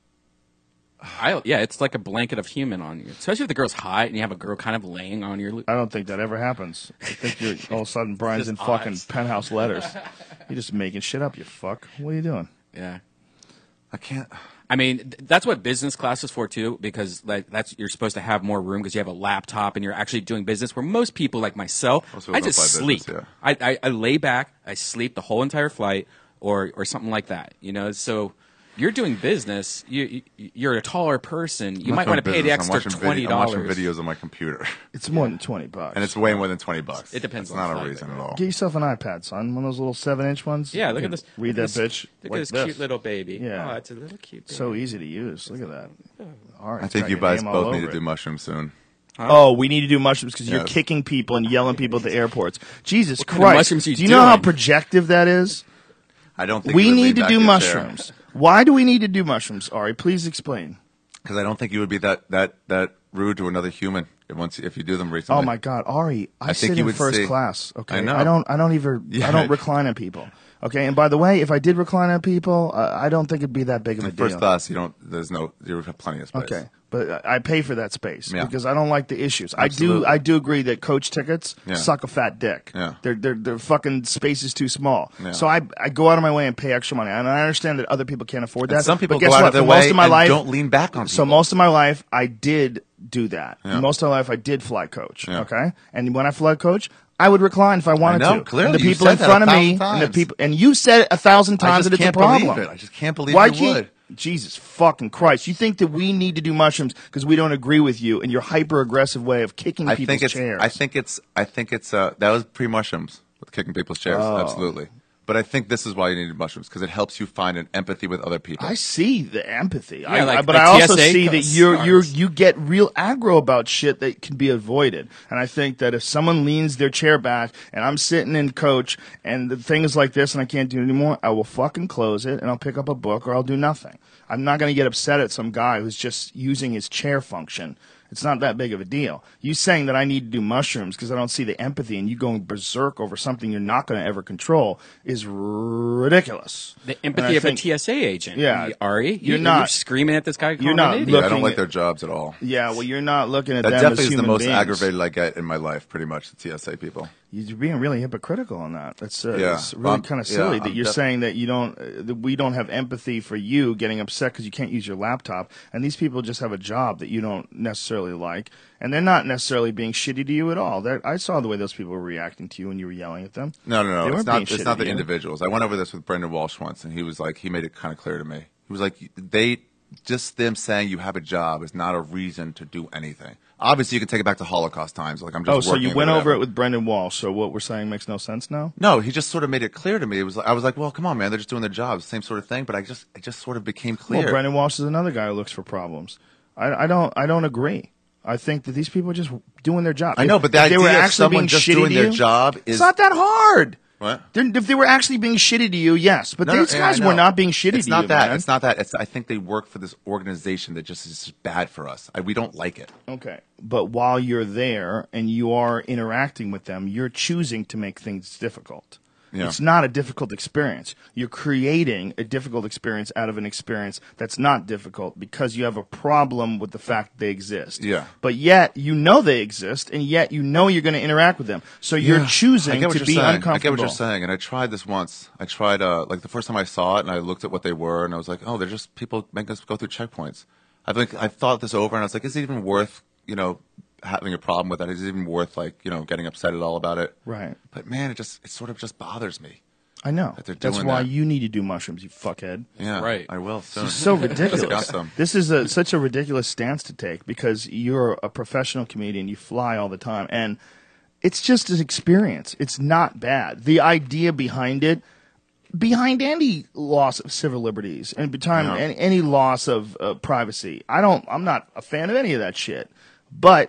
Yeah, it's like a blanket of human on you, especially if the girl's hot and you have a girl kind of laying on your. I don't think that ever happens. I think you're all of a sudden Brian's in Just fucking eyes. Penthouse Letters. You're just making shit up, you fuck. What are you doing? Yeah. I can't. I mean, that's what business class is for too, because like you're supposed to have more room because you have a laptop and you're actually doing business. Where most people, like myself, Most people I don't just fly sleep. business, I lay back, I sleep the whole entire flight, or something like that. You know, so you're doing business. You're a taller person. You might want to pay the extra $20. I'm watching videos on my computer, It's more than $20. and it's way more than $20. It depends It's on not the a flight, reason but- at all. Get yourself an iPad, son. One of those little 7-inch ones. Yeah, You look at can this. Read look that at bitch. Look like at this this. cute little baby. Yeah. Oh, it's a little cute baby. So easy to use. Look at that. All right, I it's think got you your guys name all both need over to do it. mushrooms soon. Oh, we need to do mushrooms because you're Yes. kicking people and yelling people at the airports. Jesus kind of Christ. mushrooms Do are you you know how doing? projective that is? I don't think We you would lean need to back do your chair. mushrooms. Why do we need to do mushrooms, Ari? Please explain. Because I don't think you would be that rude to another human if you do them recently. Oh my God, Ari! I think sit you in would first see. class. Okay, I know. I don't recline on people. Okay, and by the way, if I did recline on people, I don't think it'd be that big of a In deal. first class, you have plenty of space. Okay, But I pay for that space Yeah. because I don't like the issues. Absolutely. I do agree that coach tickets suck a fat dick. Yeah. Their fucking space is too small. Yeah. So I go out of my way and pay extra money. And I understand that other people can't afford that. And some people but guess go out what? of their For most way of my and life, don't lean back on people. So most of my life, I did do that. Yeah. Most of my life, I did fly coach. Yeah. Okay, and when I fly coach, I would recline if I wanted I know, to. clearly. And the You people said in that front of 1,000 me, and the times. people, and you said it 1,000 I times just that it's a can't problem. believe it. I just can't believe Why you can't? would. Jesus fucking Christ! You think that we need to do mushrooms because we don't agree with you and your hyper aggressive way of kicking people's chairs? I think it's that was pre-mushrooms with kicking people's chairs. Oh. Absolutely. But I think this is why you needed mushrooms because it helps you find an empathy with other people. I see the empathy, like but the I also TSA see that stars. you get real aggro about shit that can be avoided. And I think that if someone leans their chair back and I'm sitting in coach and the thing is like this and I can't do it anymore, I will fucking close it and I'll pick up a book or I'll do nothing. I'm not going to get upset at some guy who's just using his chair function. It's not that big of a deal. You saying that I need to do mushrooms because I don't see the empathy and you going berserk over something you're not going to ever control is ridiculous. The And empathy I of think- a TSA agent. Yeah. Ari, You're not- You're screaming at this guy. You're calling him not an idiot. Yeah, I looking don't like at- their jobs at all. Yeah, well, you're not looking at That them definitely as is the human most beings. aggravated I get in my life, pretty much, the TSA people. You're being really hypocritical on that. That's Yeah. it's really kind of silly that I'm you're saying that you don't, that we don't have empathy for you getting upset because you can't use your laptop, and these people just have a job that you don't necessarily like, and they're not necessarily being shitty to you at all. I saw the way those people were reacting to you when you were yelling at them. No. They It's weren't not. being It's shitty not to the you. individuals. I went over this with Brendan Walsh once, and he made it kind of clear to me. He was like, just them saying you have a job is not a reason to do anything. Obviously, you can take it back to Holocaust times. Like I'm just. Oh, so you working or went over whatever. it with Brendan Walsh. So what we're saying makes no sense now. No, he just sort of made it clear to me. I was like, well, come on, man, they're just doing their jobs, same sort of thing. But it just sort of became clear. Well, Brendan Walsh is another guy who looks for problems. I don't agree. I think that these people are just doing their job. I know, but the if they were idea of actually someone being just shitty doing to their you, job it's is not that hard. What? If they were actually being shitty to you, yes. But these Yeah, guys I were know. not being shitty It's to not you, that. man. It's not that. I think they work for this organization that just is bad for us. We don't like it. Okay. But while you're there and you are interacting with them, you're choosing to make things difficult. Yeah. It's not a difficult experience. You're creating a difficult experience out of an experience that's not difficult because you have a problem with the fact they exist. Yeah. But yet you know they exist, and yet you know you're going to interact with them. So you're I choosing get what to you're be saying. uncomfortable. I get what you're saying, and I tried this once. I tried like the first time I saw it, and I looked at what they were, and I was like, oh, they're just people making us go through checkpoints. I thought this over, and I was like, is it even worth having a problem with that? Is it even worth getting upset at all about it? Right. But man, it sort of just bothers me. I know. That they're That's doing why that. you need to do mushrooms, you fuckhead. Yeah, Right. I will soon. It's so ridiculous. Discuss them. This is such a ridiculous stance to take because you're a professional comedian. You fly all the time, and it's just an experience. It's not bad. The idea behind it, behind any loss of civil liberties and behind any loss of privacy, I'm not a fan of any of that shit. But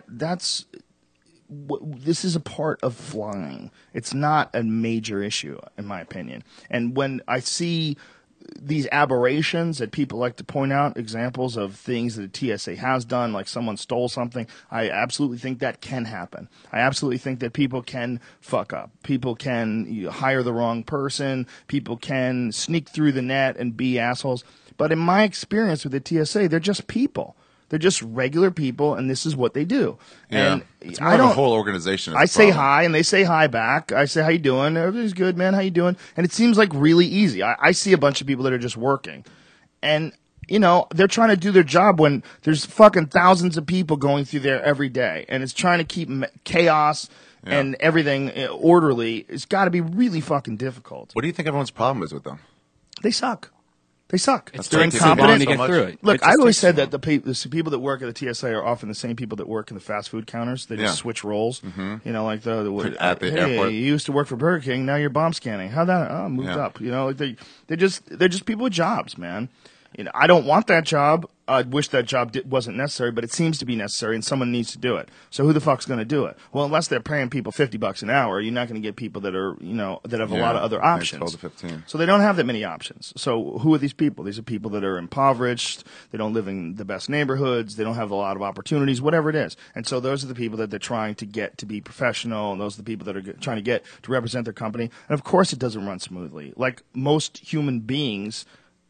this is a part of flying. It's not a major issue, in my opinion. And when I see these aberrations that people like to point out, examples of things that the TSA has done, like someone stole something, I absolutely think that can happen. I absolutely think that people can fuck up. People can hire the wrong person. People can sneak through the net and be assholes. But in my experience with the TSA, they're just people. They're just regular people, and this is what they do. Yeah. And It's more of a whole organization. I say hi, and they say hi back. I say, how you doing? Everything's good, man. How you doing? And it seems like really easy. I see a bunch of people that are just working. And, they're trying to do their job when there's fucking thousands of people going through there every day. And it's trying to keep chaos and everything orderly. It's got to be really fucking difficult. What do you think everyone's problem is with them? They suck. They suck. It's They're taking too long incompetent. to get So through much. it. Look, It just I've always takes said too that the people that work at the TSA are often the same people that work in the fast food counters. They just Yeah. switch roles. Like At the hey, airport. you used to work for Burger King, now you're bomb scanning. How that? Oh, moved Yeah. up. They're just people with jobs, man. I don't want that job. I wish that job wasn't necessary, but it seems to be necessary, and someone needs to do it. So who the fuck's going to do it? Well, unless they're paying people $50 an hour, you're not going to get people that are that have a lot of other I think options. 12 to 15. So they don't have that many options. So who are these people? These are people that are impoverished. They don't live in the best neighborhoods. They don't have a lot of opportunities, whatever it is. And so those are the people that they're trying to get to be professional, and those are the people that are trying to get to represent their company. And of course it doesn't run smoothly. Like most human beings,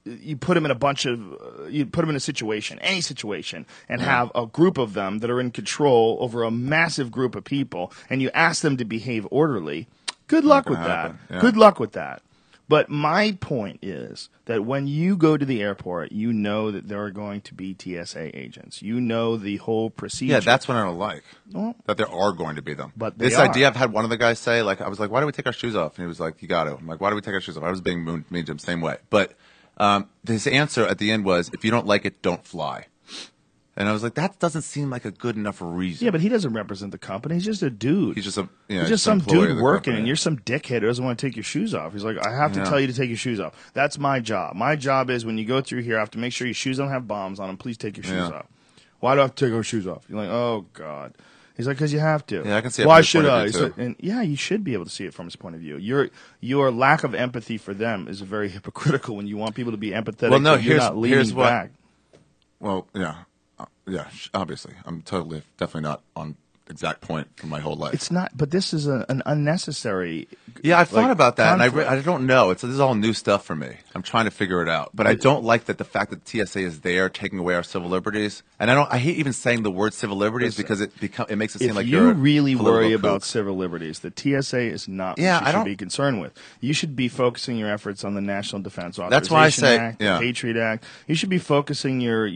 you put them in a bunch of you put them in a situation, any situation, and have a group of them that are in control over a massive group of people, and you ask them to behave orderly. Good luck with that. Yeah. Good luck with that. But my point is that when you go to the airport, you know that there are going to be TSA agents. You know the whole procedure. Yeah, that's what I don't like. Well, that there are going to be them. But they this are. idea, I've had one of the guys say, like, I was like, why do we take our shoes off? And he was like, you got to. I'm like, why do we take our shoes off? I was being mean to him, same way. But his answer at the end was, if you don't like it, don't fly. And I was like, that doesn't seem like a good enough reason. yeah, but he doesn't represent the company. He's just a dude. He's just a He's just some employee of dude the working, company. and you're some dickhead who doesn't want to take your shoes off. He's like, I have to tell you to take your shoes off. That's my job. My job is when you go through here, I have to make sure your shoes don't have bombs on them. Please take your shoes off. Why do I have to take our shoes off? You're like, oh, God. He's like, because you have to. Yeah, I can see it Why from his should point of I? view, He's too. like, and yeah, you should be able to see it from his point of view. Your lack of empathy for them is very hypocritical when you want people to be empathetic. Well, no, but you're not leaning here's what- back. Well, yeah. Obviously. I'm definitely not on exact point for my whole life. It's not, but this is an unnecessary. Yeah, I've thought like, about that, conflict. and I don't know. This is all new stuff for me. I'm trying to figure it out, but I don't like that the fact that TSA is there taking away our civil liberties, and I hate even saying the word civil liberties because it makes it seem If like you you're a really worry political about kook. civil liberties, the TSA is not Yeah, what you I should don't- be concerned with. You should be focusing your efforts on the National Defense Authorization That's why I say- Act, yeah. the Patriot Act. You should be focusing your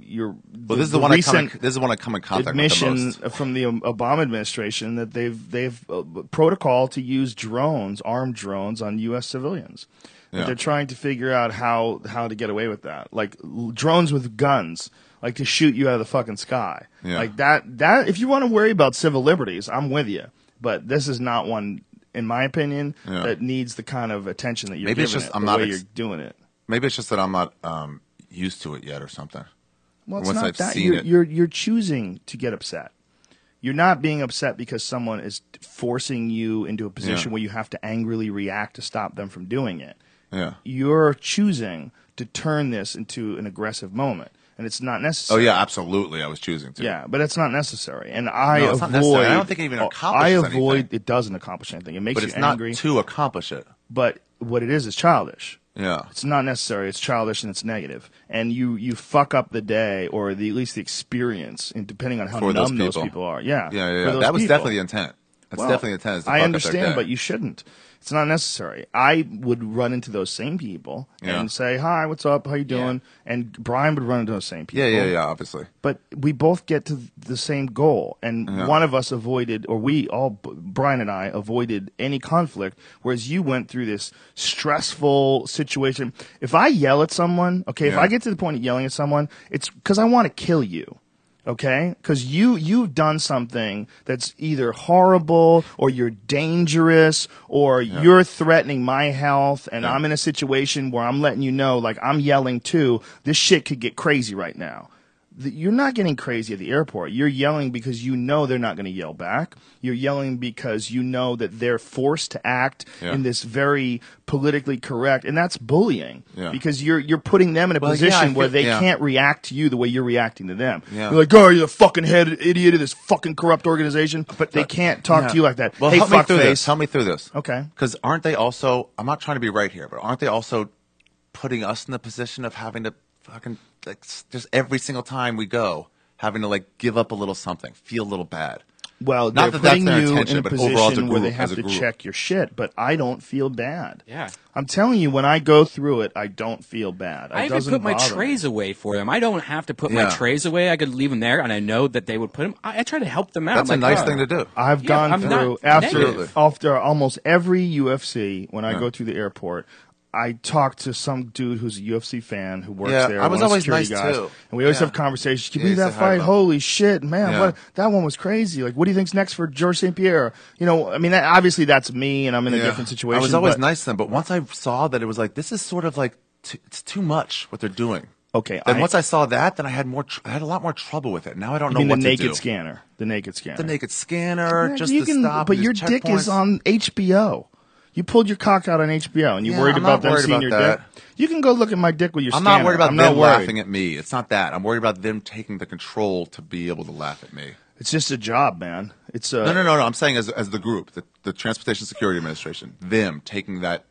Well, this is the one recent this is the one I come in contact admission with the most. from the Obama administration that they've protocol to use drones, armed drones, on U.S. civilians. That Yeah. they're trying to figure out how to get away with that, like drones with guns, like to shoot you out of the fucking sky, Yeah. like that. That if you want to worry about civil liberties, I'm with you. But this is not one, in my opinion, Yeah. that needs the kind of attention that you're Maybe it's giving just it, I'm the not way ex- you're doing it. Maybe it's just that I'm not used to it yet or something. Well, it's Once not I've that seen it. you're choosing to get upset. You're not being upset because someone is forcing you into a position Yeah. where you have to angrily react to stop them from doing it. Yeah. You're choosing to turn this into an aggressive moment, and it's not Oh necessary. yeah, absolutely. I was choosing to. Yeah, but it's not necessary, and I No, it's not avoid. necessary. I don't think it even I accomplishes avoid. anything. It doesn't accomplish anything. It makes But you it's not angry. to accomplish it. But what it is childish. Yeah. It's not necessary. It's childish and it's negative. And you fuck up the day or at least the experience, and depending on how For those numb those people. people are. Yeah. Yeah, for yeah. those That was people. definitely the intent. That's Well, definitely the intent. Is to I fuck up their understand, day. but you shouldn't. It's not necessary. I would run into those same people Yeah. and say, "Hi, what's up? How you doing?" And Brian would run into those same people. Yeah, obviously. But we both get to the same goal, and one of us avoided, or we all, Brian and I, avoided any conflict, whereas you went through this stressful situation. If I yell at someone, okay, if Yeah. I get to the point of yelling at someone, it's because I want to kill you. Okay, because you've done something that's either horrible or you're dangerous or you're threatening my health, and I'm in a situation where I'm letting you know, like I'm yelling too. This shit could get crazy right now. You're not getting crazy at the airport. You're yelling because you know they're not going to yell back. You're yelling because you know that they're forced to act in this very politically correct, and that's bullying. Yeah. Because you're putting them in a Well, position yeah, I where feel- they yeah. can't react to you the way you're reacting to them. Yeah. You're like, oh, you're the fucking head idiot of this fucking corrupt organization. But they can't talk to you like that. Well, hey, help me through fuckface. this. Help me through this. Okay. Because aren't they also? I'm not trying to be right here, but aren't they also putting us in the position of having to fucking like just every single time we go, having to like give up a little something, feel a little bad. Well, Not they're that that's putting their you intention, in a but overall as a position where they group- have as a to group. check your shit, but I don't feel bad. Yeah. I'm telling you, when I go through it, I don't feel bad. It I even doesn't put my bother me. trays away for them. I don't have to put my Yeah. trays away. I could leave them there, and I know that they would put them. I try to help them out. That's I'm a like, nice "Oh." thing to do. I've Yeah, gone I'm not through negative. after almost every UFC. When I go through the airport, I talk to some dude who's a UFC fan who works Yeah, there. I was one of the always security nice, guys, too. and we always Yeah. have conversations. Can Yeah, you believe you that say hi fight? to him. Holy shit, man! Yeah. What, that one was crazy. Like, what do you think's next for George St. Pierre? You know, I mean, obviously that's me, and I'm in a Yeah. different situation. I was always but- nice to them, but once I saw that it was like this is sort of like it's too much what they're doing. Okay, Then once I saw that, then I had I had a lot more trouble with it. Now I don't know mean what the to naked do. scanner, the naked scanner, The naked scanner, Yeah, just you to can, stop. but these your dick is checkpoints. on HBO. You pulled your cock out on HBO, and you're Yeah, worried I'm about not them worried seeing about your that. dick. You can go look at my dick with your I'm scanner. not worried about I'm them not worried. laughing at me. It's not that. I'm worried about them taking the control to be able to laugh at me. It's just a job, man. It's a No. I'm saying as the group, the Transportation Security Administration, them taking that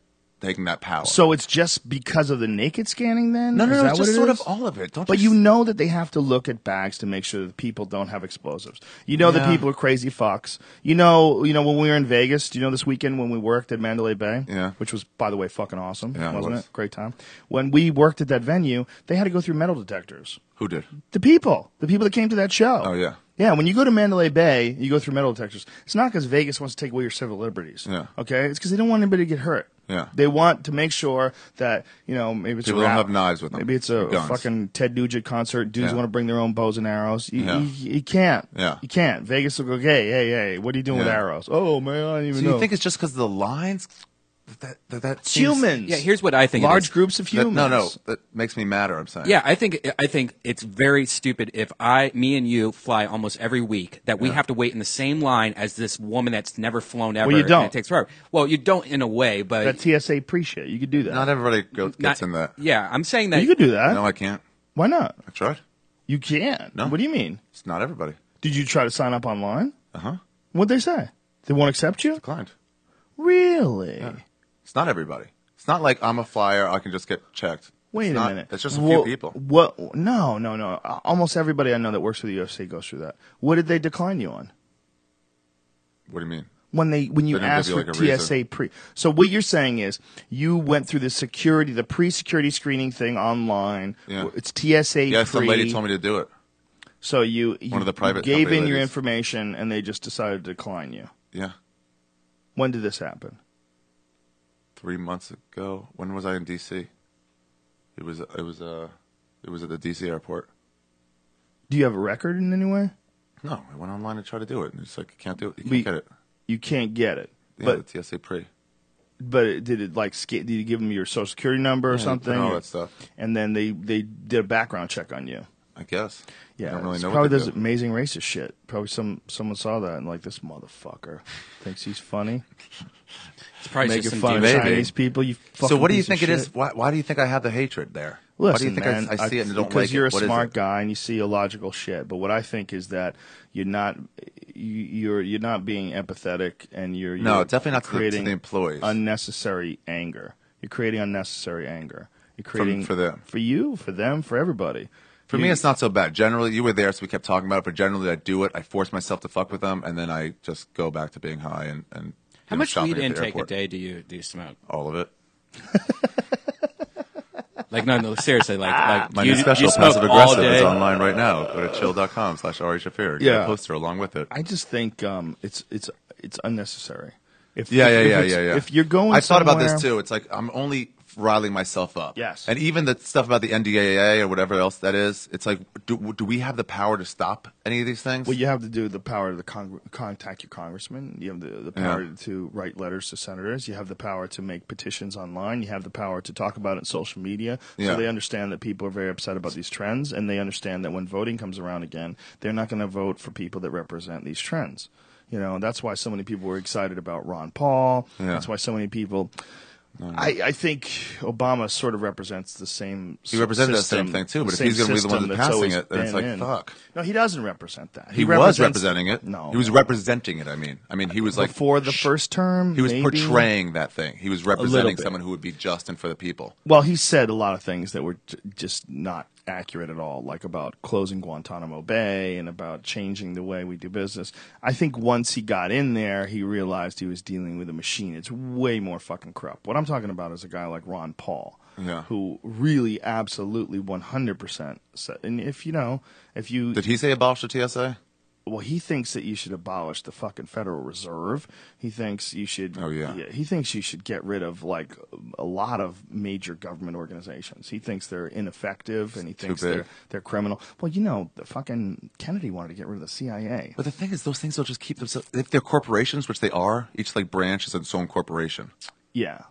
taking that power. So it's just because of the naked scanning then? No, Is that it's what just it sort is? of all of it. But you know that they have to look at bags to make sure that people don't have explosives. You know that Yeah. people are crazy fucks. You know when we were in Vegas, do you know this weekend when we worked at Mandalay Bay? Yeah. Which was, by the way, fucking awesome, Yeah, it wasn't was. it? Great time. When we worked at that venue, they had to go through metal detectors. Who did? The people that came to that show. Oh, yeah. Yeah, when you go to Mandalay Bay, you go through metal detectors. It's not because Vegas wants to take away your civil liberties. Yeah. Okay? It's because they don't want anybody to get hurt. Yeah. They want to make sure that, maybe it's People a don't rap- have knives with them. Maybe it's a Guns. fucking Ted Nugent concert. Dudes Yeah. want to bring their own bows and arrows. Yeah. You can't. Yeah. You can't. Vegas will go, hey, what are you doing with Yeah. arrows? Oh, man, I don't even So know. you think it's just because of the lines? That It's seems- humans. Yeah, here's what I think. it Large is. groups of humans. No, that makes me madder. I'm saying. Yeah, I think it's very stupid if me and you fly almost every week that we have to wait in the same line as this woman that's never flown ever. Well, you don't. And it takes forever. Well, you don't in a way, but That TSA pre-shit. You could do that. Not everybody gets not- in that. Yeah, I'm saying that. You could do that. No, I can't. Why not? I tried. You can't. No. What do you mean? It's not everybody. Did you try to sign up online? Uh-huh. What'd they say? They won't accept you? Declined. Really? It's not everybody. It's not like I'm a flyer. I can just get checked. Wait It's a not- minute. It's just a few people. What? No. Almost everybody I know that works for the UFC goes through that. What did they decline you on? What do you mean? When you They didn't asked give you, for like, a TSA pre. So what you're saying is you went through the pre-security screening thing online. Yeah. It's TSA Yeah, pre. some lady told me to do it. So you One of the private gave company in your ladies. information and they just decided to decline you. Yeah. When did this happen? 3 months ago. When was I in D.C.? It was at the D.C. airport. Do you have a record in any way? No, I went online to try to do it, and it's like you can't do it. You But can't get it. You can't get it. Yeah, the TSA pre. But did it did you give them your social security number or Yeah, something? and all Or- that stuff. And then they did a background check on you. I guess. Yeah, I don't really it's know probably what they does do. amazing racist shit. Probably someone saw that and this motherfucker thinks he's funny. it's probably Making just some fun of dude- Maybe. Chinese people. You So fucking what do you piece of think it is? shit. Why do you think I have the hatred there? Listen, why do you think man, I see it and don't because like you're it? What a is smart it? guy and you see illogical shit. But what I think is that you're not being empathetic and you're No, definitely not to creating the employees. unnecessary anger. You're creating unnecessary anger. You're creating for them. for you, for them, for everybody. For me, it's not so bad. Generally, you were there, so we kept talking about it. But generally, I do it. I force myself to fuck with them, and then I just go back to being high and How much shopping weed at the intake a airport. day do you smoke? All of it. No, seriously, like My you, new special, you smoke Passive all Aggressive, is day. online right now. Go to chill.com/Ari Shafir. Get Yeah. a poster along with it. I just think it's unnecessary. If Yeah. If you're going, I thought about somewhere- this too. It's like I'm only riling myself up. Yes. And even the stuff about the NDAA or whatever else that is, it's like, do we have the power to stop any of these things? Well, you have to do the power to contact your congressman. You have the power Yeah. to write letters to senators. You have the power to make petitions online. You have the power to talk about it in social media. Yeah. So they understand that people are very upset about these trends, and they understand that when voting comes around again, they're not going to vote for people that represent these trends. That's why so many people were excited about Ron Paul. Yeah. That's why so many people. I think Obama sort of represents the same. He represented the same system, thing too, but if same he's going to be the one system that's that's passing always it, then it's been like, in. fuck. No, he doesn't represent that. He was represents- representing it. No, he was representing it. I mean, he was like before the first term. he was maybe. portraying that thing. He was representing bit. someone who would be just and for the people. Well, he said a lot of things that were just not accurate at all, like about closing Guantanamo Bay and about changing the way we do business. I think once he got in there, he realized he was dealing with a machine. It's way more fucking corrupt. What I'm talking about is a guy like Ron Paul, Yeah. who really, absolutely, 100% said. And if you Did he say abolish the TSA? well, he thinks that you should abolish the fucking Federal Reserve. He thinks you should. Oh, yeah. He thinks you should get rid of a lot of major government organizations. He thinks they're ineffective, and he thinks big. they're criminal. Well, the fucking Kennedy wanted to get rid of the CIA. But the thing is, those things will just keep themselves. If they're corporations, which they are, each branch is its own corporation. Yeah.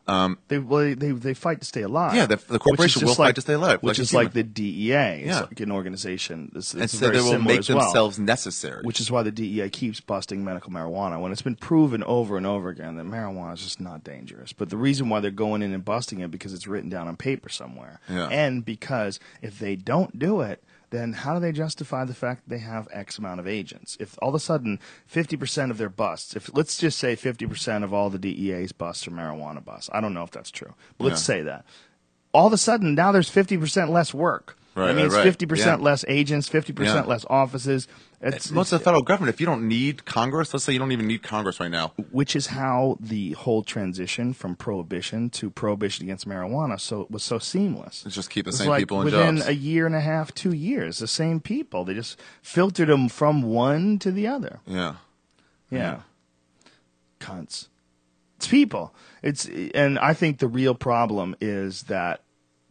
They fight to stay alive. Yeah, the corporation which is just will fight to stay alive, Which like a is like human. the DEA. It's Yeah. like an organization. It's And so very they will similar make as well. themselves necessary. Which is why the DEA keeps busting medical marijuana when it's been proven over and over again that marijuana is just not dangerous. But the reason why they're going in and busting it because it's written down on paper somewhere. Yeah. And because if they don't do it, then how do they justify the fact that they have X amount of agents? If all of a sudden 50% of their busts, if let's just say 50% of all the DEA's busts are marijuana busts. I don't know if that's true, but let's say that. All of a sudden, now there's 50% less work. Right, that means right. 50% less agents, 50% less offices. Most of the federal government, if you don't need Congress, let's say you don't even need Congress right now. Which is how the whole transition from prohibition to prohibition against marijuana was so seamless. Let's just keep the It was same like people in within jobs. a year and a half, 2 years, the same people. They just filtered them from one to the other. Yeah. Yeah. Cunts. It's people. And I think the real problem is that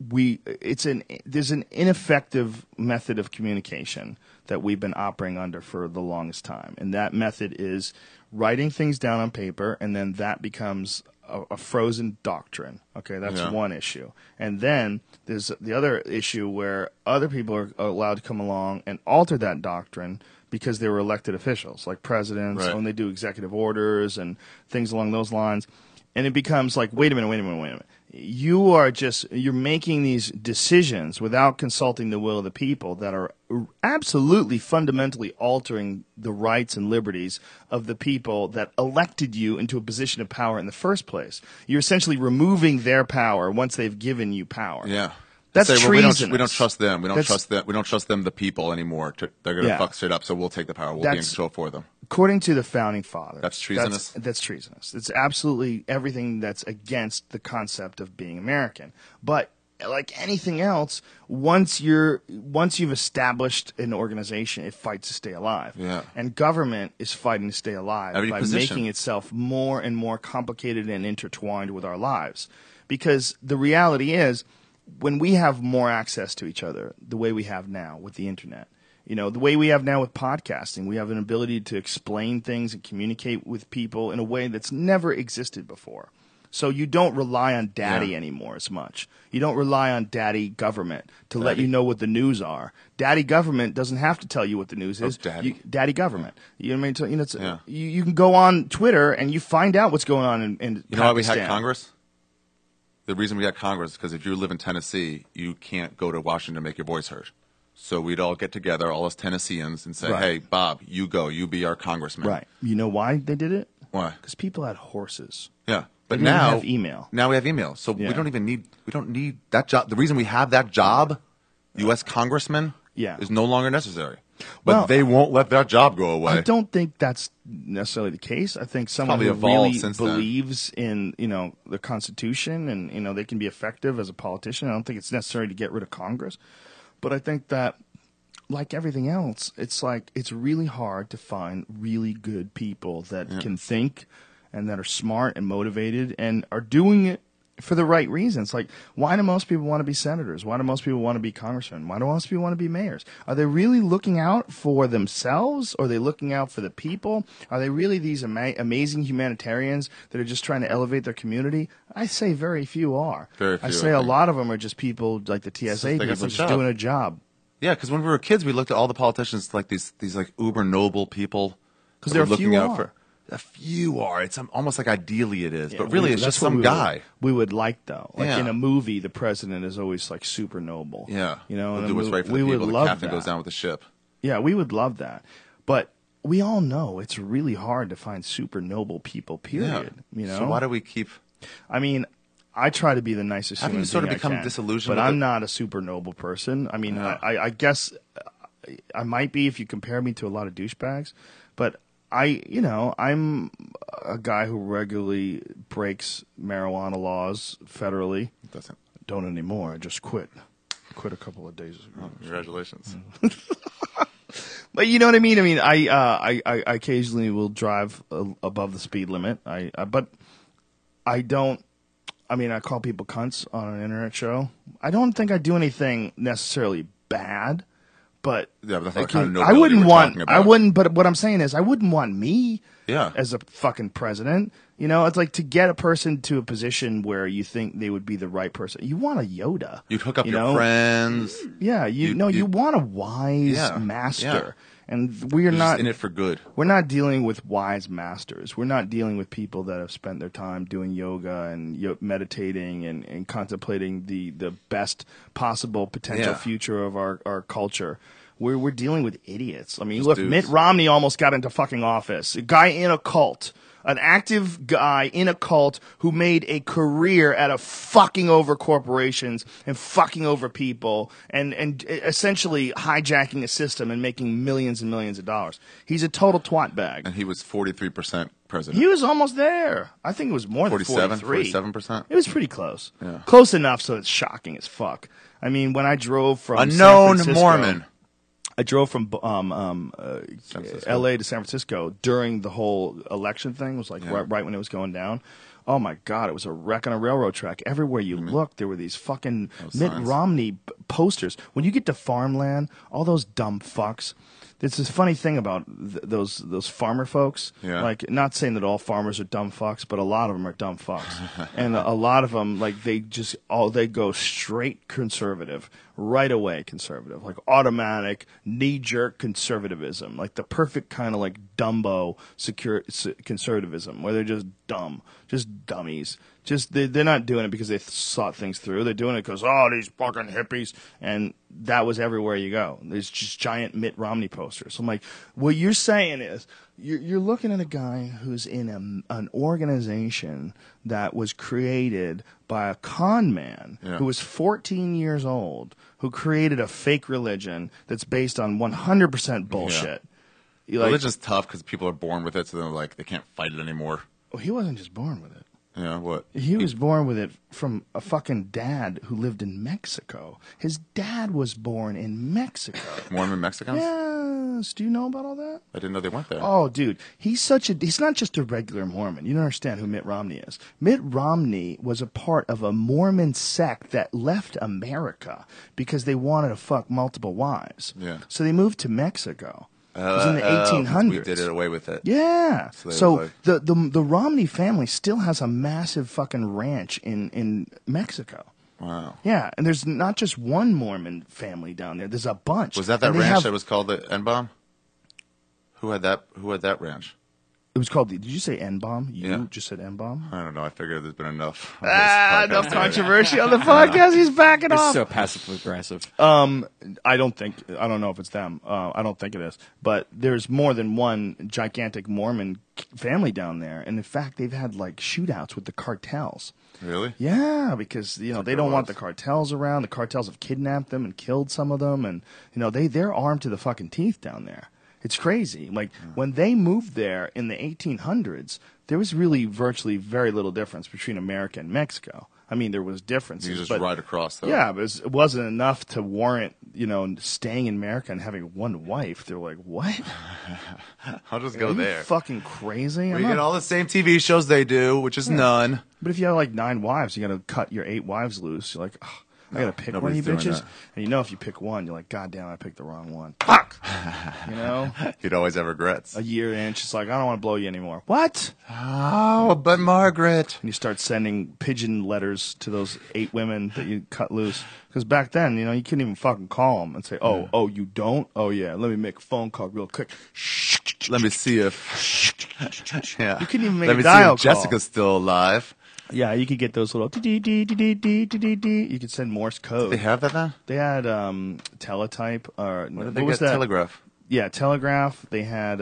there's an ineffective method of communication that we've been operating under for the longest time. And that method is writing things down on paper, and then that becomes a frozen doctrine. Okay, that's one issue. And then there's the other issue where other people are allowed to come along and alter that doctrine because they were elected officials, like presidents, Right. when they do executive orders and things along those lines. And it becomes like, wait a minute. You're making these decisions without consulting the will of the people that are absolutely fundamentally altering the rights and liberties of the people that elected you into a position of power in the first place. You're essentially removing their power once they've given you power. Yeah. That's Say, well, treasonous. we don't trust them. We don't trust them, the people, anymore. They're going to fuck shit up, so we'll take the power. We'll be in control for them. According to the founding fathers, That's treasonous? That's treasonous. It's absolutely everything that's against the concept of being American. But like anything else, once you've established an organization, it fights to stay alive. Yeah. And government is fighting to stay alive Every by position. making itself more and more complicated and intertwined with our lives. Because the reality is, when we have more access to each other, the way we have now with the internet, the way we have now with podcasting, we have an ability to explain things and communicate with people in a way that's never existed before. So you don't rely on daddy anymore as much. You don't rely on daddy government to let you know what the news are. Daddy government doesn't have to tell you what the news is. Daddy. Daddy government. You know what I mean? You can go on Twitter and you find out what's going on in Pakistan. You know why we had Congress? The reason we had Congress is because if you live in Tennessee, you can't go to Washington to make your voice heard. So we'd all get together, all us Tennesseans, and say, hey, Bob, you go. You be our congressman. Right. You know why they did it? Why? Because people had horses. Yeah. But They didn't now have email. Now we have email. So Yeah. we don't need that job. The reason we have that job, U.S. congressman, is no longer necessary. But Well, they won't let that job go away. I don't think that's necessarily the case. I think someone Probably who evolved really since then. believes in, the Constitution and, they can be effective as a politician. I don't think it's necessary to get rid of Congress. But I think that, like everything else, it's really hard to find really good people that can think and that are smart and motivated and are doing it for the right reasons. Like, why do most people want to be senators? Why do most people want to be congressmen? Why do most people want to be mayors? Are they really looking out for themselves, or are they looking out for the people? Are they really these amazing humanitarians that are just trying to elevate their community? I say very few are. Very few, I say I a think. lot of them are just people like the TSA They got people some just job. doing a job. Yeah, because when we were kids, we looked at all the politicians like these like uber noble people. 'Cause that there were are few looking out are. for. A few are. It's almost like ideally it is, Yeah, but really it's that's just what some guy. We would like, though. Like Yeah. in a movie, the president is always like super noble. Yeah, We'll He'll do what's right for the people. The captain goes down with the ship. Yeah, we would love that. But we all know it's really hard to find super noble people, period. Yeah. So why do we keep? I mean, I try to be the nicest Haven't human you sort of being I become can, disillusioned but with I'm it? not a super noble person. I mean, Yeah. I guess I might be if you compare me to a lot of douchebags, but I'm a guy who regularly breaks marijuana laws federally. Doesn't. Don't anymore. I just quit. Quit a couple of days ago. Congratulations. But you know what I mean. I mean, I occasionally will drive above the speed limit. But I don't. I mean, I call people cunts on an internet show. I don't think I do anything necessarily bad. But Yeah, but that's not the kind of I nobility wouldn't we're want. talking I about. wouldn't. But what I'm saying is, I wouldn't want me. Yeah. As a fucking president, it's like to get a person to a position where you think they would be the right person. You want a Yoda. You'd hook up you your know? friends. Yeah, you want a wise Yeah, master. yeah. And we are They're not just in it for good. We're not dealing with wise masters. We're not dealing with people that have spent their time doing yoga and meditating and contemplating the best possible potential future of our culture. We're dealing with idiots. I mean, Just look, dudes. Mitt Romney almost got into fucking office. A guy in a cult. An active guy in a cult who made a career out of fucking over corporations and fucking over people and essentially hijacking a system and making millions and millions of dollars. He's a total twat bag. And he was 43% president. He was almost there. I think it was more than 43. 47%? It was pretty close. Yeah. Close enough so it's shocking as fuck. I mean, when I drove from A San known Francisco- Mormon. I drove from Francisco. L.A. to San Francisco during the whole election thing. It was like right when it was going down. Oh my God! It was a wreck on a railroad track. Everywhere you looked, there were these fucking Mitt signs. Romney posters. When you get to farmland, all those dumb fucks. There's this funny thing about those farmer folks. Yeah. Like, not saying that all farmers are dumb fucks, but a lot of them are dumb fucks. And a lot of them, like, they go straight conservative, right away conservative, like automatic, knee-jerk conservatism, like the perfect kind of like Dumbo conservatism, where they're just dumb, just dummies. Just they're not doing it because they thought things through. They're doing it because, these fucking hippies. And that was everywhere you go. There's just giant Mitt Romney posters. I'm like, what you're saying is you're looking at a guy who's in an organization that was created by a con man who was 14 years old, who created a fake religion that's based on 100% bullshit. Yeah. Religion's tough because people are born with it, so they're like, they can't fight it anymore. Well, he wasn't just born with it. Yeah, what? He was born with it from a fucking dad who lived in Mexico. His dad was born in Mexico. Mormon Mexicans? Yes. Do you know about all that? I didn't know they went there. Oh, dude. He's not just a regular Mormon. You don't understand who Mitt Romney is. Mitt Romney was a part of a Mormon sect that left America because they wanted to fuck multiple wives. Yeah. So they moved to Mexico. It was in the 1800s. We did it away with it. Yeah. So So the Romney family still has a massive fucking ranch in Mexico. Wow. Yeah, and there's not just one Mormon family down there. There's a bunch. Was that And they ranch that was called the N-Bomb? Who had that ranch? It was called. Did you say N-Bomb? You Yeah. just said N-Bomb? I don't know. I figured there's been enough. Enough controversy on the podcast. He's backing It's off. so passive aggressive. I don't know if it's them. I don't think it is. But there's more than one gigantic Mormon family down there. And in fact, they've had like shootouts with the cartels. Really? Yeah, because they don't want the cartels around. The cartels have kidnapped them and killed some of them, and they're armed to the fucking teeth down there. It's crazy. Like when they moved there in the 1800s, there was really virtually very little difference between America and Mexico. I mean, there was differences. You just but, ride across, though. Yeah, but it wasn't enough to warrant staying in America and having one wife. They're like, what? I'll just Are go you there. fucking crazy? We get all the same TV shows they do, which is none. But if you have like 9 wives, you got to cut your 8 wives loose. You're like, oh, I got to pick one of you nobody's doing bitches. that. And if you pick one, you're like, God damn, I picked the wrong one. Fuck! You'd always have regrets. A year in, she's like, I don't want to blow you anymore. What? Oh, but Margaret. And you start sending pigeon letters to those 8 women that you cut loose. Because back then, you couldn't even fucking call them and say, oh, you don't? Oh, yeah, let me make a phone call real quick. Let me see if. Yeah. You couldn't even make Let a me dial see if call. Jessica's still alive. Yeah, you could get those little dee-dee-dee-dee-dee-dee-dee-dee. You could send Morse code. They have that now? They had teletype. Or What did they what was get? that? Telegraph. Yeah, telegraph. They had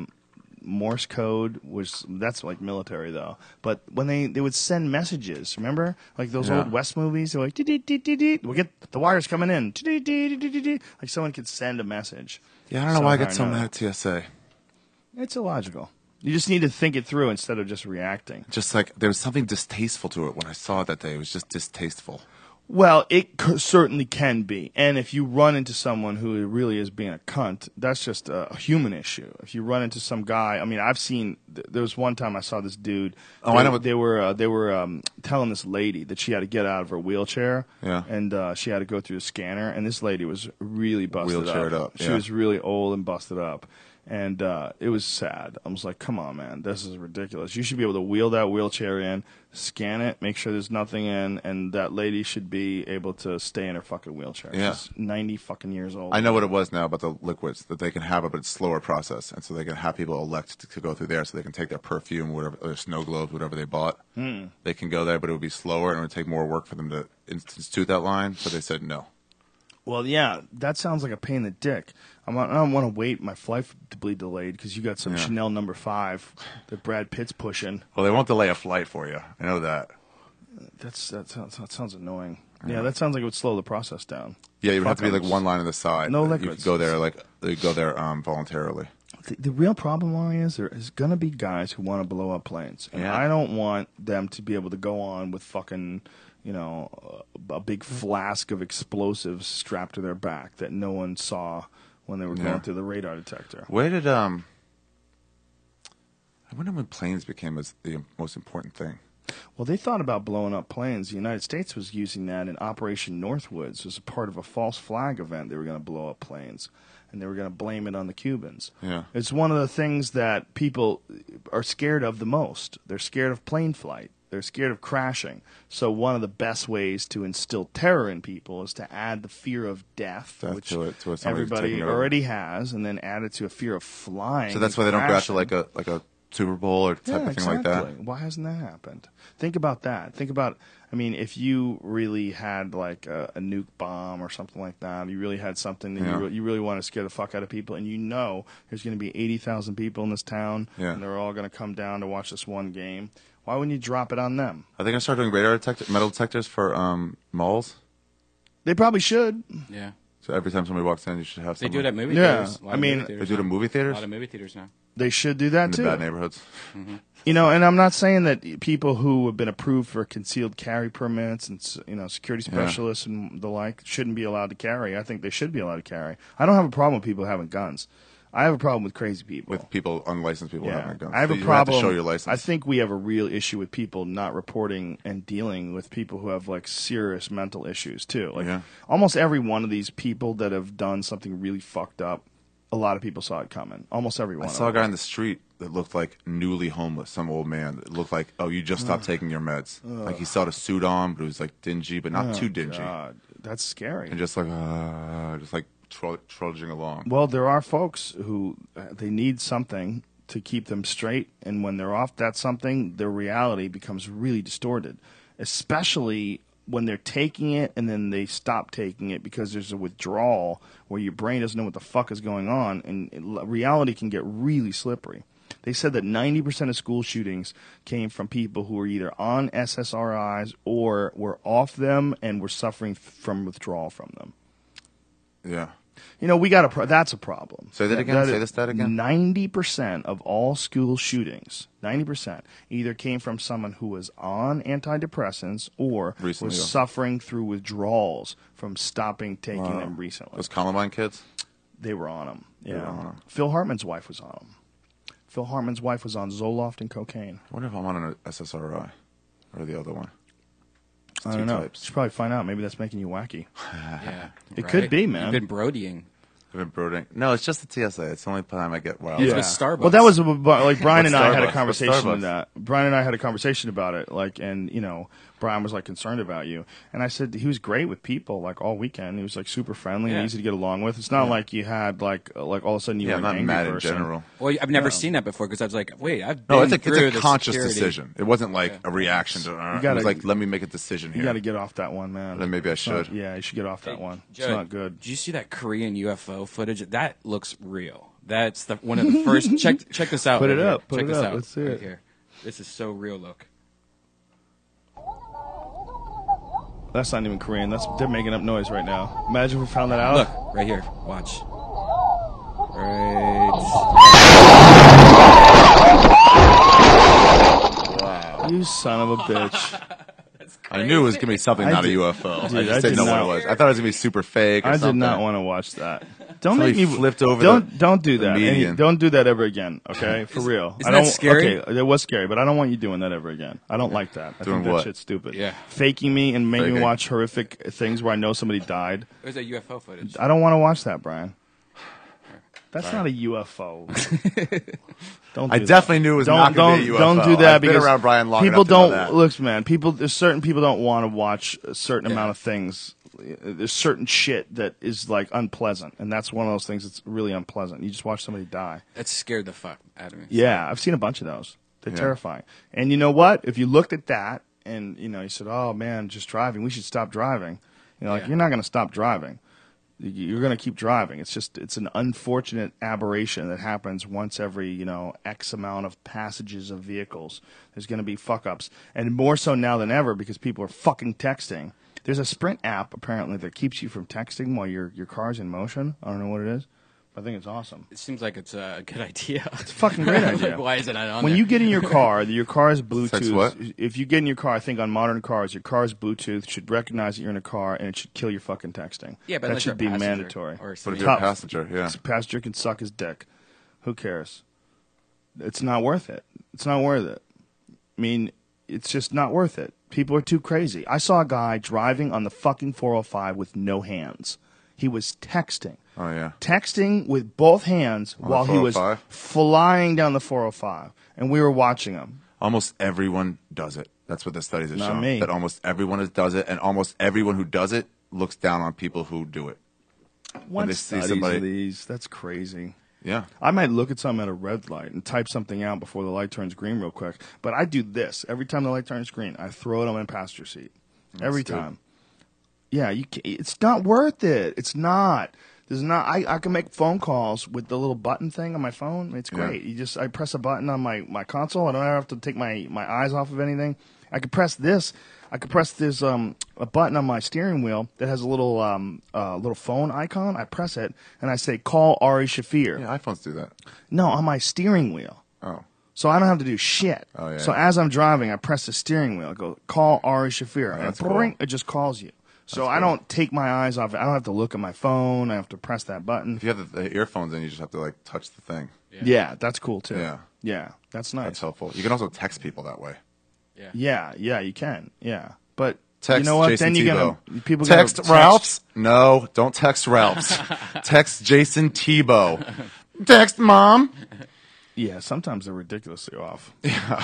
Morse code. That's like military though. But when they would send messages, remember, like those old West movies, they're like, dee-dee-dee-dee-dee. We'll get the wires coming in. Dee-dee-dee-dee-dee-dee. Like someone could send a message. Yeah, I don't know why I get so Somehow or mad at TSA. It's illogical. You just need to think it through instead of just reacting. Just like there was something distasteful to it when I saw it that day. It was just distasteful. Well, it certainly can be. And if you run into someone who really is being a cunt, that's just a human issue. If you run into some guy, I mean, I've seen. There was one time I saw this dude. Oh, I know what they were telling this lady that she had to get out of her wheelchair. Yeah. And she had to go through the scanner. And this lady was really busted Wheelchaired up, She yeah. was really old and busted up. And it was sad. I was like, come on, man, this is ridiculous. You should be able to wheel that wheelchair in, scan it, make sure there's nothing in, and that lady should be able to stay in her fucking wheelchair. Yeah. She's 90 fucking years old. I know what it was now about the liquids, that they can have it, but it's slower process. And so they can have people elect to go through there so they can take their perfume, whatever, their snow globes, whatever they bought. They can go there, but it would be slower and it would take more work for them to institute that line. So they said no. Well, yeah, that sounds like a pain in the dick. I don't want to wait my flight to be delayed because you got some Chanel No. 5 that Brad Pitt's pushing. Well, they won't delay a flight for you. I know that. That sounds annoying. Yeah, that sounds like it would slow the process down. Yeah, you would have to be like Fuck-ups. one line on the side. No You liquids. could go there voluntarily. The real problem, Ari, is there is going to be guys who want to blow up planes. And Yeah. I don't want them to be able to go on with fucking, a big flask of explosives strapped to their back that no one saw when they were Yeah. going through the radar detector. Where did I wonder when planes became the most important thing. Well, they thought about blowing up planes. The United States was using that in Operation Northwoods as a part of a false flag event. They were going to blow up planes, and they were going to blame it on the Cubans. Yeah. It's one of the things that people are scared of the most. They're scared of plane flight. They're scared of crashing. So one of the best ways to instill terror in people is to add the fear of death which to it, somebody's everybody taking over. already has, and then add it to a fear of flying. So that's why and they don't go after crashing. like a Super Bowl or type of thing like that. Why hasn't that happened? Think about that. Think about, if you really had like a nuke bomb or something like that, you really had something that you really want to scare the fuck out of people, and there's going to be 80,000 people in this town, and they're all going to come down to watch this one game. Why wouldn't you drop it on them? Are they going to start doing metal detectors for malls? They probably should. Yeah. So every time somebody walks in, you should have They something. do it at movie Yeah, theaters. A lot I of mean- movie theaters They do it at now. movie A theaters? lot of movie theaters now. They should do that In too. the bad neighborhoods. And I'm not saying that people who have been approved for concealed carry permits and security specialists and the like shouldn't be allowed to carry. I think they should be allowed to carry. I don't have a problem with people having guns. I have a problem with crazy people. With people, unlicensed people having guns. I have So a you problem. have to show your license. I think we have a real issue with people not reporting and dealing with people who have like serious mental issues too. Like almost every one of these people that have done something really fucked up, a lot of people saw it coming. Almost every one. I saw a guy in the street that looked like newly homeless, some old man. That looked like, you just stopped taking your meds. Like he still had a suit on, but it was like dingy, but not too dingy. God, that's scary. And just like trudging along. Well, there are folks who they need something to keep them straight, and when they're off that something, their reality becomes really distorted, especially when they're taking it and then they stop taking it because there's a withdrawal where your brain doesn't know what the fuck is going on, and reality can get really slippery. They said that 90% of school shootings came from people who were either on SSRIs or were off them and were suffering from withdrawal from them. Yeah. We got that's a problem. Say that again? Say the stat again? 90% of all school shootings, 90%, either came from someone who was on antidepressants or Recently, was yeah. suffering through withdrawals from stopping taking them recently. Those Columbine kids? They were on them. Yeah. were on 'em. Phil Hartman's wife was on them. Phil Hartman's wife was on Zoloft and cocaine. I wonder if I'm on an SSRI or the other one. It's I two don't know. types. Should probably find out. Maybe that's making you wacky. Yeah. It could be, man. You've been brodying. I've been brooding. No, it's just the TSA. It's the only time I get wild. Yeah. with Starbucks. Well, that was like Brian and I had a Starbucks? conversation What's with that. Brian and I had a conversation about it, and Brian was like concerned about you, and I said he was great with people like all weekend. He was like super friendly and Yeah. easy to get along with. It's not like you had like all of a sudden you Yeah, were I'm an not angry mad in person. general. Well, I've never seen that before because I was like, wait, I've been No, it's through a the conscious security. decision. It wasn't like a reaction to. It gotta- was like, let me make a decision here. You got to get off that one, man. Then maybe I It's not- should. yeah, you should get off that one. It's Joe, not good. Did you see that Korean UFO footage? That looks real. That's one of the first. Check this out. Put right it here. up, put Check it this up. out. Let's see right it. Here. This is so real. Look. That's not even Korean. They're making up noise right now. Imagine if we found that out. Look right here. Watch. Right. You son of a bitch. I knew it was gonna be something not a UFO. Dude, I just didn't know what it was. I thought it was gonna be super fake. Or I something. did not want to watch that. Don't Somebody make me flipped over Don't do the that. median. Don't do that ever again. Okay, for real. isn't I don't, that scary? Okay, it was scary, but I don't want you doing that ever again. I don't like that. I Doing think that what? shit's stupid. Yeah. Faking me and making me Faking. watch horrific things where I know somebody died. There's a UFO footage. I don't want to watch that, Brian. That's not a UFO. Don't. I do definitely that. knew it was not going to be a UFO. Don't do that I've been because around Brian long people enough to know don't that. look, man. Certain people don't want to watch a certain amount of things. There's certain shit that is like unpleasant, and that's one of those things that's really unpleasant. You just watch somebody die. That scared the fuck out of me. Yeah, I've seen a bunch of those. They're terrifying. And you know what? If you looked at that and you said, "Oh man, just driving. We should stop driving." You're not going to stop driving. You're going to keep driving. It's an unfortunate aberration that happens once every, X amount of passages of vehicles. There's going to be fuck ups. And more so now than ever because people are fucking texting. There's a Sprint app apparently that keeps you from texting while your car's in motion. I don't know what it is. I think it's awesome. It seems like it's a good idea. It's a fucking great idea. Like, why is it not on When there? you get in your car is Bluetooth. That's what? If you get in your car, I think on modern cars, your car's Bluetooth should recognize that you're in a car and it should kill your fucking texting. Yeah, but that unless should be you're a passenger mandatory. or But if something. you're a passenger, yeah. Passenger can suck his dick. Who cares? It's not worth it. It's not worth it. I mean, it's just not worth it. People are too crazy. I saw a guy driving on the fucking 405 with no hands. He was texting. Oh, yeah. Texting with both hands On the while he was 405? flying down the 405. And we were watching him. Almost everyone does it. That's what the studies have Not shown. me. That almost everyone does it, and almost everyone who does it looks down on people who do it. What they see studies somebody- are these? That's crazy. Yeah. I might look at something at a red light and type something out before the light turns green real quick. But I do this. Every time the light turns green, I throw it on my passenger seat. Every good. time. Yeah, it's not worth it. It's not. There's not. I can make phone calls with the little button thing on my phone. It's great. Yeah. I press a button on my console. I don't have to take my eyes off of anything. I could press this. I could press this a button on my steering wheel that has a little phone icon. I press it and I say call Ari Shafir. Yeah, iPhones do that. No, on my steering wheel. Oh. So I don't have to do shit. Oh, yeah. So as I'm driving, I press the steering wheel. I go, call Ari Shafir. And that's boing, cool. it just calls you. So That's I cool. don't take my eyes off it. I don't have to look at my phone. I have to press that button. If you have the earphones in, you just have to, like, touch the thing. Yeah, that's cool, too. Yeah. Yeah, that's nice. That's helpful. You can also text people that way. Yeah, you can. Yeah. But Text you know what? Jason Then you're Tebow. gonna people text gonna Ralph's? No, don't text Ralph's. Text Jason Tebow. Text Mom. Yeah, sometimes they're ridiculously off.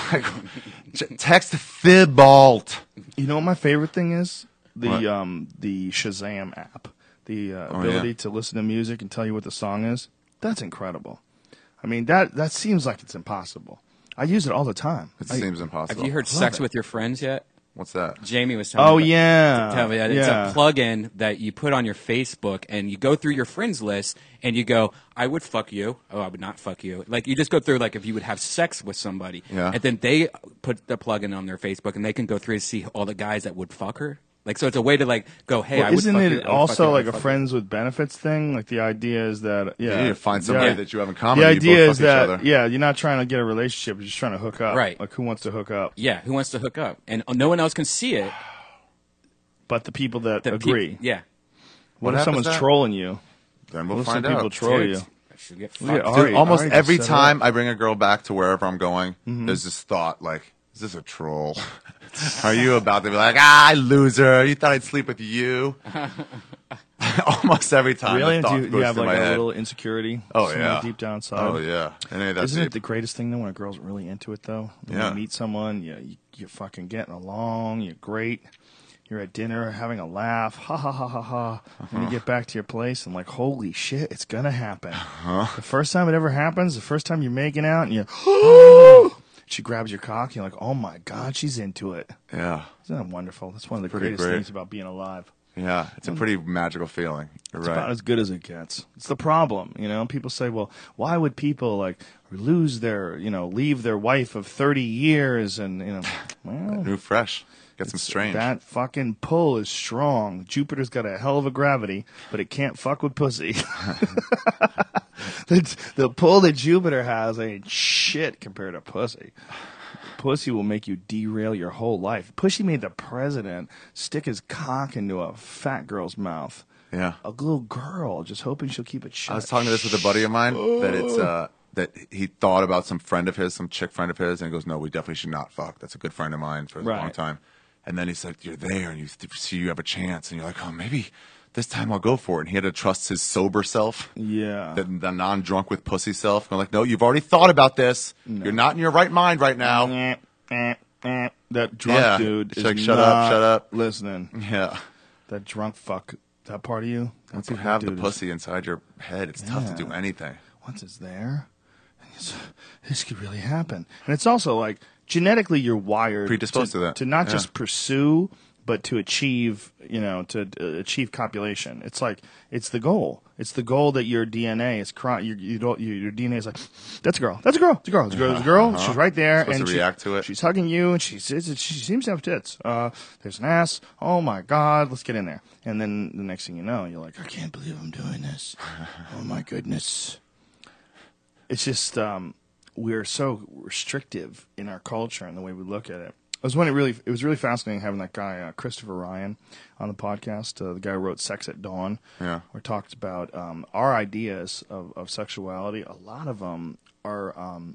Text Thibault. You know what my favorite thing is? The What? the Shazam app. The ability to listen to music and tell you what the song is. That's incredible. I mean, that seems like it's impossible. I use it all the time. It seems impossible. Have you heard Sex with Your Friends yet? What's that? Jamie was telling Oh me. yeah, Tell me that. It's a plug-in that you put on your Facebook, and you go through your friends list, and you go, I would fuck you. Oh, I would not fuck you. Like, you just go through, like, if you would have sex with somebody. Yeah. And then they put the plug-in on their Facebook, and they can go through and see all the guys that would fuck her. Like, so it's a way to, like, go, hey, I would isn't fuck it you. I would fuck also you, I would like a fuck you. friends with benefits thing? Like the idea is that You need to find somebody that you have in common. The and you idea both is fuck each that other. you're not trying to get a relationship. You're just trying to hook up. Right. Like who wants to hook up? Yeah, who wants to hook up? And no one else can see it. But the people that The agree. yeah. What What if happens someone's then? trolling you? Then we'll What if some find people out. troll Dude, you? I should get Look at fucked. Ari. Dude, almost Ari every just set it time I bring a girl back to wherever I'm going, Mm-hmm. there's this thought like, is this a troll? Are you about to be like, ah, loser, you thought I'd sleep with you? Almost every time. Really? The thought Do you goes have through like my a head. little insecurity? Oh, somewhere yeah. deep down inside. Oh, yeah. And hey, that's Isn't it deep. the greatest thing though when a girl's really into it though? When Yeah. you meet someone, you're fucking getting along. You're great. You're at dinner having a laugh, ha ha ha ha ha. And you get back to your place and like, holy shit, it's gonna happen. The first time it ever happens, the first time you're making out, and you, she grabs your cock, you're like, oh my god, she's into it. Yeah. Isn't that wonderful? That's one of the Pretty greatest great. things about being alive. Yeah. It's a pretty magical feeling. You're It's right. about as good as it gets. It's the problem, People say, well, why would people like lose their, leave their wife of 30 years and, well, New fresh. Get some strange. that fucking pull is strong. Jupiter's got a hell of a gravity, but it can't fuck with pussy. the pull that Jupiter has ain't shit compared to pussy. Pussy will make you derail your whole life. Pussy made the president stick his cock into a fat girl's mouth. Yeah. A little girl, just hoping she'll keep it shut. I was talking to this with a buddy of mine that it's that he thought about some friend of his, some chick friend of his, and he goes, "No, we definitely should not fuck. That's a good friend of mine for a long Right. time." And then he said, "You're there, and you see you have a chance, and you're like, oh, maybe this time I'll go for it. And he had to trust his sober self. Yeah. The non-drunk with pussy self. I'm like, no, you've already thought about this. No. You're not in your right mind right now. That drunk dude is like, shut up. listening. Yeah. That drunk fuck, that part of you. Once you have the pussy inside your head, it's tough to do anything. Once it's there, this could really happen. And it's also like, genetically you're wired predisposed to that. To not just pursue, but to achieve, achieve copulation. It's like, it's the goal. It's the goal that your DNA is your DNA is like, that's a girl. That's a girl. It's a girl. It's a girl. It's a girl. She's right there. Supposed to react to it. She's hugging you, and she seems to have tits. There's an ass. Oh my God, let's get in there. And then the next thing you know, you're like, I can't believe I'm doing this. Oh my goodness. It's just, we're so restrictive in our culture and the way we look at it. It was really fascinating having that guy, Christopher Ryan, on the podcast. The guy who wrote Sex at Dawn. Yeah. We talked about our ideas of sexuality. A lot of them are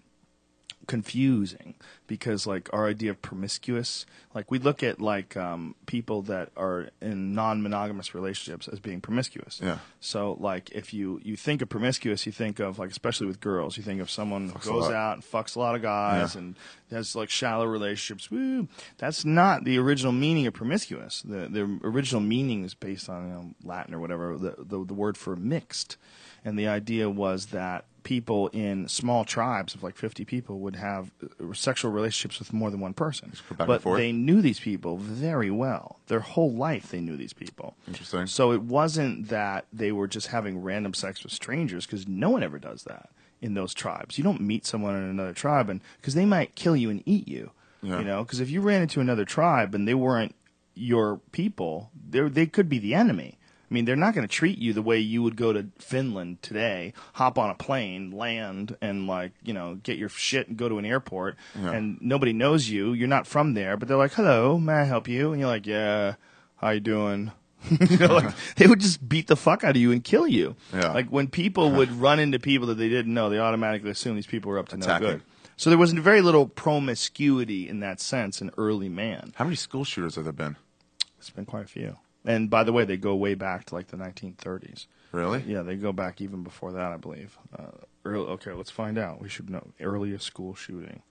confusing because, like, our idea of promiscuous, like, we look at, like, people that are in non-monogamous relationships as being promiscuous. Yeah. So, like, if you think of promiscuous, you think of, like, especially with girls, you think of someone who goes out and fucks a lot of guys and has, like, shallow relationships. Woo! That's not the original meaning of promiscuous. The original meaning is based on Latin or whatever, the word for mixed. And the idea was that people in small tribes of like 50 people would have sexual relationships with more than one person. But they knew these people very well. Their whole life they knew these people. Interesting. So it wasn't that they were just having random sex with strangers, because no one ever does that in those tribes. You don't meet someone in another tribe because they might kill you and eat you. Yeah. Because if you ran into another tribe and they weren't your people, they could be the enemy. I mean, they're not going to treat you the way you would go to Finland today, hop on a plane, land, and, like, get your shit and go to an airport, and nobody knows you. You're not from there, but they're like, hello, may I help you? And you're like, yeah, how you doing? Like, they would just beat the fuck out of you and kill you. Yeah. Like, when people would run into people that they didn't know, they automatically assumed these people were up to no good. So there was very little promiscuity in that sense in early man. How many school shooters have there been? It's been quite a few. And by the way, they go way back to like the 1930s. Really? Yeah, they go back even before that, I believe. Okay, let's find out. We should know. Earliest school shooting.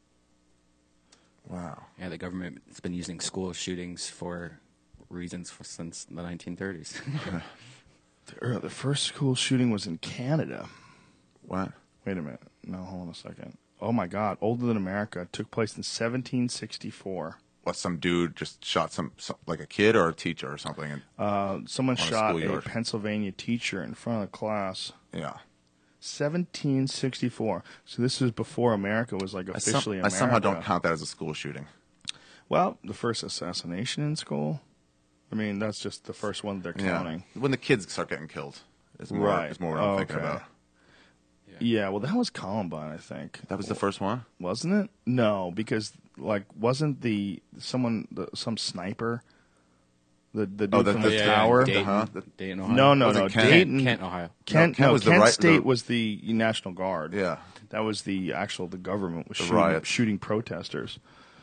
Wow. Yeah, the government's been using school shootings for reasons since the 1930s. The first school shooting was in Canada. What? Wait a minute. No, hold on a second. Oh my God, older than America. It took place in 1764. What, some dude just shot some like a kid or a teacher or something? Someone shot a Pennsylvania teacher in front of the class. Yeah. 1764. So this is before America was like officially America. I somehow don't count that as a school shooting. Well, the first assassination in school. I mean, that's just the first one they're counting. When the kids start getting killed, is more what I'm thinking about. Yeah, well, that was Columbine, I think. That was the first one? Wasn't it? No, because, like, wasn't some sniper, the dude from the tower? Dayton, Ohio. No. Dayton, Kent, Ohio. Kent State was the National Guard. Yeah. That was the government was shooting protesters.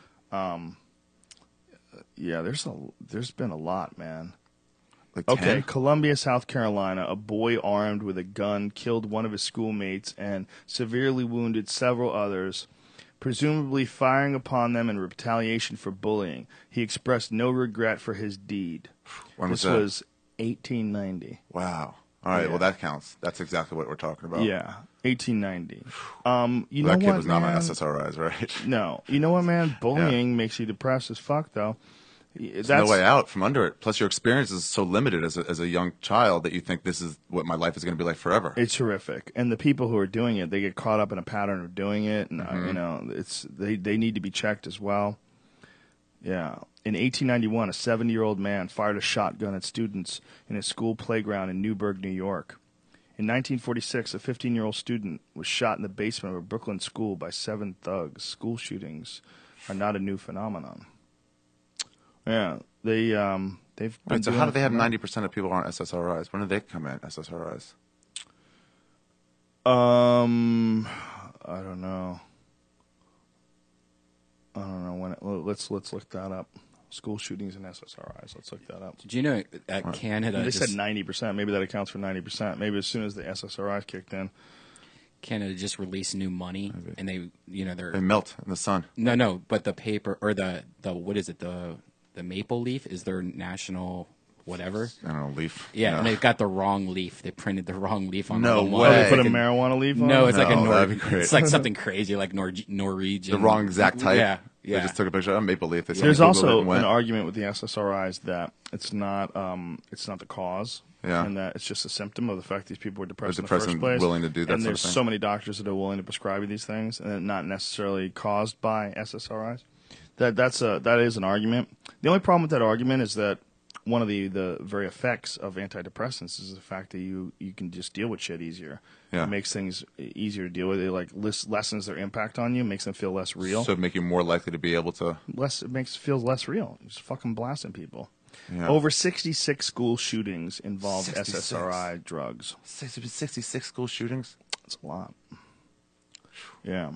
Yeah, there's been a lot, man. Like okay, 10? Columbia, South Carolina, a boy armed with a gun killed one of his schoolmates and severely wounded several others, presumably firing upon them in retaliation for bullying. He expressed no regret for his deed. When was this that? was 1890. Wow. All right, well, that counts. That's exactly what we're talking about. Yeah, 1890. That kid was not on SSRIs, right? No. You know what, man? Bullying makes you depressed as fuck, though. There's no way out from under it. Plus, your experience is so limited as a young child that you think this is what my life is going to be like forever. It's horrific, and the people who are doing it, they get caught up in a pattern of doing it, and they need to be checked as well. Yeah. In 1891, a 70-year-old man fired a shotgun at students in a school playground in Newburgh, New York. In 1946, a 15-year-old student was shot in the basement of a Brooklyn school by 7 thugs. School shootings are not a new phenomenon. Yeah, they've been right, so how do they have 90% of people aren't SSRIs? When did they come in, SSRIs? I don't know. When let's look that up. School shootings and SSRIs. Let's look that up. Did you know that Canada? They said 90%. Maybe that accounts for 90%. Maybe as soon as the SSRIs kicked in. Canada just released new money, and they melt in the sun. No, but the paper or the what is it? The maple leaf is their national whatever. I don't know, leaf. Yeah, and they got the wrong leaf. They printed the wrong leaf on No the way. Oh, they put a marijuana leaf on No, it? it's like that'd be great. it's like something crazy like Norwegian. The wrong exact type. Yeah. They just took a picture of maple leaf. There's also an argument with the SSRIs that it's not the cause. Yeah. And that it's just a symptom of the fact these people were depressed They're in the first depressed place. and willing to do that and sort of there's thing. so many doctors that are willing to prescribe you these things, and not necessarily caused by SSRIs. That is an argument. The only problem with that argument is that one of the very effects of antidepressants is the fact that you can just deal with shit easier. Yeah. It makes things easier to deal with. It lessens their impact on you, makes them feel less real. So it'd make you more likely to be able to. It feels less real. Just fucking blasting people. Yeah. Over 66 school shootings involved 66. SSRI drugs. 66 school shootings? That's a lot. Yeah.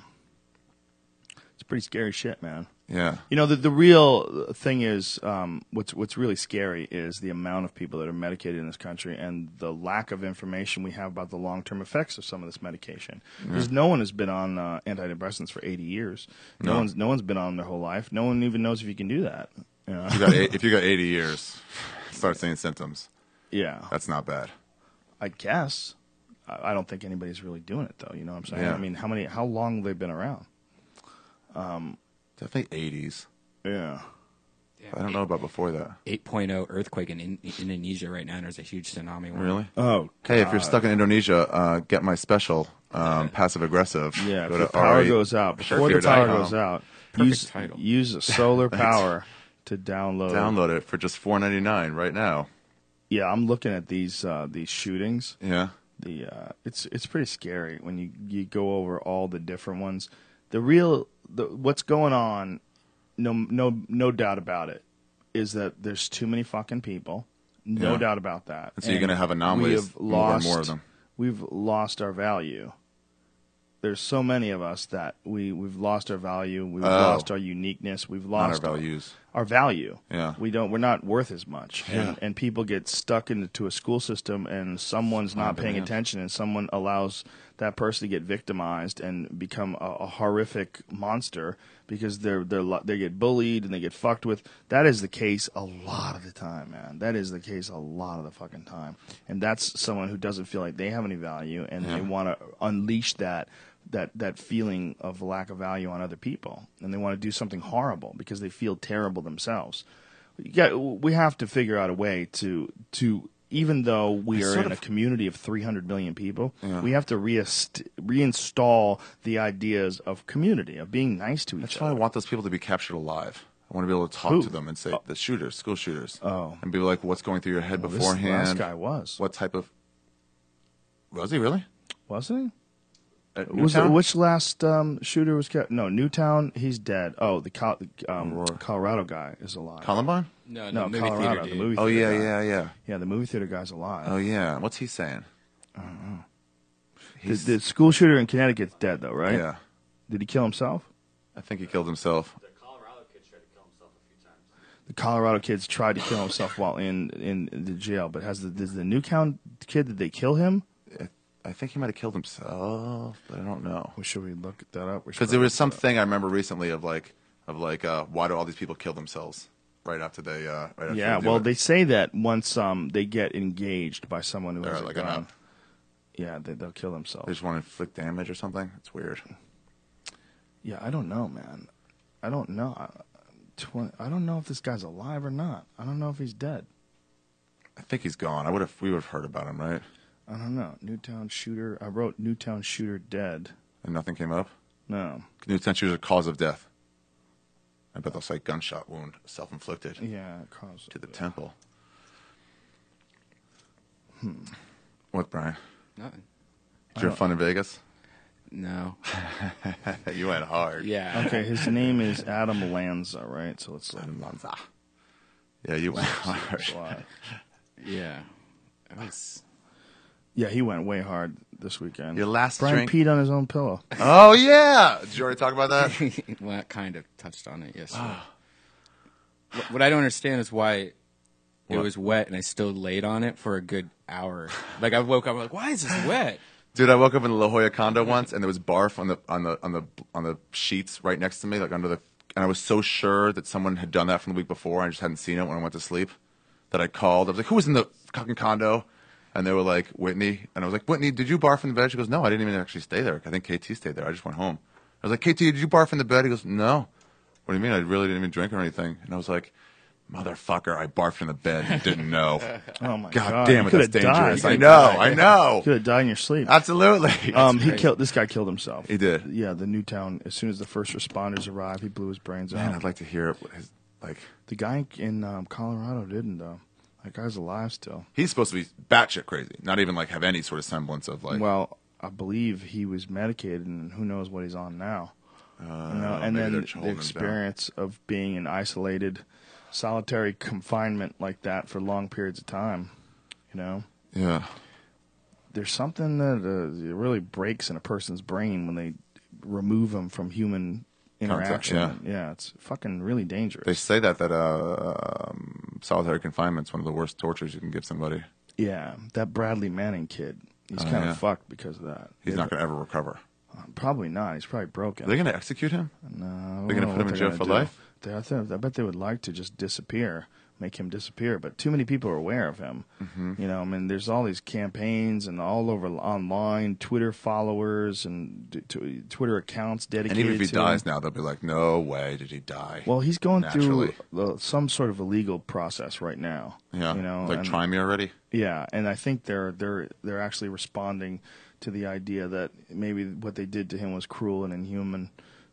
It's pretty scary shit, man. Yeah. You know, the real thing is, what's really scary is the amount of people that are medicated in this country and the lack of information we have about the long-term effects of some of this medication. Because no one has been on antidepressants for 80 years. No one's been on them their whole life. No one even knows if you can do that. You know? If you got 80 years, start seeing symptoms. Yeah. That's not bad. I guess. I don't think anybody's really doing it, though. You know what I'm saying? Yeah. I mean, how long have they been around? Definitely 80s. Yeah. I don't know about before that. 8.0 earthquake in Indonesia right now, and there's a huge tsunami. Really? Oh, Hey, if you're stuck in Indonesia, get my special, passive aggressive. yeah. Go If the to power RE goes out, before the power goes out, Perfect title. use solar power to download. Download it for just $4.99 right now. Yeah, I'm looking at these shootings. Yeah. It's pretty scary when you go over all the different ones. What's going on, no doubt about it, is that there's too many fucking people. No Yeah. doubt about that. And so you're going to have anomalies, more and more of them. We've lost our value. There's so many of us that we've lost our value. We've lost our uniqueness. We've Not lost our values. Our value. Yeah. We're not worth as much. Yeah. And people get stuck into a school system and someone's not paying demand. attention and someone allows that person to get victimized and become a horrific monster because they get bullied and they get fucked with. That is the case a lot of the time, man. That is the case a lot of the fucking time. And that's someone who doesn't feel like they have any value and they want to unleash that feeling of lack of value on other people, and they want to do something horrible because they feel terrible themselves. We have to figure out a way to even though we are in a community of 300 million people, we have to reinstall the ideas of community, of being nice to each That's other. why I want those people to be captured alive. I want to be able to talk to them and say, the shooters, school shooters. Oh. And be like, what's going through your head This beforehand? last guy was. What type of... Was he really? Wasn't he? At Was it, Newtown? which last shooter was kept? No, Newtown, he's dead. Oh, the Colorado guy is alive. Columbine? No, No, movie Colorado, theater, the dude. movie Oh, theater yeah, guy. yeah. Yeah, the movie theater guy's alive. Oh, yeah. What's he saying? The school shooter in Connecticut's dead, though, right? Yeah. Did he kill himself? I think he killed himself. The Colorado kids tried to kill himself while in the jail, but does the Newtown kid, did they kill him? I think he might have killed himself, but I don't know. Well, should we look that up? Because there was something I remember recently of why do all these people kill themselves right after they Yeah, do well, it? they say that once they get engaged by someone who They're has like a an gun, up. yeah, they'll kill themselves. They just want to inflict damage or something. It's weird. Yeah, I don't know, man. I don't know. I don't know if this guy's alive or not. I don't know if he's dead. I think he's gone. We would have heard about him, right? I don't know. Newtown shooter. I wrote Newtown shooter dead. And nothing came up. No. Newtown shooter's cause of death. I bet they'll say gunshot wound, self-inflicted, Yeah, cause to the temple. What, Brian? Nothing. Did you have fun in Vegas? No. You went hard. Yeah. Okay, his name is Adam Lanza, right? So let's look. Lanza. Yeah, you went hard. Yeah. It was. Yeah, he went way hard this weekend. Your last Brian drink. peed on his own pillow. Oh, yeah. Did you already talk about that? Well, I kind of touched on it yesterday. what I don't understand is why it was wet and I still laid on it for a good hour. Like I woke up, I'm like, why is this wet? Dude, I woke up in the La Jolla condo once, and there was barf on the sheets right next to me, like under the. And I was so sure that someone had done that from the week before. I just hadn't seen it when I went to sleep. That I called. I was like, "Who was in the fucking condo?" And they were like, "Whitney." And I was like, "Whitney, did you barf in the bed?" She goes, "No, I didn't even actually stay there. I think KT stayed there. I just went home." I was like, "KT, did you barf in the bed?" He goes, "No." What do you mean? I really didn't even drink or anything. And I was like, "Motherfucker, I barfed in the bed and didn't know." Oh my God damn it, that's dangerous. Died. I know. Could have died in your sleep. Absolutely. This guy killed himself. He did. Yeah, the Newtown. As soon as the first responders arrived, he blew his brains Man, out. I'd like to hear it. The guy in Colorado didn't though. That guy's alive still. He's supposed to be batshit crazy, not even like have any sort of semblance of like. Well, I believe he was medicated, and who knows what he's on now. And then the experience of being in isolated, solitary confinement like that for long periods of time, Yeah. There's something that it really breaks in a person's brain when they remove them from human interaction. Yeah, it's fucking really dangerous. They say that solitary confinement's one of the worst tortures you can give somebody. Yeah, that Bradley Manning kid, he's kind of fucked because of that. He's not going to ever recover. Probably not. He's probably broken. Are they going to execute him? No. They're going to put him in jail for life? I bet they would like to just disappear, make him disappear. But too many people are aware of him. Mm-hmm. There's all these campaigns and all over online, Twitter followers and Twitter accounts dedicated to him. And even if he dies now, they'll be like, no way did he die. Well, he's going naturally through some sort of a legal process right now. Yeah, try me already? Yeah, and I think they're actually responding to the idea that maybe what they did to him was cruel and inhuman.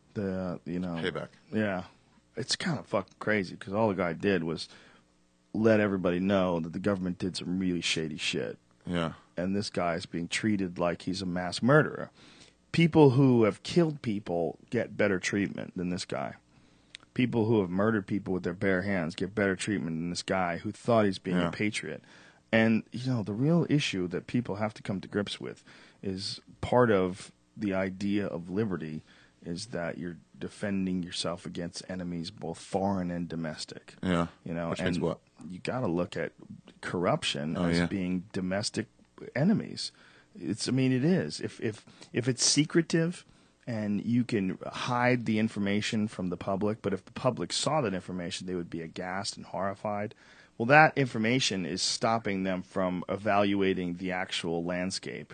Payback. Yeah, it's kind of fucking crazy because all the guy did was let everybody know that the government did some really shady shit. Yeah, and this guy is being treated like he's a mass murderer. People who have killed people get better treatment than this guy. People who have murdered people with their bare hands get better treatment than this guy who thought he's being a patriot. And, the real issue that people have to come to grips with is part of the idea of liberty is that you're defending yourself against enemies, both foreign and domestic. Yeah. Which means what? You got to look at corruption as being domestic enemies. It is. If it's secretive and you can hide the information from the public, but if the public saw that information, they would be aghast and horrified. Well, that information is stopping them from evaluating the actual landscape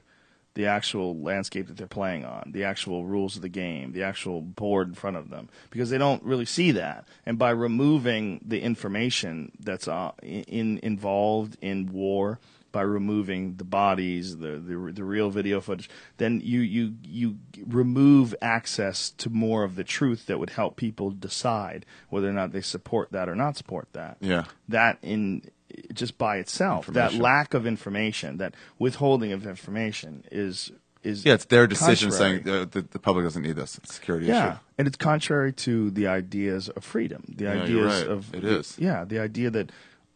that they're playing on, the actual rules of the game, the actual board in front of them, because they don't really see that. And by removing the information that's involved in war, by removing the bodies, the real video footage, then you remove access to more of the truth that would help people decide whether or not they support that or not support that. Yeah. That just by itself, that lack of information, that withholding of information is it's their decision contrary. saying the public doesn't need this. It's a security issue. And it's contrary to the ideas of freedom. The ideas you're right. of it is. Yeah, the idea that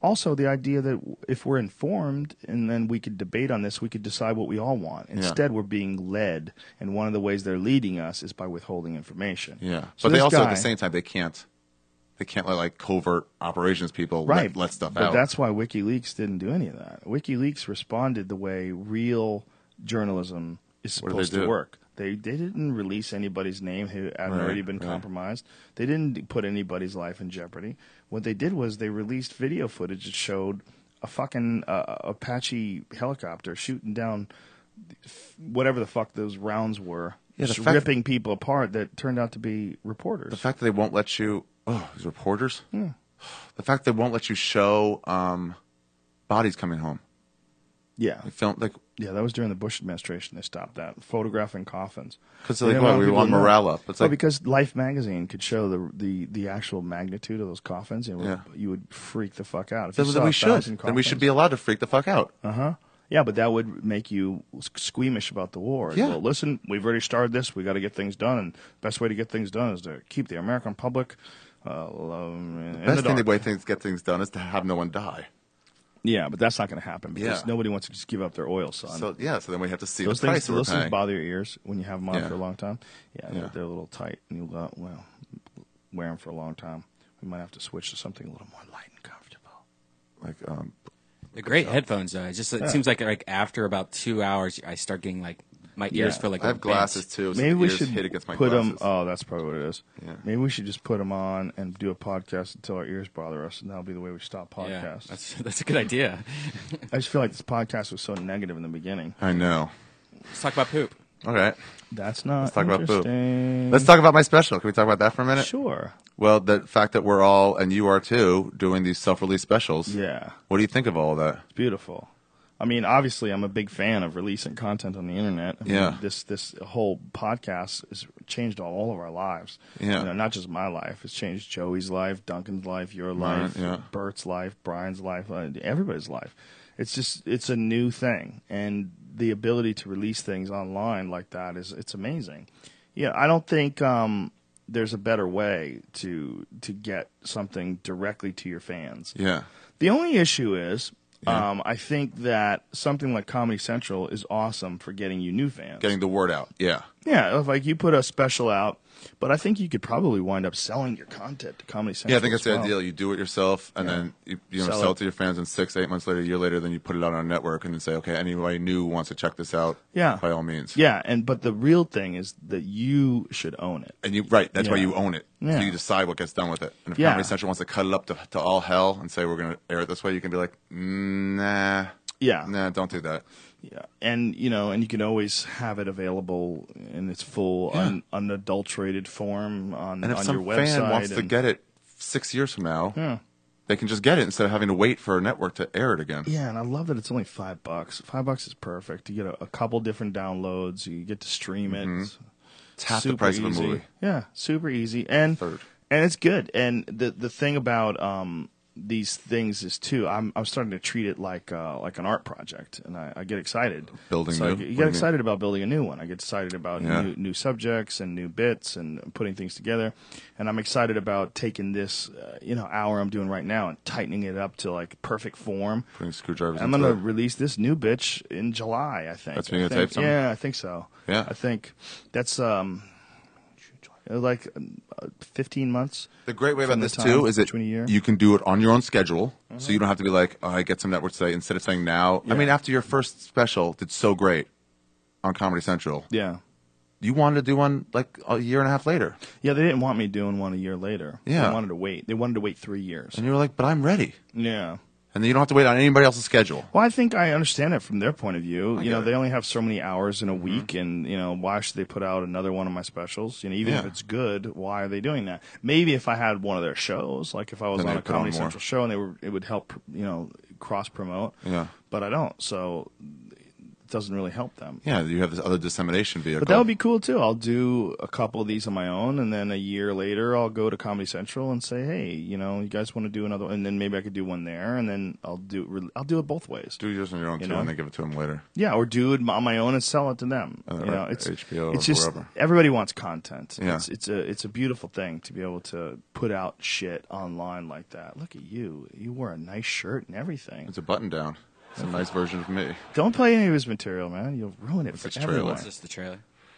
if we're informed and then we could debate on this, we could decide what we all want. Instead, we're being led, and one of the ways they're leading us is by withholding information. Yeah, so but they also at the same time they can't let like covert operations people let stuff out. But that's why WikiLeaks didn't do any of that. WikiLeaks responded the way real journalism is supposed to work. They didn't release anybody's name who hadn't already been compromised. They didn't put anybody's life in jeopardy. What they did was they released video footage that showed a fucking Apache helicopter shooting down whatever the fuck those rounds were, just ripping people apart that turned out to be reporters. The fact that they won't let you... Oh, these reporters? Yeah. The fact they won't let you show bodies coming home. Yeah. Yeah, that was during the Bush administration. They stopped that. Photographing coffins. Because we want morale up. It's because Life magazine could show the actual magnitude of those coffins, and you would freak the fuck out. Then we should be allowed to freak the fuck out. Yeah, but that would make you squeamish about the war. Yeah. Well, listen, we've already started this. We got to get things done, and the best way to get things done is to keep the American public the best thing the way things get things done is to have no one die. Yeah, but that's not going to happen because nobody wants to just give up their oil, son. So then we have to see those the price things, we're paying. Things bother your ears when you have them on for a long time. Yeah, they're a little tight, and you'll wear them for a long time. we might have to switch to something a little more light and comfortable. Like, They're great headphones, though. It seems like after about 2 hours, I start getting like my ears feel like I have glasses too. So Maybe we ears should hit against my put glasses. them. Oh, that's probably what it is. Yeah. Maybe we should just put them on and do a podcast until our ears bother us, and that'll be the way we stop Yeah, podcasts. that's a good idea. I just feel like this podcast was so negative in the beginning. I know. Let's talk about poop. Okay. That's not Let's talk about poop. interesting. Let's talk about my special. Can we talk about that for a minute? Sure. Well, the fact that we're all, and you are too, doing these self-release specials. Yeah. What do you think of all of that? It's beautiful. I mean, obviously, I'm a big fan of releasing content on the internet. I mean, Yeah. This whole podcast has changed all of our lives. Yeah. You know, not just my life. It's changed Joey's life, Duncan's life, your life, yeah. Bert's life, Brian's life, everybody's life. It's a new thing, and the ability to release things online like that it's amazing. Yeah, I don't think there's a better way to get something directly to your fans. Yeah. The only issue is, Yeah. I think that something like Comedy Central is awesome for getting you new fans. Getting the word out. Yeah. Yeah, if, like you put a special out, but I think you could probably wind up selling your content to Comedy Central. Yeah, I think that's as the well. ideal. You do it yourself, and then you sell it to your fans, and 6-8 months later, a year later, then you put it out on a network, and then say, okay, anybody new who wants to check this out, Yeah. by all means. Yeah, but the real thing is that you should own it. And that's why Yeah. you own it. Yeah. So you decide what gets done with it. And if Yeah. Comedy Central wants to cut it up to all hell and say we're going to air it this way, you can be like, nah, don't do that. Yeah, and you can always have it available in its full, unadulterated form on And if your some website. fan wants to and- get it 6 years from now, Yeah. they can just get it instead of having to wait for a network to air it again. Yeah, and I love that it's only $5. $5 is perfect. You get a couple different downloads. You get to stream it. It's half the Super price of a easy. movie. Yeah, super easy, and Third. and it's good. And the thing about these things is too, I'm starting to treat it like an art project, and I get excited. Building So new? you What do you get mean? excited about building a new one. I get excited about Yeah. new subjects and new bits and putting things together. And I'm excited about taking this hour I'm doing right now and tightening it up to like perfect form. Putting screwdrivers I'm into going to it. release this new bitch in July, I think. That's when you're I gonna tape think- something? Yeah, I think so. Yeah. I think that's like 15 months. The great way about from the this time too is that between a year. you can do it on your own schedule, so you don't have to be like, "Oh, I get some networks today." Instead of saying now, I Yeah. mean, after your first special did so great on Comedy Central, Yeah. you wanted to do one like a year and a half later, Yeah, they didn't want me doing one a year later. Yeah. They wanted to wait. They wanted to wait 3 years. and you were like, "But I'm ready," Yeah. and then you don't have to wait on anybody else's schedule. Well, I think I understand it from their point of view. I You know, get they it. only have so many hours in a week, and why should they put out another one of my specials? Even if Yeah. it's good, why are they doing that? Maybe if I had one of their shows, like if I was Then on they'd a put on Comedy more. Central show, and it would help, cross promote. Yeah, But I don't, so it doesn't really help them. yeah. You have this other dissemination vehicle. But that would be cool too. I'll do a couple of these on my own, and then a year later, I'll go to Comedy Central and say, "Hey, you guys want to do another?" And then maybe I could do one there, and then I'll do it both ways. do yours on your own You too, know? and then give it to them later. Yeah, or do it on my own and sell it to them. It's HBO It's or just wherever. everybody wants content. Yeah. It's a beautiful thing to be able to put out shit online like that. Look at you. You wore a nice shirt and everything. It's a button down. It's a nice version of me. Don't play any of his material, man. You'll ruin it for its trailer? everyone. It's just the trailer.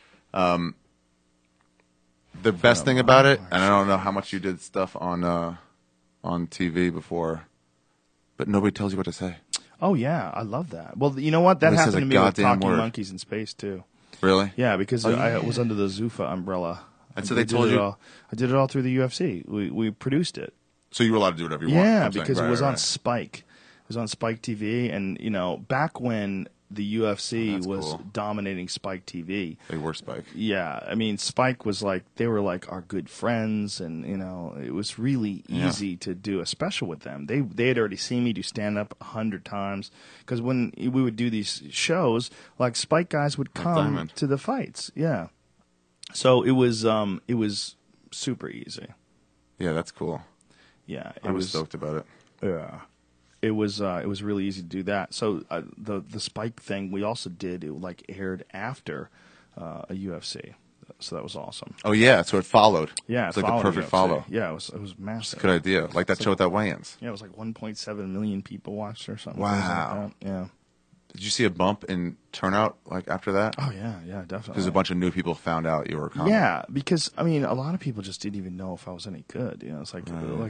The best thing about it, and I don't know how much you did stuff on TV before, but nobody tells you what to say. Oh yeah, I love that. Well, you know what? That Nobody says happened a to me with goddamn Talking word. Monkeys in Space too. Really? Yeah, because Oh, I yeah. was under the Zuffa umbrella. And so I they did told it you- all. I did it all through the UFC. We produced it. So you were allowed to do whatever you want. Yeah, I'm saying. because Right, it was right, on right. Spike. It was on Spike TV, and back when the UFC That's was cool. dominating Spike TV. They were Spike. Yeah, I mean, Spike was they were like our good friends, and it was really Yeah. easy to do a special with them. They had already seen me do stand up 100 times, because when we would do these shows, like Spike guys would come Diamond. to the fights. Yeah, so it was super easy. Yeah, that's cool. Yeah, I was stoked about it. Yeah, it was really easy to do that. So the Spike thing we also did, it aired after a UFC, so that was awesome. Oh yeah, so it followed. Yeah, it's it like the followed perfect UFC. follow. Yeah, it was massive. Good idea. Like that show at that weigh-ins. Yeah, it was like 1.7 million people watched or something. Wow. Like that. Yeah. Did you see a bump in turnout like after that? Oh yeah, definitely. Because a bunch of new people found out you were a comic. Yeah, because I mean, a lot of people just didn't even know if I was any good. You know, it's like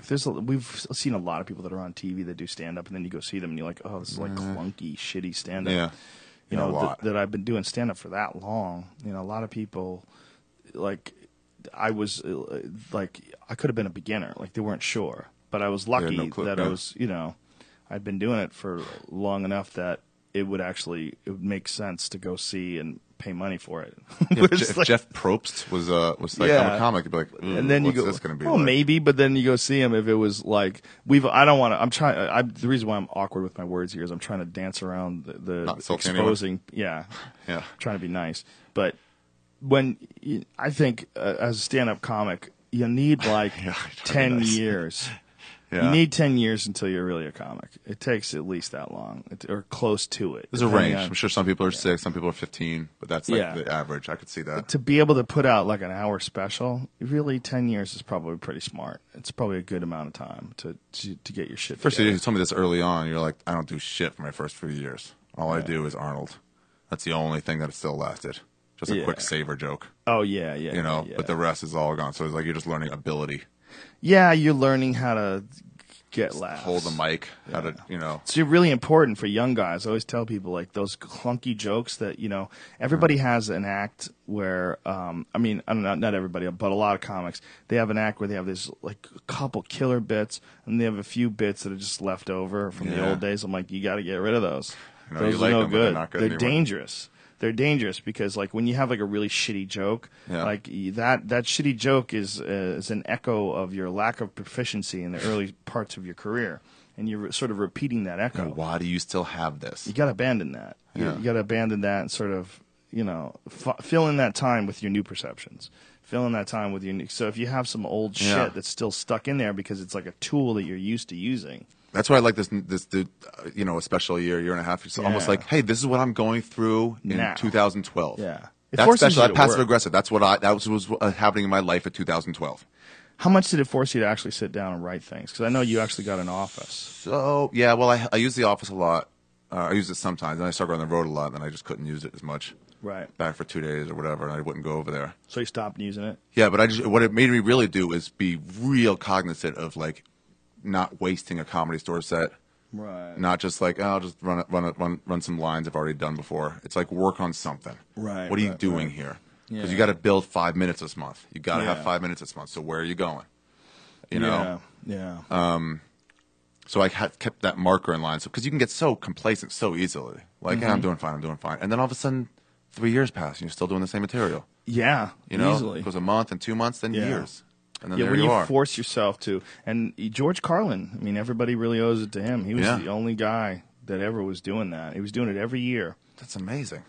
we've seen a lot of people that are on TV that do stand up, and then you go see them, and you're like, oh, this is like clunky, shitty stand up. Yeah, you know that I've been doing stand up for that long. You know, a lot of people like I was like I could have been a beginner, like they weren't sure, but I was lucky that I was, you know, I'd been doing it for long enough that it would make sense to go see and pay money for it. Yeah, if like, Jeff Probst was like I'm a comic, you'd be like, and then what's you go, this going to be? Well, like? maybe, but then you go see him if it was like I don't want to. I'm trying. The reason why I'm awkward with my words here is I'm trying to dance around the exposing. Yeah, trying to be nice, but when I think as a stand-up comic, you need like 10 years. Yeah. You need 10 years until you're really a comic. It takes at least that long, or close to it. There's a range. I'm sure some people are 6, some people are 15, but that's like the average. I could see that. To be able to put out like an hour special, really 10 years is probably pretty smart. It's probably a good amount of time to get your shit First, together. you told me this early on. You're like, I don't do shit for my first few years. All I do is Arnold. That's the only thing that still lasted. Just a quick saver joke. Oh, yeah. You know, but the rest is all gone. So it's like you're just learning ability. Yeah, you're learning how to get laughs. Hold the mic, how to, you know. It's really important for young guys. I always tell people, like, those clunky jokes that, you know, everybody has an act where, I mean, I don't know, not everybody, but a lot of comics, they have an act where they have this, like, a couple killer bits, and they have a few bits that are just left over from the old days. I'm like, you got to get rid of those. You know, those are no them, good. They're dangerous. They're dangerous because, like, when you have like a really shitty joke, like that shitty joke is an echo of your lack of proficiency in the early parts of your career, and you're sort of repeating that echo. And why do you still have this? You got to abandon that. You got to abandon that and sort of, you know, fill in that time with your new perceptions. Fill in that time with your new. So if you have some old shit that's still stuck in there because it's like a tool that you're used to using. That's why I like this you know, a special year and a half. It's almost like, hey, this is what I'm going through in 2012. Yeah. That's special. That's passive aggressive. That's what that was happening in my life in 2012. How much did it force you to actually sit down and write things? Because I know you actually got an office. So, yeah, well, I use the office a lot. I use it sometimes, and I started on the road a lot, and I just couldn't use it as much. Right. Back for 2 days or whatever, and I wouldn't go over there. So you stopped using it? Yeah, but what it made me really do is be real cognizant of, like, not wasting a Comedy Store set. Right. Not just like, oh, I'll just run some lines I've already done before. It's like work on something. Right. What are you doing here? Because you got to build 5 minutes this month. You got to have 5 minutes this month. So where are you going? You know? Yeah. So I kept that marker in line. So because you can get so complacent so easily. Like, hey, I'm doing fine. And then all of a sudden, 3 years pass and you're still doing the same material. Yeah. You know? Easily. It goes a month and 2 months, then years. And then there when you are. Force yourself to. And George Carlin, I mean, everybody really owes it to him. He was the only guy that ever was doing that. He was doing it every year. That's amazing.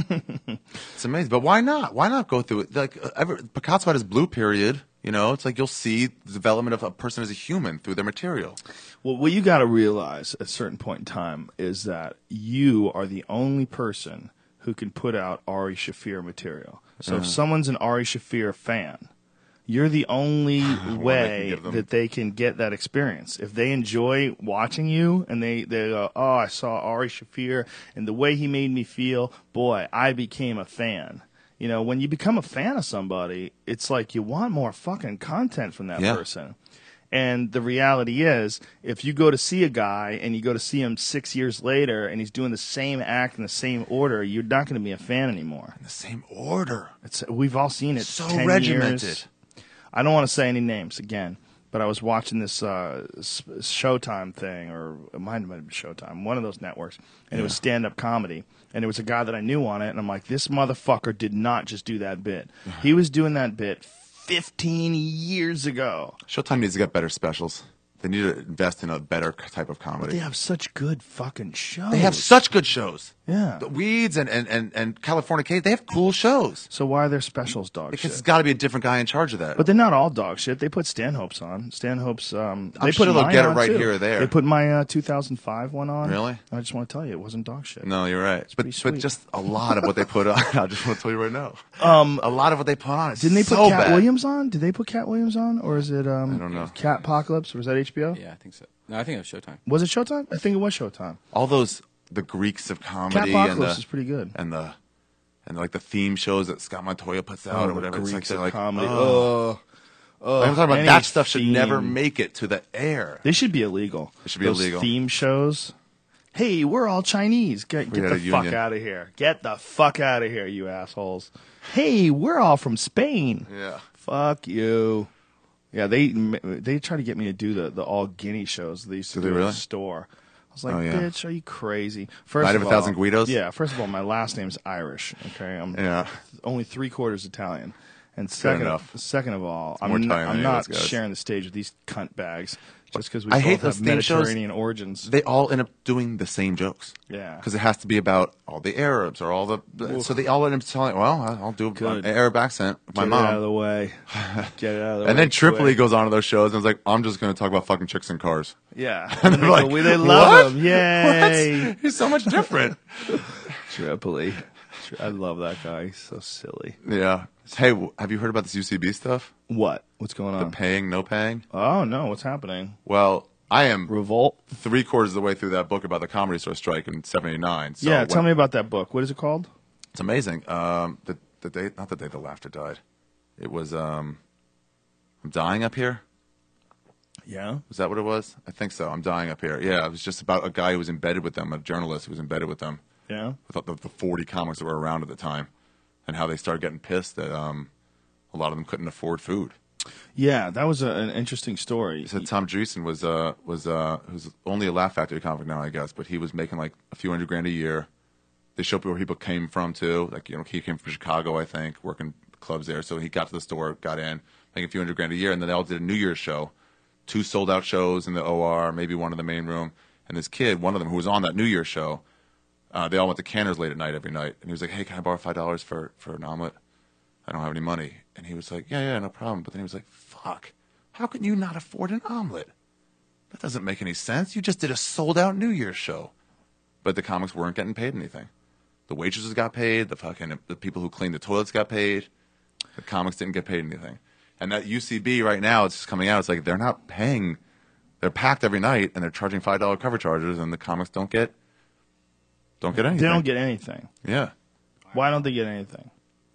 It's amazing. But why not? Why not go through it? Like, Picasso had his blue period. You know, it's like you'll see the development of a person as a human through their material. Well, what you got to realize at a certain point in time is that you are the only person who can put out Ari Shaffir material. So if someone's an Ari Shaffir fan, you're the only way that they can get that experience. If they enjoy watching you and they go, oh, I saw Ari Shaffir and the way he made me feel, boy, I became a fan. You know, when you become a fan of somebody, it's like you want more fucking content from that person. And the reality is, if you go to see a guy and you go to see him 6 years later and he's doing the same act in the same order, you're not going to be a fan anymore. In the same order. We've all seen it. So 10 regimented. Years. I don't want to say any names again, but I was watching this Showtime thing, or it might have been Showtime, one of those networks, and it was stand-up comedy. And it was a guy that I knew on it, and I'm like, this motherfucker did not just do that bit. He was doing that bit 15 years ago. Showtime needs to get better specials. They need to invest in a better type of comedy. But they have such good fucking shows. They have such good shows. Yeah. The Weeds and Californication, they have cool shows. So why are their specials dog because shit? it's got to be a different guy in charge of that. But they're not all dog shit. They put Stanhope's on. Stanhope's. They put they'll get it right too. here or there. They put my 2005 one on. Really? I just want to tell you, it wasn't dog shit. No, you're right. But sweet. just a lot of what they put on. I just want to tell you right now. A lot of what they put on is Didn't they put so Cat bad. Williams on? Did they put Cat Williams on, or is it? I don't know. Cat Apocalypse, or was that HBO? Yeah, I think so. No, I think it was Showtime. Was it Showtime? I think it was Showtime. All those the Greeks of comedy Catpocalypse is pretty good. and like the theme shows that Scott Montoya puts out or whatever. Greeks It's like, of like comedy. I'm talking about Any that stuff should theme. never make it to the air. They should be illegal. It should be Those illegal. theme shows. Hey, we're all Chinese. Get had the a fuck union. out of here. Get the fuck out of here, you assholes. Hey, we're all from Spain. Yeah. Fuck you. Yeah, they try to get me to do the all Guinea shows they used to Do do they at really? the store. I was like, Oh, yeah. bitch, are you crazy? First Night of of a all, Thousand Guidos? Yeah, first of all, my last name's Irish. Okay, I'm Yeah. only 3/4 Italian. And enough. second of all, more I'm Italian than any of not those guys. sharing the stage with these cunt bags just because we I both hate those have theme shows. Mediterranean origins. They all end up doing the same jokes. Yeah. Because it has to be about all the Arabs or all the. So they all end up telling, well, I'll do Good. an Arab accent with my Get mom. it out of the way. Get it out of the way. And then Tripoli quick. goes on to those shows and is like, I'm just going to talk about fucking chicks and cars. Yeah. And And they're like, they love "What? him. Yay. What? He's so much different. Tripoli. I love that guy. He's so silly. Yeah. Hey, have you heard about this UCB stuff? What? What's going The on? paying, no paying? Oh, no. What's happening? Well, I am Revolt? 3/4 of the way through that book about the Comedy Store strike in '79. So Yeah, tell me about that book. What is it called? It's amazing. The day, not the day the laughter died. It was I'm dying up here. Yeah. Was that what it was? I think so. I'm dying up here. Yeah, it was just about a guy who was embedded with them, a journalist who was embedded with them, Yeah. with the 40 comics that were around at the time, and how they started getting pissed that a lot of them couldn't afford food. Yeah, that was an interesting story. He said Tom Dreesen was who's only a Laugh Factory comic now, I guess, but he was making like a few $100,000 a year. They showed where people came from too. Like, you know, he came from Chicago, I think, working clubs there. So he got to the store, got in, making a few $100,000 a year, and then they all did a New Year's show, 2 sold out shows in the OR, maybe one in the main room. And this kid, one of them who was on that New Year's show, they all went to Canner's late at night every night, and he was like, "Hey, can I borrow $5 for an omelet? I don't have any money." And he was like, yeah, no problem. But then he was like, "Fuck, how can you not afford an omelet? That doesn't make any sense. You just did a sold out New Year's show." But the comics weren't getting paid anything. The waitresses got paid. The people who cleaned the toilets got paid. The comics didn't get paid anything. And that UCB right now, it's just coming out. It's like they're not paying. They're packed every night, and they're charging $5 cover charges, and the comics don't get anything. They don't get anything. Yeah. Why don't they get anything?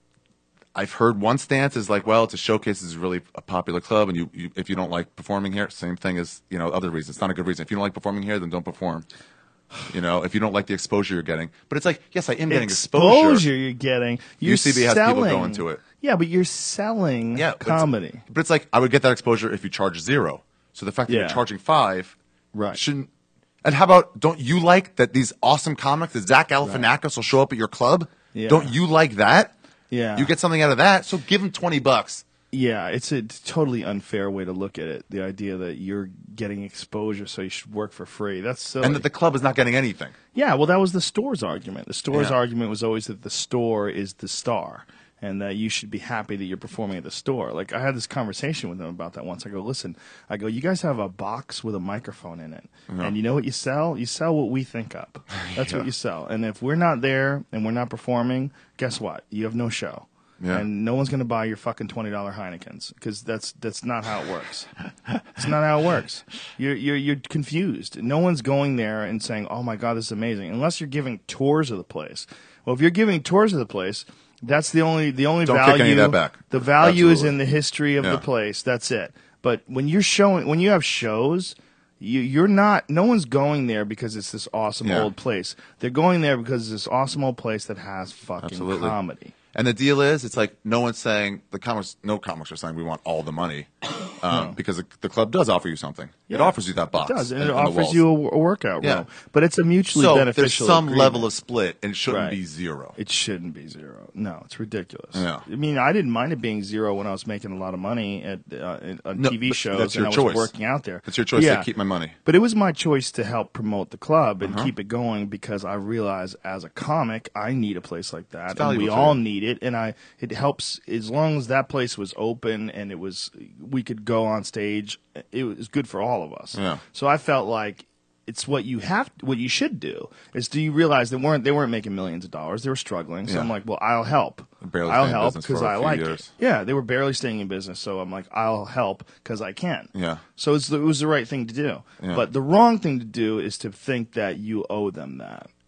I've heard one stance is like, well, it's a showcase. It's really a popular club, and you if you don't like performing here, same thing as, you know, other reasons. It's not a good reason. If you don't like performing here, then don't perform. You know, if you don't like the exposure you're getting. But it's like, yes, I am getting exposure. You're getting. You're UCB has people going to it. Yeah, but you're selling Yeah, comedy. But it's like, I would get that exposure if you charge 0. So the fact that Yeah. you're charging 5 Right. shouldn't. And how about, don't you like that these awesome comics, that Zach Galifianakis will show up at your club? Yeah. Don't you like that? Yeah. You get something out of that, so give him $20. Yeah, it's a totally unfair way to look at it. The idea that you're getting exposure, so you should work for free. That's silly. And that the club is not getting anything. Yeah, well, that was the store's argument. The store's Yeah. argument was always that the store is the star and that you should be happy that you're performing at the store. Like, I had this conversation with them about that once. I go, listen, you guys have a box with a microphone in it. And you know what you sell? You sell what we think up. That's what you sell. And if we're not there and we're not performing, guess what? You have no show. Yeah. And no one's going to buy your fucking $20 Heinekens because that's not how it works. It's not how it works. You're confused. No one's going there and saying, "Oh my God, this is amazing," unless you're giving tours of the place. Well, if you're giving tours of the place, that's the only Don't value. kick any of that back. The value is Absolutely. in the history of Yeah. the place. That's it. But when you have shows, you're not. No one's going there because it's this awesome Yeah. old place. They're going there because it's this awesome old place that has fucking Absolutely. comedy. And the deal is, it's like no one's saying, no comics are saying we want all the money, because the club does offer you something. It Yeah. offers you that box. It does, and and it the offers walls. you a workout Yeah. room. But it's a mutually So there's beneficial some agreement. level of split, and it shouldn't Right. be 0. It shouldn't be 0. No, it's ridiculous. Yeah. I mean, I didn't mind it being 0 when I was making a lot of money on No, TV but shows that's and your I was choice. working out there. It's your choice Yeah. to keep my money. But it was my choice to help promote the club Uh-huh. and keep it going because I realized as a comic, I need a place like that. It's And we valuable to all you. need it. And it helps as long as that place was open and we could go on stage. It was good for all of us. Yeah. So I felt like it's what you should do is do you realize they weren't making millions of dollars. They were struggling. So Yeah. I'm like, well, I'll help. Barely I'll staying in help business because for a I few like years. it. Yeah, they were barely staying in business. So I'm like, I'll help because I can. Yeah. So it was the right thing to do. Yeah. But the wrong thing to do is to think that you owe them that.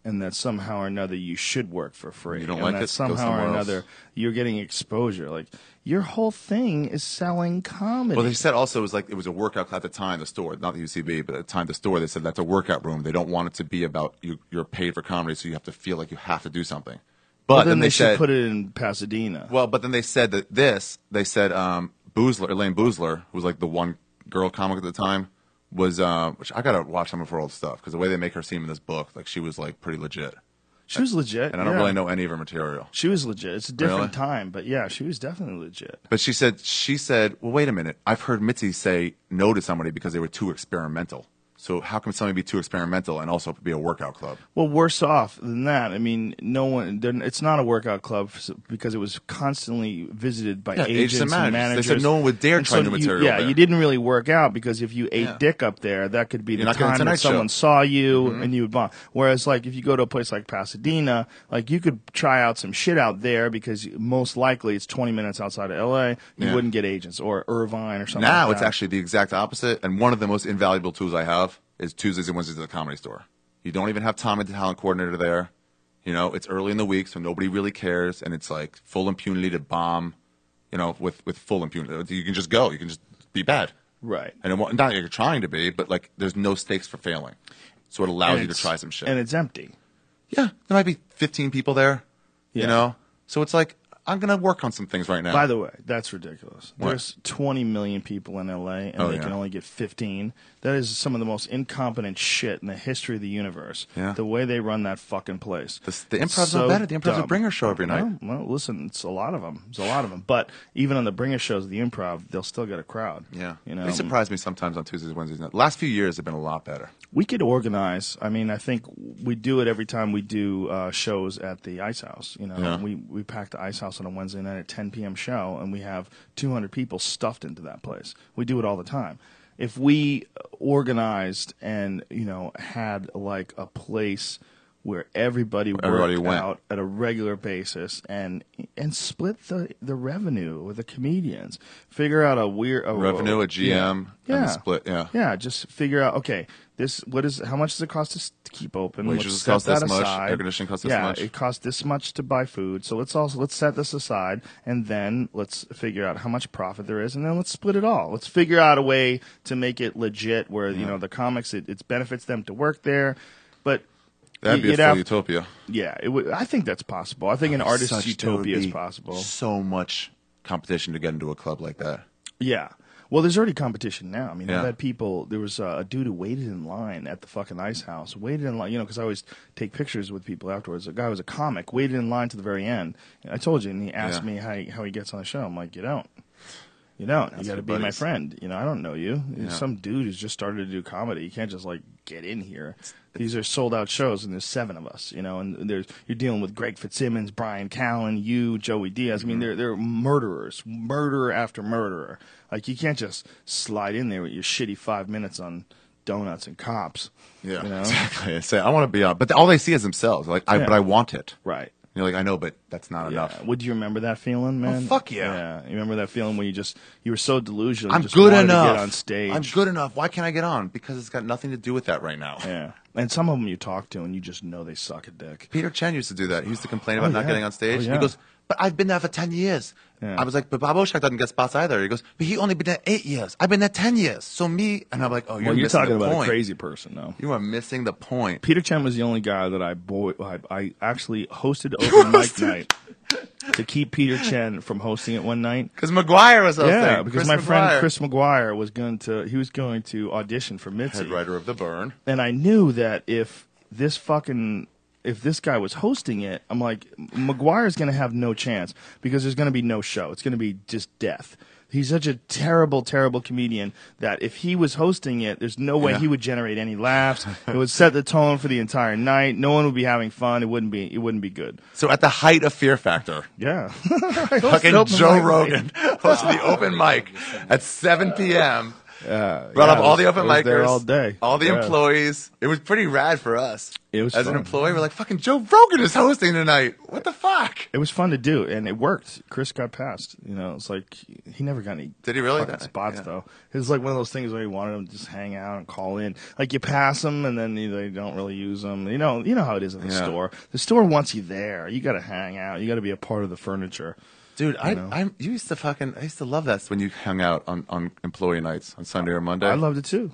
and that somehow or another you should work for free. You don't and like that it? Go somehow or somewhere another else. you're getting exposure. Like, your whole thing is selling comedy. Well, they said also it was a workout at the time, the store, not the UCB, but at the time, the store, they said that's a workout room. They don't want it to be about you're paid for comedy, so you have to feel like you have to do something. But well, then they should said, put it in Pasadena. well, but then they said Boozler, Elaine Boozler, who was like the one girl comic at the time, was, which I gotta watch some of her old stuff, because the way they make her seem in this book, like she was like pretty legit. She was legit. And I don't yeah. really know any of her material. She was legit. It's a different Really? time, but yeah, she was definitely legit. But she said, well, wait a minute. I've heard Mitzi say no to somebody because they were too experimental. So how can somebody be too experimental and also be a workout club? Well, worse off than that. I mean, it's not a workout club because it was constantly visited by agents and managers. They said no one would dare And try so new material Yeah, there. you didn't really work out because if you ate dick up there, that could be the not getting time that Tonight someone Show. saw you and you would bomb. Whereas, like, if you go to a place like Pasadena, like, you could try out some shit out there because most likely it's 20 minutes outside of L.A. You Yeah. wouldn't get agents or Irvine or something Now like it's that. actually the exact opposite. And one of the most invaluable tools I have is Tuesdays and Wednesdays at the Comedy Store. You don't even have Tom, the talent coordinator, there. You know, it's early in the week, so nobody really cares, and it's like full impunity to bomb. You know, with full impunity, you can just go. You can just be bad. Right. And not that you're trying to be, but like there's no stakes for failing. So it allows you to try some shit. And it's empty. Yeah, there might be 15 people there. Yeah. You know, so it's like I'm gonna work on some things right now. By the way, that's ridiculous. What? There's 20 million people in LA, and Oh, they yeah. can only get 15. That is some of the most incompetent shit in the history of the universe. Yeah. The way they run that fucking place. The improv's not better. The improv's a bringer show every night. Well, listen, it's a lot of them. There's a lot of them. But even on the bringer shows, the improv, they'll still get a crowd. Yeah, You know, they surprise me sometimes on Tuesdays, Wednesdays. The last few years have been a lot better. we could organize. I mean, I think we do it every time we do shows at the Ice House. You know, Yeah. we pack the Ice House on a Wednesday night at 10 p.m. show, and we have 200 people stuffed into that place. We do it all the time. If we organized and had like a place where everybody worked went. out at a regular basis and split the revenue with the comedians, figure out a Revenue, a GM, yeah. and a split. Yeah. Yeah, just figure out. Okay, how much does it cost us to keep open? Wages Let's cost set this that much, aside. air conditioning costs this yeah, much. it costs this much to buy food. So let's set this aside, and then let's figure out how much profit there is, and then let's split it all. Let's figure out a way to make it legit, where the comics it benefits them to work there, but. That'd be a full utopia. Yeah, I think that's possible. I think an artist's utopia is possible. So much competition to get into a club like that. Yeah. Well, there's already competition now. I mean, Yeah. I've had people. There was a dude who waited in line at the fucking Ice House. Waited in line, because I always take pictures with people afterwards. A guy was a comic, waited in line to the very end. I told you, and he asked me how he gets on the show. I'm like, you don't. You got to be my buddies. I don't know you. Some dude who's just started to do comedy. You can't just like get in here. These are sold out shows, and there's 7 of us. And you're dealing with Greg Fitzsimmons, Brian Callen, you, Joey Diaz. I mean, they're murderers, murderer after murderer. Like, you can't just slide in there with your shitty 5 minutes on donuts and cops. Yeah, You know? exactly. I say I want to be on, but all they see is themselves. Like, but I want it. Right. You're like, I know, but that's not enough. Would you remember that feeling, man? Oh, fuck yeah. Yeah. You remember that feeling when you were so delusional. You I'm just good wanted enough. to get on stage. I'm good enough. Why can't I get on? Because it's got nothing to do with that right now. Yeah. And some of them you talk to, and you just know they suck at dick. Peter Chen used to do that. He used to complain about not yeah. getting on stage. Oh, yeah. He goes, but I've been there for 10 years. Yeah. I was like, but Bob Oshak doesn't get spots either. He goes, but he only been there 8 years. I've been there 10 years. So me, and I'm like, oh, you're missing talking the about point. a crazy person, though. You are missing the point. Peter Chen was the only guy that I actually hosted open mic night to keep Peter Chen from hosting it one night. Because McGuire was hosting. Yeah, because my friend McGuire, Chris McGuire was going to audition for Mitzi. head writer of The Burn. And I knew that if this guy was hosting it, I'm like, McGuire's going to have no chance because there's going to be no show. It's going to be just death. He's such a terrible, terrible comedian that if he was hosting it, there's no way he would generate any laughs. It would set the tone for the entire night. No one would be having fun. It wouldn't be good. So at the height of Fear Factor, Yeah. fucking Joe Rogan hosted the open mic at 7 p.m. Brought up all the open I was there micers, all day. all the Yeah. employees. It was pretty rad for us. It was As an fun. employee, we're like, fucking Joe Rogan is hosting tonight. What the fuck? It was fun to do, and it worked. Chris got passed. You know, it's like he never got any. Did he really? fucking spots though? It was like one of those things where he wanted them to just hang out and call in. Like you pass them, and then they don't really use them. You know how it is at the Yeah. store. The store wants you there. You got to hang out. You got to be a part of the furniture. Dude, know? I used to love that when you hung out on employee nights on Sunday or Monday. I loved it too.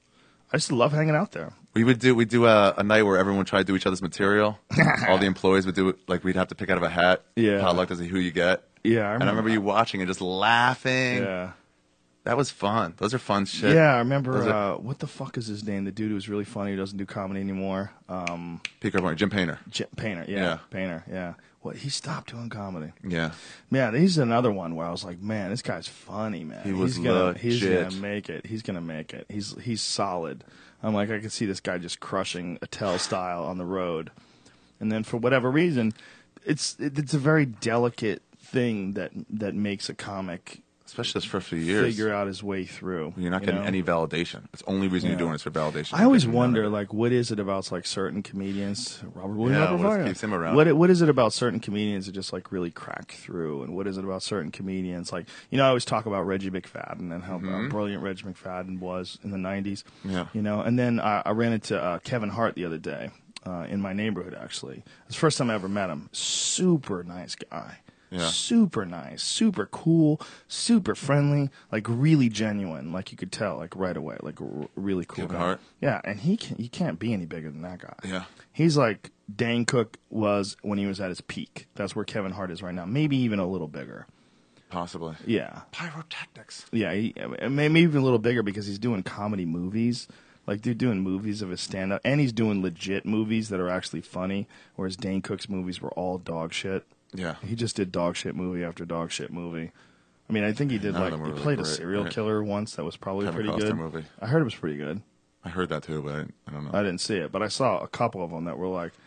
I used to love hanging out there. We'd do a night where everyone would try to do each other's material. All the employees would do it, like we'd have to pick out of a hat. Yeah. Potluck to see who you get. Yeah, And I remember you watching and just laughing. Yeah. That was fun. Those are fun shit. Yeah, I remember. Those are- What the fuck is his name? The dude who was really funny who doesn't do comedy anymore. Peak Point, Jim Painter. Painter. Yeah, Yeah. Painter. Yeah. What? He stopped doing comedy. Yeah. Yeah, he's another one where I was like, man, this guy's funny, man. He was he's gonna legit. make it. He's gonna make it. He's solid. I'm like, I could see this guy just crushing Attell style on the road, and then for whatever reason, it's a very delicate thing that makes a comic Especially just for a few years. figure out his way through. You're not getting any validation. It's the only reason you're doing it is for validation. I always You're getting none wonder, of it. like, what is it about like certain comedians? Robert William Yeah, what Abrevaya. keeps him around? What is it about certain comedians that just like really crack through? And what is it about certain comedians? Like, I always talk about Reggie McFadden and how brilliant Reggie McFadden was in the '90s. Yeah. And then I ran into Kevin Hart the other day in my neighborhood. Actually, it's the first time I ever met him. Super nice guy. Yeah. Super nice, super cool, super friendly, like really genuine, like you could tell, like right away, like really cool Kevin guy. Hart? Yeah, and you can't be any bigger than that guy. Yeah. He's like Dane Cook was when he was at his peak. That's where Kevin Hart is right now. Maybe even a little bigger. Possibly. Yeah. Pyrotechnics. Yeah, maybe even a little bigger because he's doing comedy movies. Like, they're doing movies of his stand-up, and he's doing legit movies that are actually funny, whereas Dane Cook's movies were all dog shit. Yeah. He just did dog shit movie after dog shit movie. I mean, I think he did, None of like, them were he really played a great, serial right? killer once that was probably Kevin pretty Costner good. movie. I heard it was pretty good. I heard that too, but I don't know. I didn't see it, but I saw a couple of them that were like,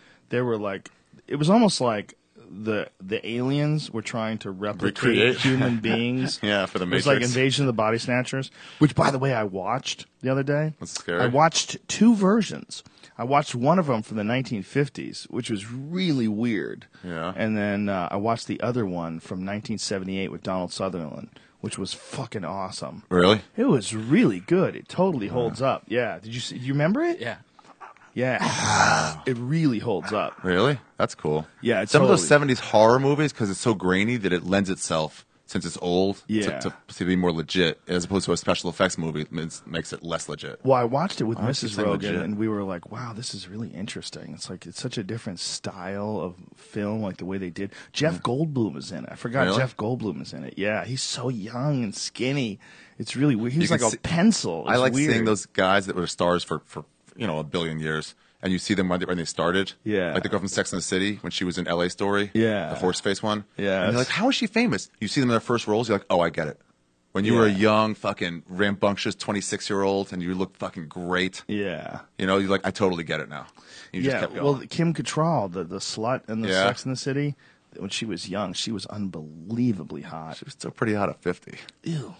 it was almost like the aliens were trying to replicate Recreate. human beings. Yeah, for the It was like Matrix. Invasion of the Body Snatchers, which, by the way, I watched the other day. That's scary. I watched two versions. I watched one of them from the 1950s, which was really weird. Yeah. And then I watched the other one from 1978 with Donald Sutherland, which was fucking awesome. Really? It was really good. It totally holds up. Yeah. Did you remember it? Yeah. Yeah. It really holds up. Really? That's cool. Yeah, it's Some of those totally- 70s horror movies, because it's so grainy that it lends itself, since it's old, Yeah. to be more legit, as opposed to a special effects movie makes it less legit. Well, I watched it with Honestly, Mrs. it's like Rogan, legit. and we were like, wow, this is really interesting. It's such a different style of film, like the way they did. Jeff Goldblum is in it. I forgot Really? Jeff Goldblum is in it. Yeah, he's so young and skinny. It's really weird. He's You like can a see- pencil. I It's like weird. seeing those guys that were stars for a billion years, and you see them when they started. Yeah. Like the girl from Sex and the City when she was in L.A. Story. Yeah. The horse face one. Yeah. And you're like, how is she famous? You see them in their first roles, you're like, oh, I get it. When you were a Yeah. young, fucking rambunctious 26-year-old and you look fucking great, Yeah. you're like, I totally get it now. You just Yeah, kept going. well, Kim Cattrall, the slut in the Yeah. Sex and the City, when she was young, she was unbelievably hot. She was still pretty hot at 50. Ew.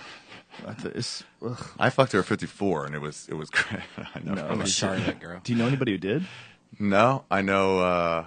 Ugh. I fucked her at 54, and it was great. I know. No, from I'm the- sure. Charlotte girl. Do you know anybody who did? No, I know.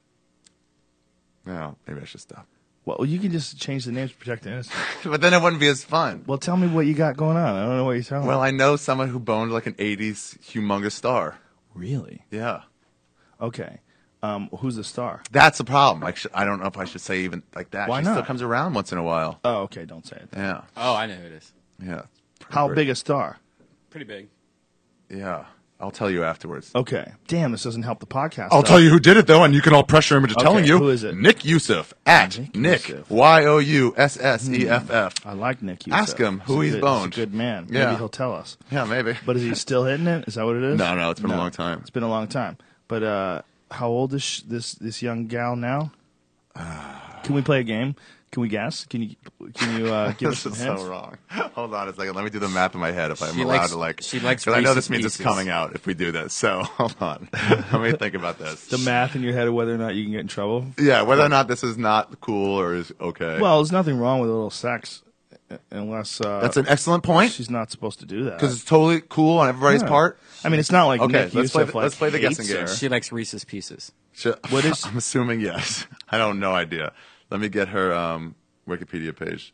No, maybe I should stop. Well, you can just change the names to protect the innocent. But then it wouldn't be as fun. Well, tell me what you got going on. I don't know what you're telling Well, me. I know someone who boned like an 80s humongous star. Really? Yeah. Okay. Who's the star? That's the problem. I don't know if I should say even like that. Why she not? still comes around once in a while. Oh, okay. Don't say it. Yeah. Oh, I know who it is. Yeah. How big a star? Pretty big. Yeah. I'll tell you afterwards. Okay. Damn, this doesn't help the podcast. I'll tell you who did it, though, and you can all pressure him into telling you. who is it? Nick Youssef at Nick Nick, Youssef. Youssef. I like Nick. Youssef. Ask him who He's he's a good- boned. He's a good man. Yeah. Maybe he'll tell us. Yeah, maybe. But is he still hitting it? Is that what it is? No, it's been a long time. It's been a long time. But how old is this young gal now? Can we play a game? Can we guess? Can you give us This some is hints? so wrong. Hold on a second. Let me do the math in my head if I'm She allowed likes- to like. she likes 'cause I know Reese's this means it's Pieces. coming out if we do this. So hold on. Let me think about this. The math in your head of whether or not you can get in trouble. Yeah, whether or not this is not cool or is okay. Well, there's nothing wrong with a little sex unless That's an excellent point. she's not supposed to do that. Because it's totally cool on everybody's Yeah. part. I mean, it's not like Okay, Nick let's play Youssef, the- let's play the hates guessing game. her. She likes Reese's Pieces. What is- I'm assuming yes. I don't no idea. Let me get her Wikipedia page.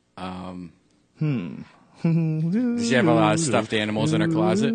Does she have a lot of stuffed animals in her closet?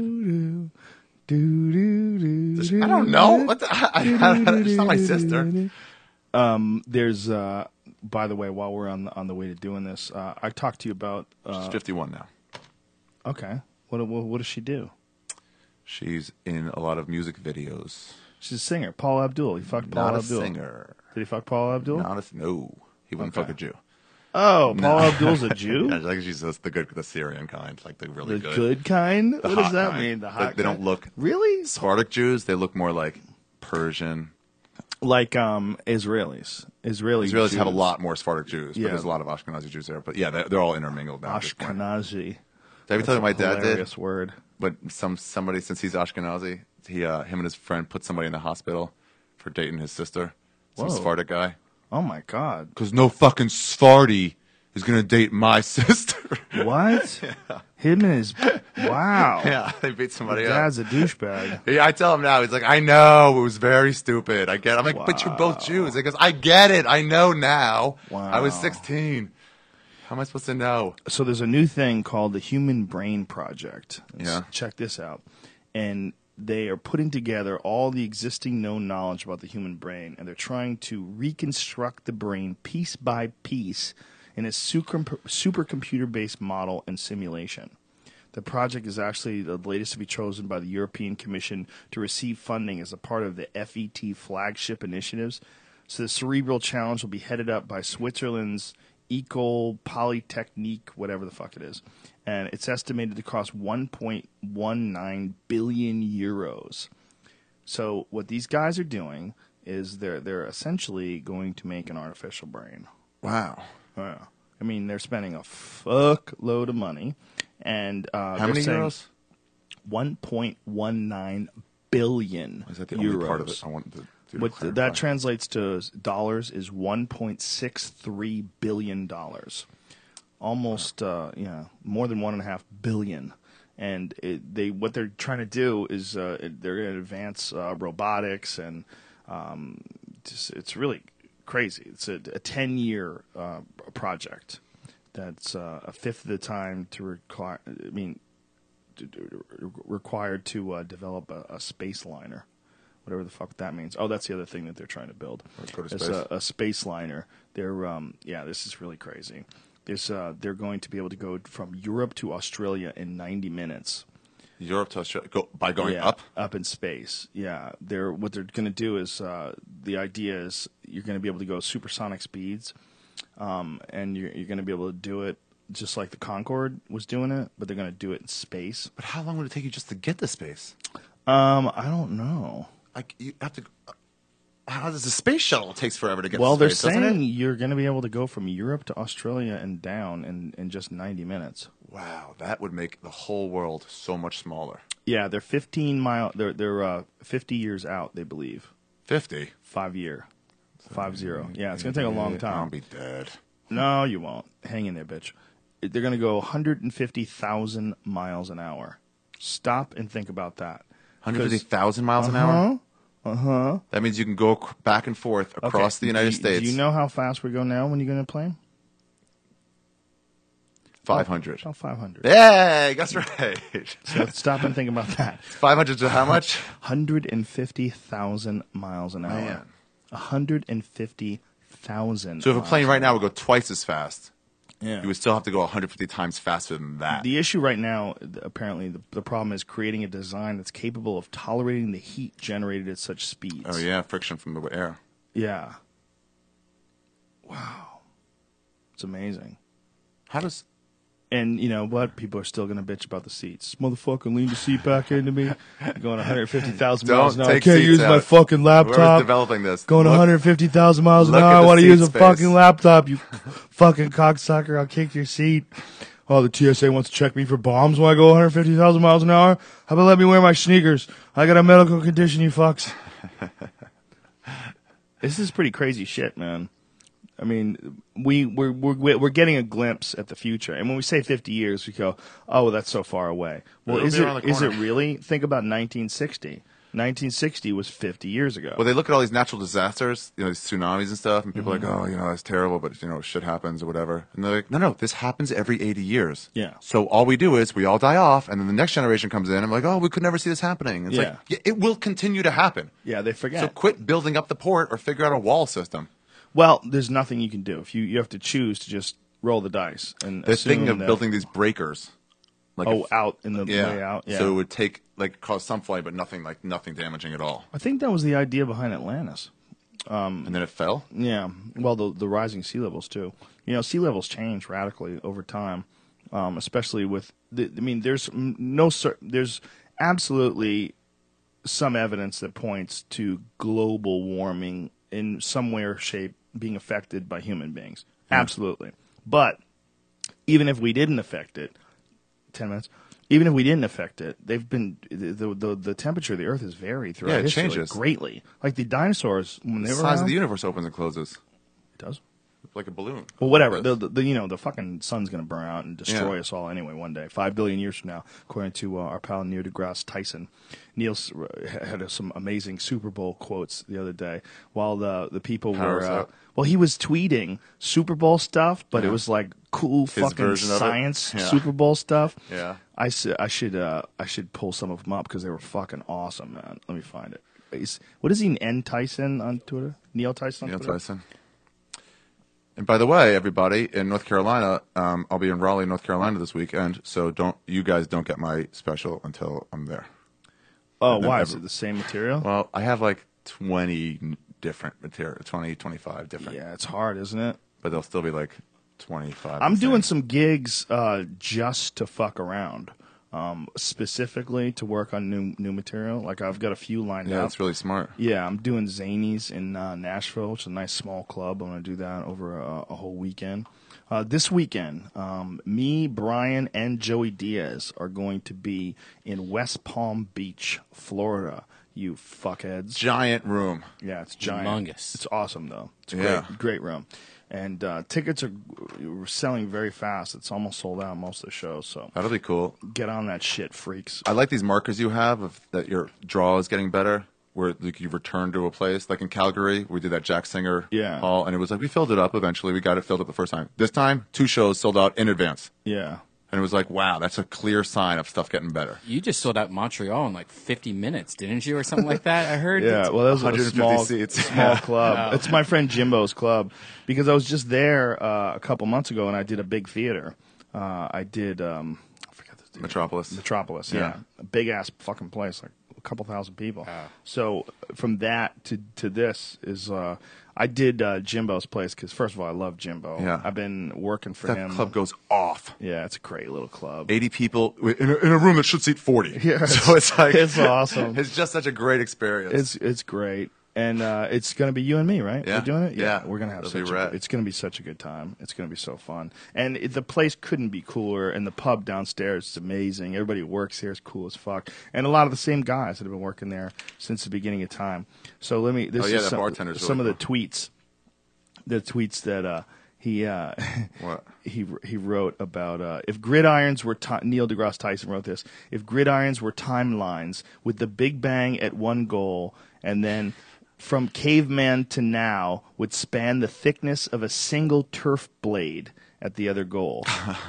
I don't know. What the, she's not my sister. There's, by the way, while we're on the way to doing this, I talked to you about. She's 51 now. Okay, what does she do? She's in a lot of music videos. She's a singer. Paul Abdul. He fucked Paul Not a Abdul. singer. Did he fuck Paul Abdul? No, he wouldn't fuck a Jew. Oh, Paul Abdul's a Jew. Yeah, like she's the Syrian kind, like the really The good kind. What hot does that kind. mean? The hot. They don't kind? look really Sephardic Jews. They look more like Persian. like Israelis. Israelis Israelis have a Jews. lot more Sephardic Jews, Yeah. but there's a lot of Ashkenazi Jews there. But yeah, they're all intermingled now. at this point. Ashkenazi. Did I tell you what my dad did? Hilarious word. But somebody, since he's Ashkenazi, him and his friend put somebody in the hospital for dating his sister, some Whoa. Sephardic guy. Oh my God. Because no fucking Sephardi is gonna date my sister. What? Him and his. Wow. Yeah, they beat somebody up. Dad's a douchebag. Yeah, I tell him now. He's like, I know it was very stupid. I get it. I'm like, but you're both Jews. He goes, I get it. I know now. Wow. I was 16. How am I supposed to know? So there's a new thing called the Human Brain Project. Yeah. Check this out. And they are putting together all the existing known knowledge about the human brain, and they're trying to reconstruct the brain piece by piece in a supercomputer-based model and simulation. The project is actually the latest to be chosen by the European Commission to receive funding as a part of the FET flagship initiatives. So the cerebral challenge will be headed up by Switzerland's École Polytechnique, whatever the fuck it is. And it's estimated to cost 1.19 billion euros. So what these guys are doing is they're essentially going to make an artificial brain. Wow. Yeah. I mean, they're spending a fuckload of money. And How many euros? 1.19 billion Is that the euros. only part of it I wanted to do? What that translates to dollars is $1.63 billion. Almost, more than 1.5 billion. And what they're trying to do is they're going to advance robotics, and it's really crazy. It's a 10-year project that's a fifth of the time required to develop a space liner. Whatever the fuck that means. Oh, that's the other thing that they're trying to build. Go to It's space. a space liner. This is really crazy. They're going to be able to go from Europe to Australia in 90 minutes. Europe to Australia by going Yeah, up? up in space. Yeah, what they're going to do is the idea is you're going to be able to go supersonic speeds, and you're going to be able to do it just like the Concorde was doing it, but they're going to do it in space. But how long would it take you just to get to space? I don't know. Like you have to. How does the space shuttle? It takes forever to get. Well, to they're space, doesn't saying it? you're going to be able to go from Europe to Australia and down in just 90 minutes. Wow, that would make the whole world so much smaller. Yeah, they're they're 50 years out, they believe. 50. 5 year. 50. Yeah, it's going to take a long I'll time. be dead. No, you won't. Hang in there, bitch. They're going to go 150,000 miles an hour. Stop and think about that. 150,000 miles an hour. That means you can go back and forth across the United States. Do you know how fast we go now when you go in a plane? 500. About 500. Yay, that's right. So stop and think about that. 500 to how much? 150,000 miles an hour. Man. 150,000. So if a plane right now would go twice as fast, Yeah. you would still have to go 150 times faster than that. The issue right now, apparently, the problem is creating a design that's capable of tolerating the heat generated at such speeds. Oh yeah, friction from the air. Yeah. Wow. It's amazing. How does? And you know what? People are still going to bitch about the seats. Motherfucker, lean the seat back into me. Going 150,000 miles an Don't hour. I take can't seats use my out. fucking laptop. Whoever's developing this, Going look- 150,000 miles an look hour. at I the want to use seat a space. fucking laptop. You fucking cocksucker. I'll kick your seat. Oh, the TSA wants to check me for bombs when I go 150,000 miles an hour. How about let me wear my sneakers? I got a medical condition, you fucks. This is pretty crazy shit, man. I mean, we're getting a glimpse at the future, and when we say 50 years, we go, "Oh, well, that's so far away." Well, It'll is be around the it corner. really? Think about 1960. 1960 was 50 years ago. Well, they look at all these natural disasters, these tsunamis and stuff, and people Mm-hmm. are like, oh, that's terrible, but, shit happens or whatever. And they're like, no, this happens every 80 years. Yeah. So all we do is we all die off, and then the next generation comes in, and we're like, oh, we could never see this happening. It's like, yeah, it will continue to happen. Yeah, they forget. So quit building up the port or figure out a wall system. Well, there's nothing you can do. If you have to choose to just roll the dice and They're assume thinking of that, building these breakers. Like out in the way out. Yeah. So it would take, cause some flight, but nothing damaging at all. I think that was the idea behind Atlantis. And then it fell? Yeah. Well, the rising sea levels too. Sea levels change radically over time, especially with there's absolutely some evidence that points to global warming in some way or shape being affected by human beings. Absolutely. But even if we didn't affect it, 10 minutes. Even if we didn't affect it, they've been the temperature of the Earth has varied throughout Yeah, it history changes. greatly. Like the dinosaurs when they The were size of around, the universe opens and closes. it does. Like a balloon. Well, whatever. Like The the fucking sun's going to burn out and destroy Yeah. us all anyway one day. 5 billion years from now, according to our pal Neil deGrasse Tyson. Neil had some amazing Super Bowl quotes the other day while the people Powers were. up. Well, he was tweeting Super Bowl stuff, but it Yeah. was like cool fucking version of it. science Yeah. Super Bowl stuff. Yeah. I should pull some of them up because they were fucking awesome, man. Let me find it. What is he? N Tyson on Twitter? Neil Tyson on Neil Twitter? Tyson. And by the way, everybody in North Carolina, I'll be in Raleigh, North Carolina this weekend. So you guys don't get my special until I'm there. Oh, then why? Is it the same material? Well, I have 20 different material, 20, 25 different. Yeah, it's hard, isn't it? But they'll still be 25. I'm the doing same. some gigs just to fuck around, specifically to work on new material. Like I've got a few lined Yeah, up. that's really smart. Yeah, I'm doing Zanies in Nashville, which is a nice small club. I'm going to do that over a whole weekend. This weekend, me, Brian, and Joey Diaz are going to be in West Palm Beach, Florida. You fuckheads. Giant room. Yeah, it's giant. Humongous. It's awesome, though. It's a Yeah. great room. And tickets are selling very fast. It's almost sold out most of the shows. So That'll be cool. get on that shit, freaks. I like these markers you have that your draw is getting better, where you return to a place. Like in Calgary, we did that Jack Singer Yeah. hall, and it was we filled it up eventually. We got it filled up the first time. This time, 2 shows sold out in advance. Yeah. And it was wow, that's a clear sign of stuff getting better. You just sold out Montreal in 50 minutes, didn't you, or something like that? I heard. Yeah, well, that was a 150 small, seats. small club. It's my friend Jimbo's club because I was just there a couple months ago and I did a big theater. I did, I forgot the Metropolis, yeah. A big ass fucking place, like a couple thousand people. So from that to this is, I did Jimbo's place because first of all, I love Jimbo. Yeah. I've been working for That him. club goes off. Yeah, it's a great little club. 80 people in a room that should seat 40. Yeah, so it's it's awesome. It's just such a great experience. It's great, and it's going to be you and me, right? Yeah. We're doing it. Yeah. We're going to have It'll be such. rad. It's going to be such a good time. It's going to be so fun, and the place couldn't be cooler. And the pub downstairs is amazing. Everybody who works here is cool as fuck, and a lot of the same guys that have been working there since the beginning of time. So let me. This Oh, yeah, is that some, bartender's some really of the tweets. The tweets that he What? he wrote about if gridirons were Neil deGrasse Tyson wrote this. If gridirons were timelines with the Big Bang at one goal, and then from caveman to now would span the thickness of a single turf blade at the other goal.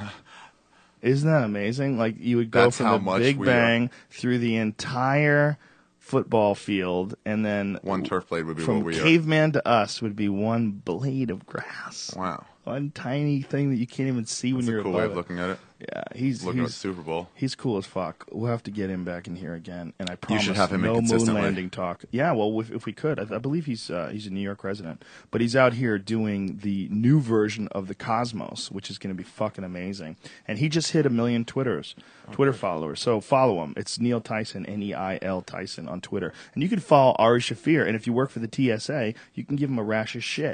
Isn't that amazing? Like you would go That's how from the much Big we are. Bang through the entire football field, and then One turf blade would be from what we are. caveman to us would be one blade of grass. Wow. One tiny thing that you can't even see when That's you're a cool above way of it. looking at it. Yeah, he's Looking at the Super Bowl. He's cool as fuck. We'll have to get him back in here again, and I promise should have him in no moon consistently. landing talk. Yeah, well, if we could, I believe he's a New York resident, but he's out here doing the new version of the Cosmos, which is going to be fucking amazing. And he just hit 1 million Twitter followers. So follow him. It's Neil Tyson, Neil Tyson on Twitter, and you can follow Ari Shafir. And if you work for the TSA, you can give him a rash of shit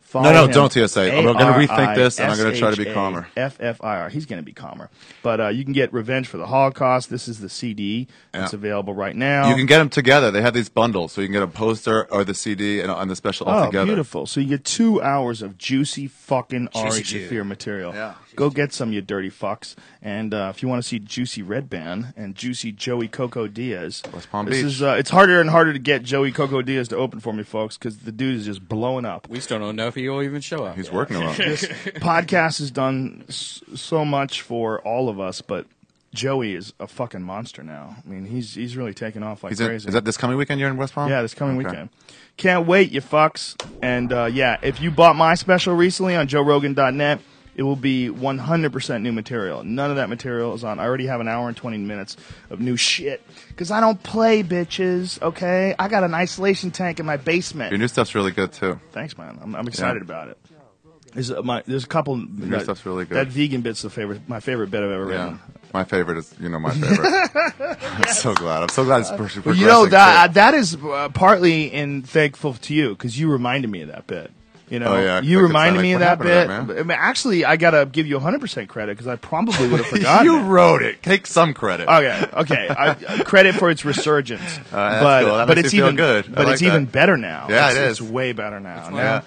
Follow No, him. don't TSA. I'm going to rethink this, and I'm going to try to be calmer. FFIR. He's going to be calmer. But you can get Revenge for the Holocaust. This is the CD. It's available right now. You can get them together. They have these bundles, so you can get a poster or the CD and the special all together. Beautiful. So you get 2 hours of juicy fucking Ari Juicy Shaffir material. Yeah. Go get some, you dirty fucks. And if you want to see Juicy Red Band and Juicy Joey Coco Diaz, West Palm this Beach. is it's harder and harder to get Joey Coco Diaz to open for me, folks, because the dude is just blowing up. We still don't know if he will even show up. He's working on it. This podcast has done so much for all of us, but Joey is a fucking monster now. I mean, he's really taking off like crazy. Is that this coming weekend you're in West Palm? Yeah, this coming Okay. weekend. Can't wait, you fucks. And if you bought my special recently on JoeRogan.net, it will be 100% new material. None of that material is on. I already have an hour and 20 minutes of new shit. Because I don't play, bitches, okay? I got an isolation tank in my basement. Your new stuff's really good, too. Thanks, man. I'm excited about it. There's a couple. Your stuff's really good. That vegan bit's my favorite bit I've ever Yeah. written. My favorite is, my favorite. I'm so glad. I'm so glad it's progressing. That is partly thankful to you because you reminded me of that bit. Oh, yeah. You reminded me of what that happened to bit. that, man? I mean, actually, I gotta give you 100% credit because I probably would have forgotten. You it. wrote it. Take some credit. Okay. Credit for its resurgence. That's cool. That but makes it's me feel even good. But I it's like even that. better now. Yeah, It's it is. way better now. Yeah.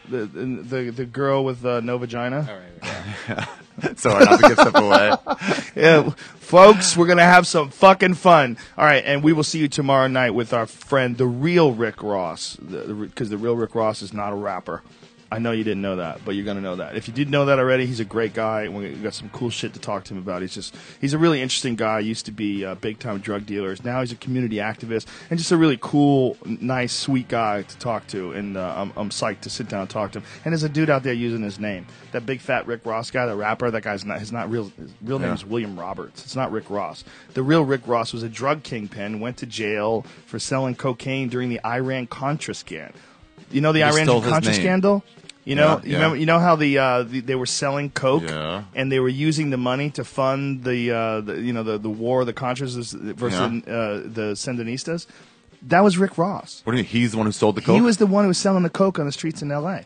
The girl with no vagina. All right. Sorry, not to give stuff away. Yeah, folks, we're gonna have some fucking fun. All right, and we will see you tomorrow night with our friend, the real Rick Ross, because the real Rick Ross is not a rapper. I know you didn't know that, but you're going to know that. If you did know that already, he's a great guy. We got some cool shit to talk to him about. He's a really interesting guy. Used to be big-time drug dealers. Now he's a community activist and just a really cool, nice, sweet guy to talk to. And I'm psyched to sit down and talk to him. And there's a dude out there using his name. That big fat Rick Ross guy, the rapper, that guy's not, his real name is William Roberts. It's not Rick Ross. The real Rick Ross was a drug kingpin, went to jail for selling cocaine during the Iran-Contra scandal. You know the Iran-Contra scandal? You know, Yeah. Remember, you know how they were selling coke, Yeah. and they were using the money to fund the war, the Contras versus the Sandinistas. That was Rick Ross. What do you mean? He's the one who sold the coke? He was the one who was selling the coke on the streets in L.A.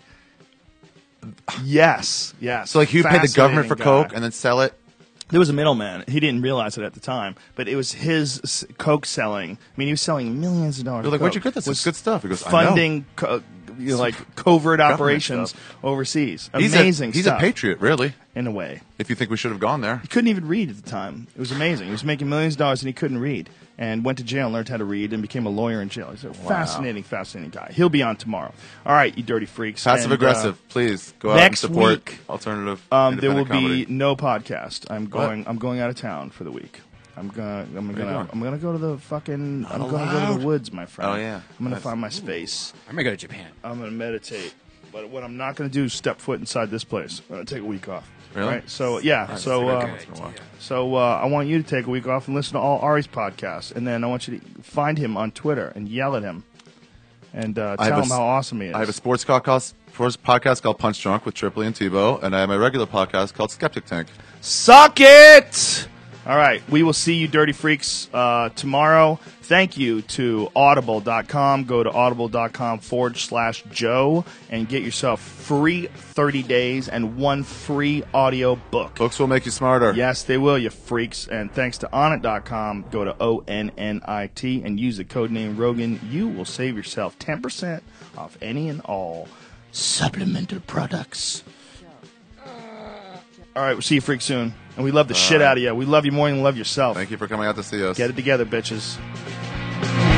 Yes. So, like, he would pay the government for Fascinating coke guy. and then sell it? There was a middleman. He didn't realize it at the time, but it was his coke selling. I mean, he was selling millions of dollars. You're like, of where'd coke. you get this? It's good stuff. He goes, funding covert operations stuff. overseas. He's Amazing He's stuff. a patriot, really, in a way. if you think we should have gone there. He couldn't even read at the time. It was amazing. He was making millions of dollars and he couldn't read. And went to jail and learned how to read and became a lawyer in jail. He's a fascinating guy. He'll be on tomorrow. All right, you dirty freaks. Passive And, aggressive, please go out next and support week, alternative. there will independent comedy. be no podcast. I'm going out of town for the week. I'm gonna go to the fucking. I'm gonna go to the woods, my friend. Oh, yeah. I'm gonna find my space. I'm gonna go to Japan. I'm gonna meditate. But what I'm not gonna do is step foot inside this place. I'm gonna take a week off. Really? Right? So yeah. So I want you to take a week off and listen to all Ari's podcasts, and then I want you to find him on Twitter and yell at him, and tell him how awesome he is. I have a sports podcast called Punch Drunk with Tripoli and Tebow, and I have my regular podcast called Skeptic Tank. Suck it! All right, we will see you dirty freaks tomorrow. Thank you to audible.com. Go to audible.com/Joe and get yourself free 30 days and 1 free audio book. Books will make you smarter. Yes, they will, you freaks. And thanks to Onnit.com, go to ONNIT and use the code name Rogan. You will save yourself 10% off any and all supplemental products. All right, we'll see you freaks soon. And we love the shit out of you. We love you more than you love yourself. Thank you for coming out to see us. Get it together, bitches.